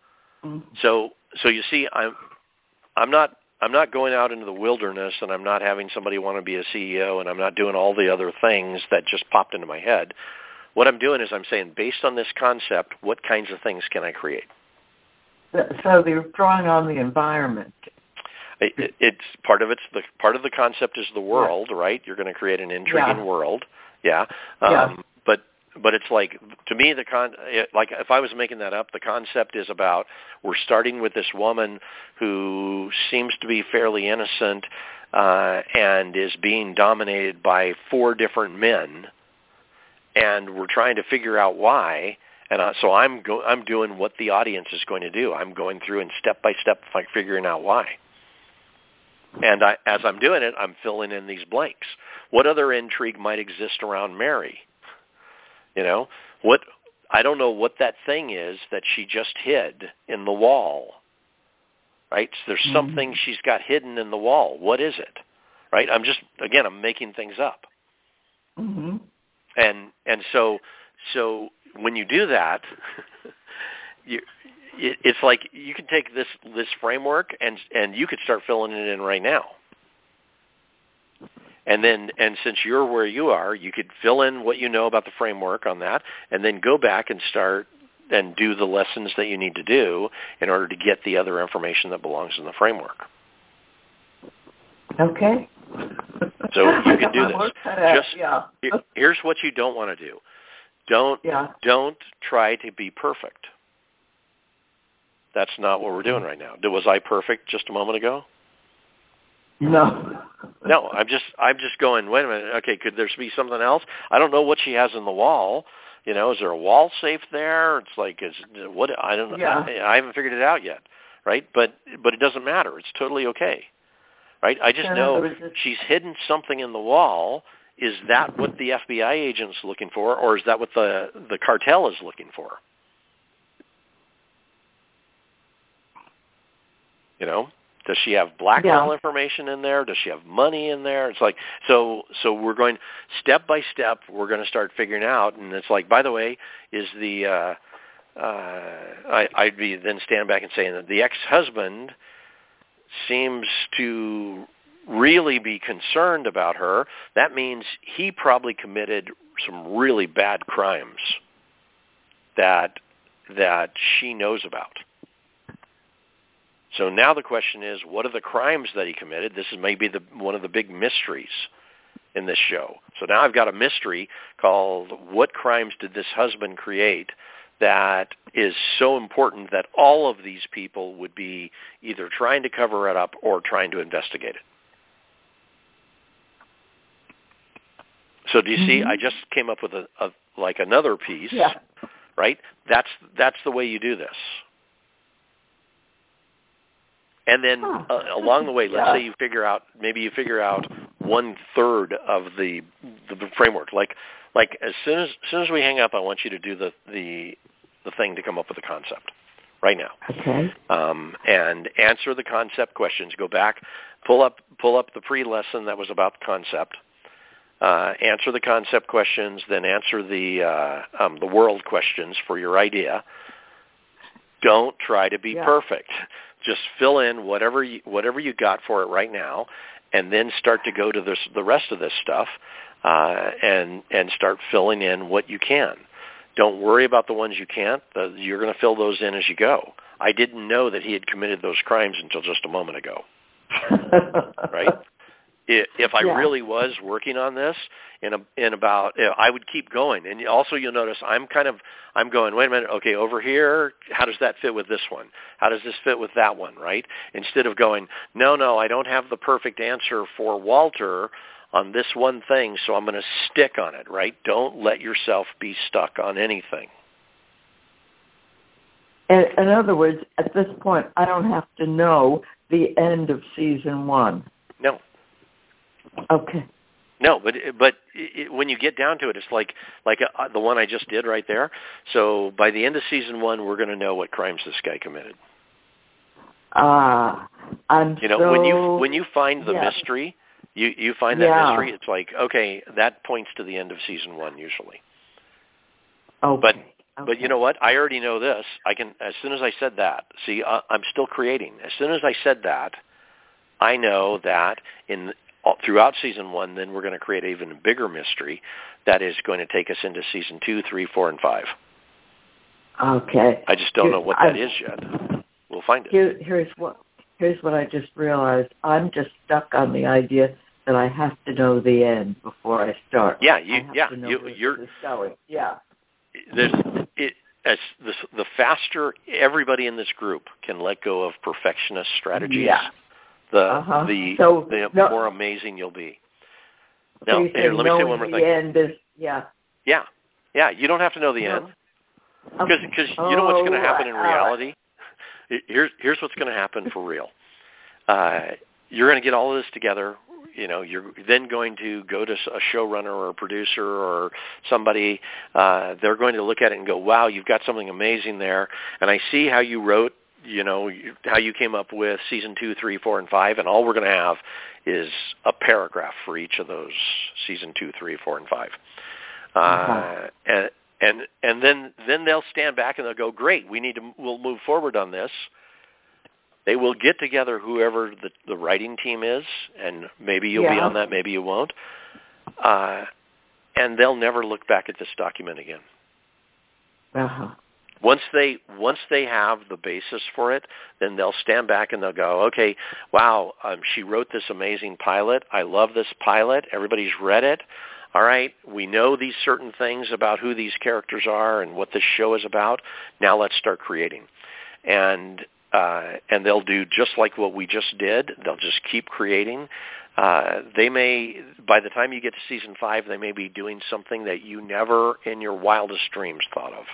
Mm. So so you see, I'm I'm not I'm not going out into the wilderness, and I'm not having somebody want to be a C E O, and I'm not doing all the other things that just popped into my head. What I'm doing is I'm saying, based on this concept, what kinds of things can I create? So they're drawing on the environment. It, it's part of it's the part of the concept is the world, yeah. right? You're going to create an intriguing yeah. world, yeah. Um, yeah. But but it's like, to me, the con it, like if I was making that up, the concept is about, we're starting with this woman who seems to be fairly innocent uh, and is being dominated by four different men, and we're trying to figure out why. And uh, so I'm go- I'm doing what the audience is going to do. I'm going through and step by step like figuring out why. And I, as I'm doing it, I'm filling in these blanks. What other intrigue might exist around Mary? You know, what I don't know what that thing is that she just hid in the wall. Right? So there's mm-hmm. something she's got hidden in the wall. What is it? Right? I'm just again, I'm making things up. Mm-hmm. And and so so when you do that, you. It's like you can take this this framework and and you could start filling it in right now. And then and since you're where you are, you could fill in what you know about the framework on that, and then go back and start and do the lessons that you need to do in order to get the other information that belongs in the framework. Okay. So you can do this. Just yeah. Here's what you don't want to do. Don't yeah. don't try to be perfect. That's not what we're doing right now. Was I perfect just a moment ago? No. No, I'm just I'm just going, wait a minute, okay, could there be something else? I don't know what she has in the wall. You know, is there a wall safe there? It's like, is what I don't know. Yeah. I, I haven't figured it out yet, right? But but it doesn't matter. It's totally okay, right? I just know she's hidden something in the wall. Is that what the F B I agent's looking for, or is that what the the cartel is looking for? You know, does she have blackmail yeah. information in there? Does she have money in there? It's like, so so we're going step by step, we're going to start figuring out. And it's like, by the way, is the, uh, uh, I, I'd be then stand back and saying that the ex-husband seems to really be concerned about her. That means he probably committed some really bad crimes that that she knows about. So now the question is, what are the crimes that he committed? This is maybe the, one of the big mysteries in this show. So now I've got a mystery called, what crimes did this husband create that is so important that all of these people would be either trying to cover it up or trying to investigate it? So do you mm-hmm. see, I just came up with a, a like another piece, yeah. right? That's that's the way you do this. And then huh. uh, along the way, let's yeah. say you figure out, maybe you figure out one third of the, the the framework. Like like as soon as, as soon as we hang up, I want you to do the, the the thing to come up with a concept right now. Okay. Um, and answer the concept questions. Go back, pull up pull up the pre-lesson that was about the concept. Uh, answer the concept questions, then answer the uh, um, the world questions for your idea. Don't try to be yeah. perfect. Just fill in whatever you, whatever you got for it right now, and then start to go to this, the rest of this stuff, uh, and and start filling in what you can. Don't worry about the ones you can't. The, you're going to fill those in as you go. I didn't know that he had committed those crimes until just a moment ago. Right? If I yeah. really was working on this in a, in about, I would keep going. And also you'll notice I'm kind of, I'm going, wait a minute, okay, over here, how does that fit with this one? How does this fit with that one, right? Instead of going, no, no, I don't have the perfect answer for Walter on this one thing, so I'm going to stick on it, right? Don't let yourself be stuck on anything. In, in other words, at this point, I don't have to know the end of season one. No. Okay. No, but but it, when you get down to it, it's like like uh, the one I just did right there. So by the end of season one, we're going to know what crimes this guy committed. Ah, uh, I'm you know so, when you when you find the yeah. mystery, you you find that yeah. mystery. It's like, okay, that points to the end of season one usually. Okay. But Okay. But you know what? I already know this. I can, as soon as I said that, see, uh, I'm still creating. As soon as I said that, I know that in all, throughout season one, then we're going to create an even bigger mystery that is going to take us into season two, three, four, and five. Okay. I just don't Here, know what that I, is yet. We'll find it. Here, here's what here's what I just realized. I'm just stuck on the idea that I have to know the end before I start. Yeah, you, I have yeah, to know you, where you're this is going. Yeah. There's, it, as the, the faster everybody in this group can let go of perfectionist strategies, yeah. the uh-huh. the, so, the no, more amazing you'll be. So Now, here, let me say one more the thing. End is, yeah. Yeah, yeah. You don't have to know the no. end because okay. because you know what's going to happen in right. reality. Here's here's what's going to happen for real. Uh, you're going to get all of this together. You know, you're then going to go to a showrunner or a producer or somebody. Uh, they're going to look at it and go, wow, you've got something amazing there. And I see how you wrote, you know, how you came up with season two, three, four, and five. And all we're going to have is a paragraph for each of those season two, three, four, and five. Uh, uh-huh. and, and, and then, then they'll stand back and they'll go, great, we need to, we'll move forward on this. They will get together whoever the, the writing team is, and maybe you'll yeah. be on that, maybe you won't. Uh, and they'll never look back at this document again. Uh-huh. Once they once they have the basis for it, then they'll stand back and they'll go, okay, wow, um, she wrote this amazing pilot. I love this pilot. Everybody's read it. All right, we know these certain things about who these characters are and what this show is about. Now let's start creating. And Uh, and they'll do just like what we just did. They'll just keep creating. Uh, they may, by the time you get to season five, they may be doing something that you never in your wildest dreams thought of.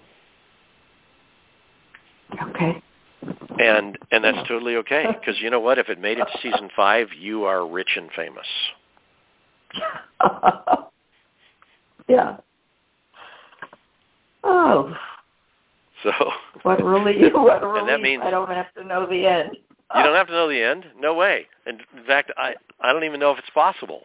Okay. And and that's totally okay, because you know what? If it made it to season five, you are rich and famous. yeah. Oh. So what a relief! What a relief! And that means I don't have to know the end. You don't have to know the end. No way. And in fact, I I don't even know if it's possible.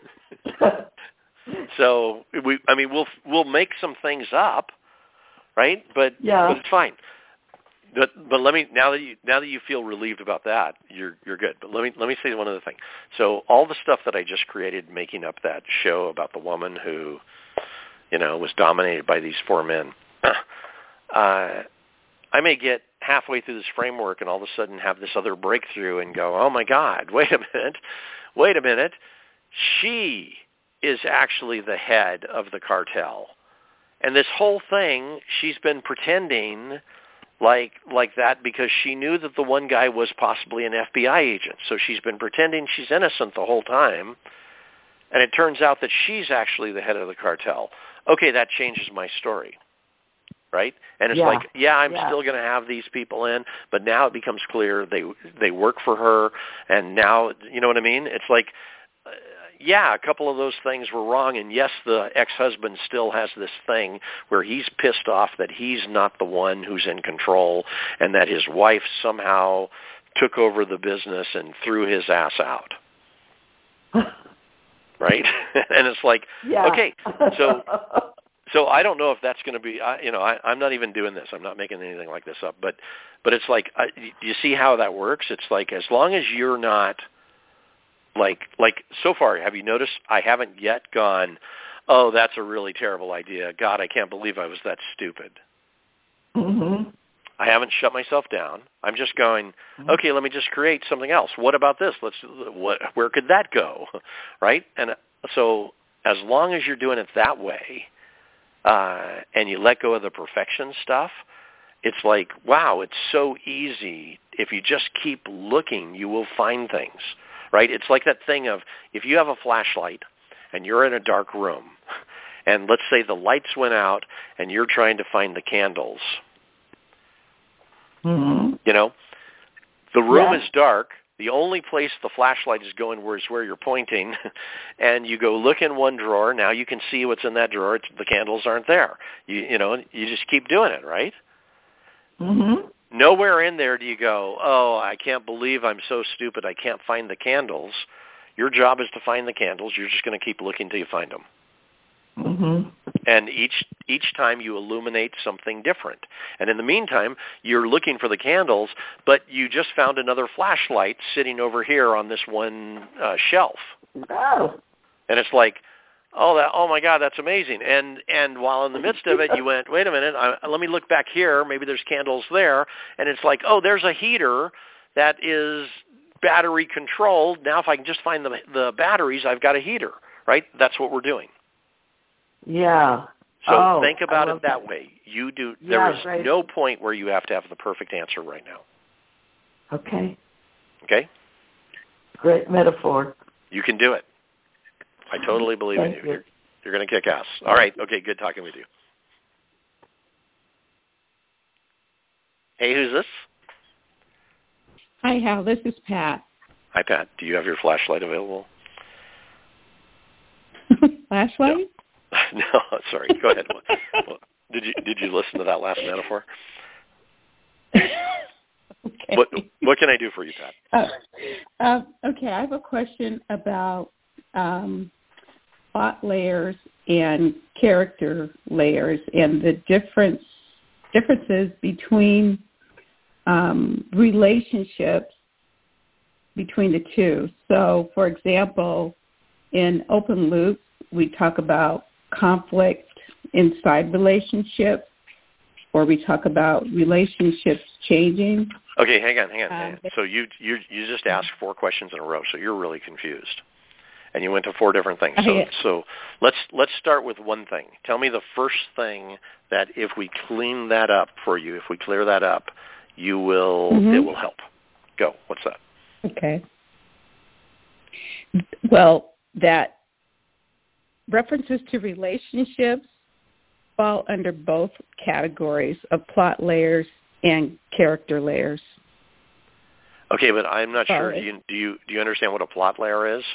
So we, I mean, we'll we'll make some things up, right? But yeah. but it's fine. But but let me now that you now that you feel relieved about that, you're you're good. But let me let me say one other thing. So all the stuff that I just created, making up that show about the woman who, you know, was dominated by these four men. Uh, I may get halfway through this framework and all of a sudden have this other breakthrough and go, oh, my God, wait a minute, wait a minute. She is actually the head of the cartel. And this whole thing, she's been pretending like like that because she knew that the one guy was possibly an F B I agent. So she's been pretending she's innocent the whole time. And it turns out that she's actually the head of the cartel. Okay, that changes my story. Right? And it's yeah. like, yeah, I'm yeah. still going to have these people in, but now it becomes clear they they work for her, and now, you know what I mean? It's like, uh, yeah, a couple of those things were wrong, and yes, the ex-husband still has this thing where he's pissed off that he's not the one who's in control, and that his wife somehow took over the business and threw his ass out. Right? And it's like, yeah. okay, so... So I don't know if that's going to be, I, you know, I, I'm not even doing this. I'm not making anything like this up. But, but it's like, I, do you see how that works? It's like as long as you're not, like, like so far, have you noticed I haven't yet gone, oh, that's a really terrible idea. God, I can't believe I was that stupid. Mm-hmm. I haven't shut myself down. I'm just going, okay, let me just create something else. What about this? Let's, what, where could that go? Right? And so as long as you're doing it that way, Uh, and you let go of the perfection stuff, it's like, wow, it's so easy. If you just keep looking, you will find things, right? It's like that thing of if you have a flashlight and you're in a dark room, and let's say the lights went out and you're trying to find the candles, mm-hmm. you know, the room yeah. is dark. The only place the flashlight is going where is where you're pointing, and you go look in one drawer. Now you can see what's in that drawer. It's, the candles aren't there. You, you know, you just keep doing it, right? Mm-hmm. Nowhere in there do you go, oh, I can't believe I'm so stupid. I can't find the candles. Your job is to find the candles. You're just going to keep looking till you find them. Mm-hmm. And each each time you illuminate something different. And in the meantime, you're looking for the candles, but you just found another flashlight sitting over here on this one uh, shelf. Oh. And it's like, oh, that, oh my God, that's amazing. And and while in the midst of it, you went, wait a minute, I, let me look back here. Maybe there's candles there. And it's like, oh, there's a heater that is battery controlled. Now if I can just find the the batteries, I've got a heater, right? That's what we're doing. Yeah. So oh, think about it that, that way. You do. Yeah, there is right. no point where you have to have the perfect answer right now. Okay. Okay? Great metaphor. You can do it. I totally believe Thank in you. you. You're, you're going to kick ass. All right. Okay, good talking with you. Hey, who's this? Hi, Hal. This is Pat. Hi, Pat. Do you have your flashlight available? Flashlight? No. no, sorry. Go ahead. Well, did you did you listen to that last metaphor? Okay. What what can I do for you, Pat? Uh, uh, okay, I have a question about um, plot layers and character layers and the difference differences between um, relationships between the two. So, for example, in Open Loop, we talk about conflict inside relationships, or we talk about relationships changing. Okay, hang on, hang on. Hang on. Um, So you you you just asked four questions in a row, so you're really confused, and you went to four different things. So Okay. so let's let's start with one thing. Tell me the first thing that if we clean that up for you, if we clear that up, you will Mm-hmm. it will help. Go. What's that? Okay. Well, that references to relationships fall under both categories of plot layers and character layers. Okay, but I'm not sure. Sorry. Do you do you do you understand what a plot layer is?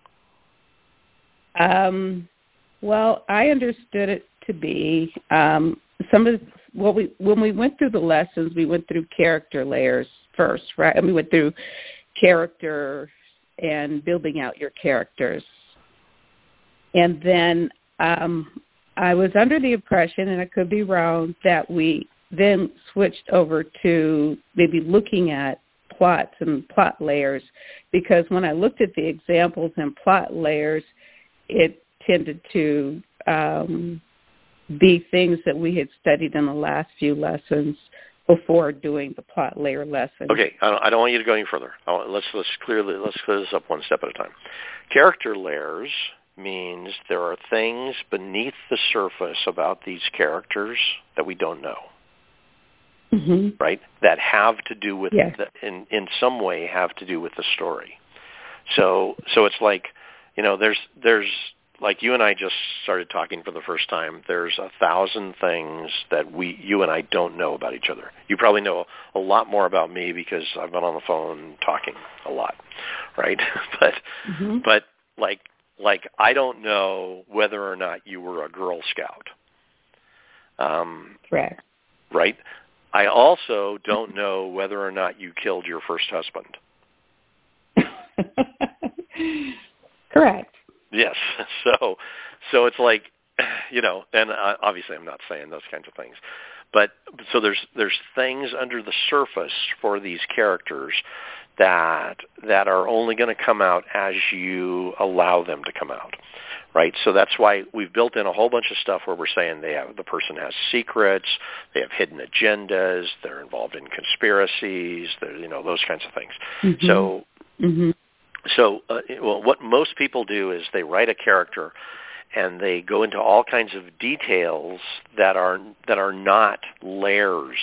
Um, well, I understood it to be um, some of what we when we went through the lessons, we went through character layers first, right? And we went through character and building out your characters, and then um, I was under the impression, and I could be wrong, that we then switched over to maybe looking at plots and plot layers, because when I looked at the examples and plot layers, it tended to um, be things that we had studied in the last few lessons before doing the plot layer lesson. Okay, I don't, I don't want you to go any further. I want, let's let's clearly let's clear this up one step at a time. Character layers means there are things beneath the surface about these characters that we don't know. Mm-hmm. Right? That have to do with, Yes. the, in in some way, have to do with the story. So so it's like, you know, there's there's like you and I just started talking for the first time. There's a thousand things that we you and I don't know about each other. You probably know a lot more about me because I've been on the phone talking a lot, right? but Mm-hmm. but like like I don't know whether or not you were a Girl Scout. Um, Correct. right? I also don't know whether or not you killed your first husband. Correct. Yes. So, so it's like, you know, and uh, obviously I'm not saying those kinds of things, but so there's there's things under the surface for these characters that that are only going to come out as you allow them to come out. Right, so that's why we've built in a whole bunch of stuff where we're saying they have the person has secrets, they have hidden agendas, they're involved in conspiracies, you know, those kinds of things. Mm-hmm. So, mm-hmm. so uh, well, what most people do is they write a character, and they go into all kinds of details that are that are not layers.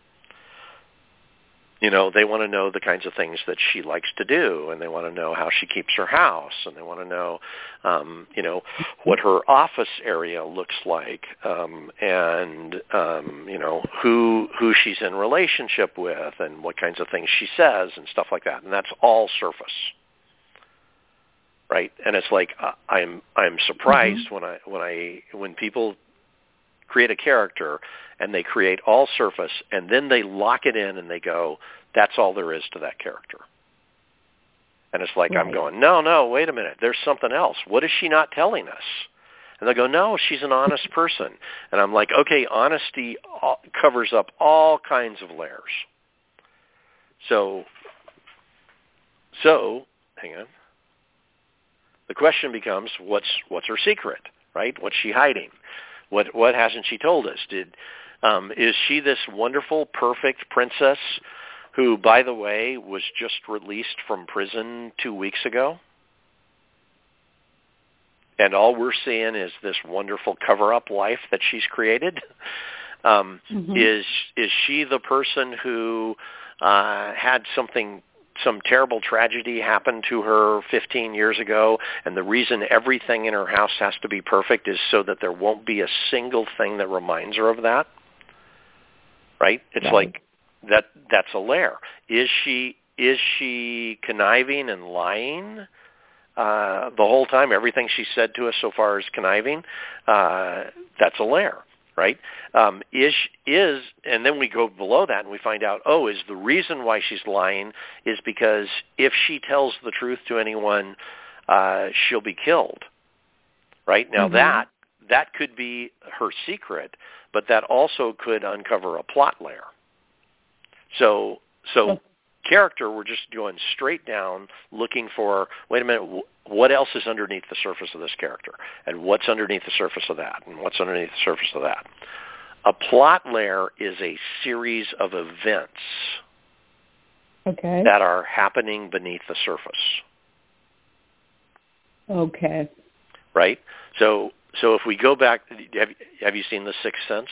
You know, they want to know the kinds of things that she likes to do, and they want to know how she keeps her house, and they want to know, um, you know, what her office area looks like, um, and um, you know, who who she's in relationship with, and what kinds of things she says, and stuff like that. And that's all surface, right? And it's like uh, I'm I'm surprised mm-hmm. when I when I when people create a character and they create all surface, and then they lock it in and they go, that's all there is to that character. And it's like, right. I'm going, no, no, wait a minute. There's something else. What is she not telling us? And they'll go, no, she's an honest person. And I'm like, okay, honesty covers up all kinds of layers. So, so, hang on. The question becomes, what's what's her secret, right? What's she hiding? What what hasn't she told us? Did um, is she this wonderful, perfect princess who, by the way, was just released from prison two weeks ago? And all we're seeing is this wonderful cover-up life that she's created? Um, mm-hmm. Is is she the person who uh, had something, some terrible tragedy happen to her fifteen years ago, and the reason everything in her house has to be perfect is so that there won't be a single thing that reminds her of that? Right? It's right. like that. That's a layer. Is she is she conniving and lying uh, the whole time? Everything she said to us so far is conniving. Uh, that's a layer. Right? Um, is, is, and then we go below that and we find out, oh, is the reason why she's lying is because if she tells the truth to anyone, uh, she'll be killed. Right? Now mm-hmm. that, that could be her secret, but that also could uncover a plot layer. So, so okay. character, we're just going straight down looking for, wait a minute, what else is underneath the surface of this character? And what's underneath the surface of that? And what's underneath the surface of that? A plot layer is a series of events okay. that are happening beneath the surface. Okay. Right? So so if we go back, have, have you seen The Sixth Sense?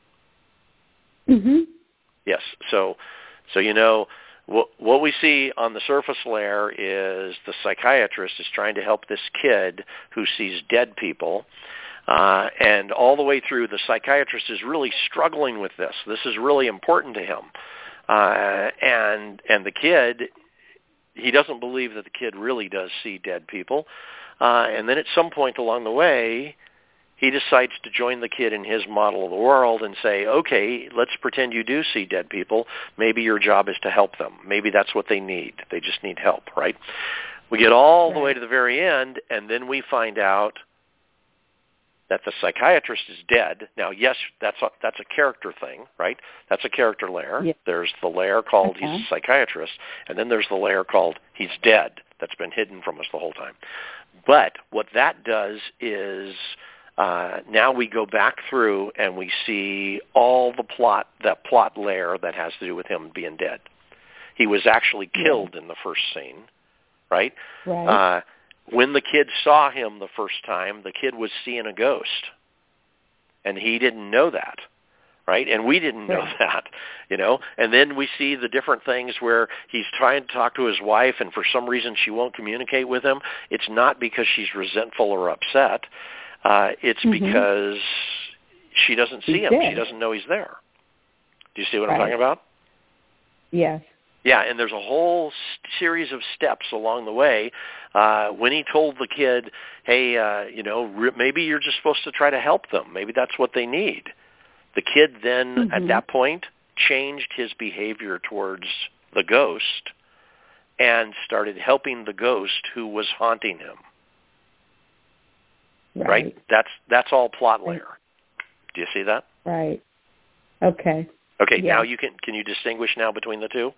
Mm-hmm. Yes. So so you know, What, what we see on the surface layer is the psychiatrist is trying to help this kid who sees dead people. Uh, and all the way through, the psychiatrist is really struggling with this. This is really important to him. Uh, and and the kid, he doesn't believe that the kid really does see dead people. Uh, and then at some point along the way, he decides to join the kid in his model of the world and say, okay, let's pretend you do see dead people. Maybe your job is to help them. Maybe that's what they need. They just need help, right? We get all right. the way to the very end, and then we find out that the psychiatrist is dead. Now, yes, that's a, that's a character thing, right? That's a character layer. Yeah. There's the layer called okay. he's a psychiatrist, and then there's the layer called he's dead that's been hidden from us the whole time. But what that does is uh, now we go back through and we see all the plot, that plot layer that has to do with him being dead. He was actually killed yeah. in the first scene, right? Right. Uh, when the kid saw him the first time, the kid was seeing a ghost, and he didn't know that, right? And we didn't know right. that, you know. And then we see the different things where he's trying to talk to his wife, and for some reason she won't communicate with him. It's not because she's resentful or upset. Uh, it's mm-hmm. because she doesn't see he's him. dead. She doesn't know he's there. Do you see what right. I'm talking about? Yes. Yeah, and there's a whole st- series of steps along the way. Uh, when he told the kid, hey, uh, you know, re- maybe you're just supposed to try to help them. Maybe that's what they need. The kid then, mm-hmm. at that point, changed his behavior towards the ghost and started helping the ghost who was haunting him. Right? right? That's that's all plot layer. Do you see that? Right. Okay. Okay, yeah. now you can can you distinguish now between the two?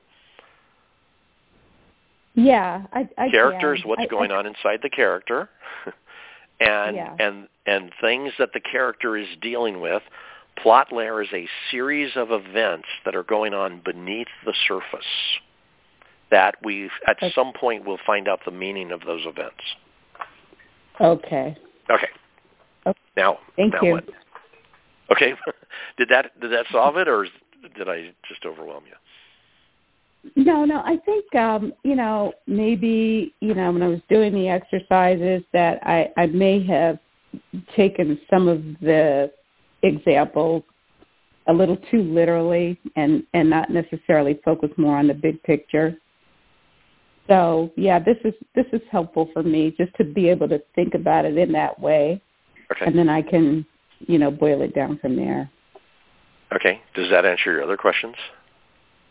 Yeah, I, I characters, can. what's I, going I, on inside the character, and yeah. and and things that the character is dealing with. Plot layer is a series of events that are going on beneath the surface that we at okay. some point we'll find out the meaning of those events. Okay. Okay. okay. Now, thank now you. What? Okay. did that did that solve it, or did I just overwhelm you? No, no. I think um, you know, maybe you know when I was doing the exercises that I, I may have taken some of the examples a little too literally and, and not necessarily focus more on the big picture. So yeah, this is this is helpful for me just to be able to think about it in that way, okay. and then I can you know boil it down from there. Okay. Does that answer your other questions?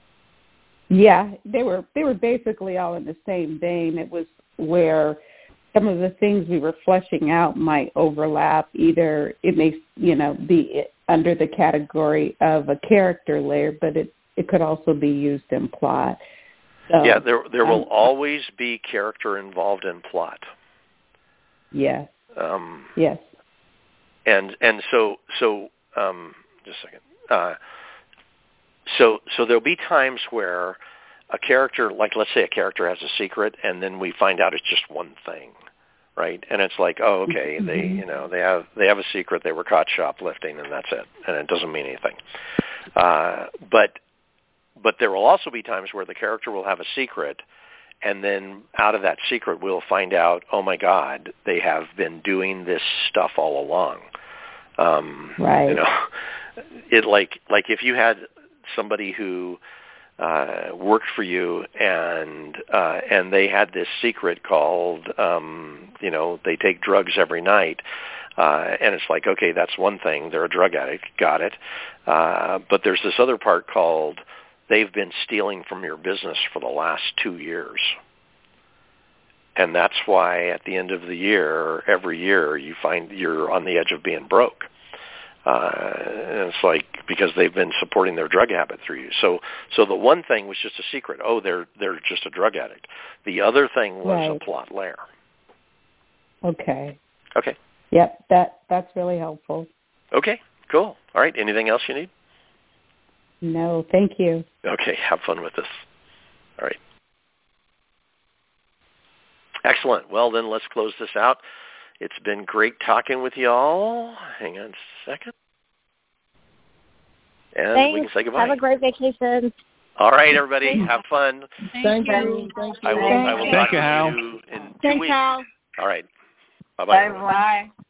Yeah, they were they were basically all in the same vein. It was where some of the things we were fleshing out might overlap. Either it may, you know, be under the category of a character layer, but it, it could also be used in plot. So, yeah, there there will um, always be character involved in plot. Yes. Um, yes. And and so so um, just a second. Uh, so so there'll be times where a character, like let's say a character has a secret, and then we find out it's just one thing, right? And it's like, oh, okay, mm-hmm. they you know they have they have a secret, they were caught shoplifting, and that's it, and it doesn't mean anything. Uh, but but there will also be times where the character will have a secret, and then out of that secret we'll find out, oh my God, they have been doing this stuff all along. Um, right. You know, it like like if you had somebody who uh, worked for you and uh, and they had this secret called, um, you know, they take drugs every night. Uh, and it's like, okay, that's one thing. They're a drug addict. Got it. Uh, but there's this other part called they've been stealing from your business for the last two years. And that's why at the end of the year, every year, you find you're on the edge of being broke. Uh, and it's like because they've been supporting their drug habit through you. So, so the one thing was just a secret. Oh, they're they're just a drug addict. The other thing was right. a plot layer. Okay. Okay. Yep. That that's really helpful. Okay. Cool. All right. Anything else you need? No, thank you. Okay. Have fun with this. All right. Excellent. Well, then let's close this out. It's been great talking with y'all. Hang on a second. And Thanks. we can say goodbye. Have a great vacation. All right, everybody. Have fun. Thank you. Thank you. I will, I will Thank talk you, to Hal. you in two Thanks, weeks. Hal. All right. Bye-bye. Bye-bye.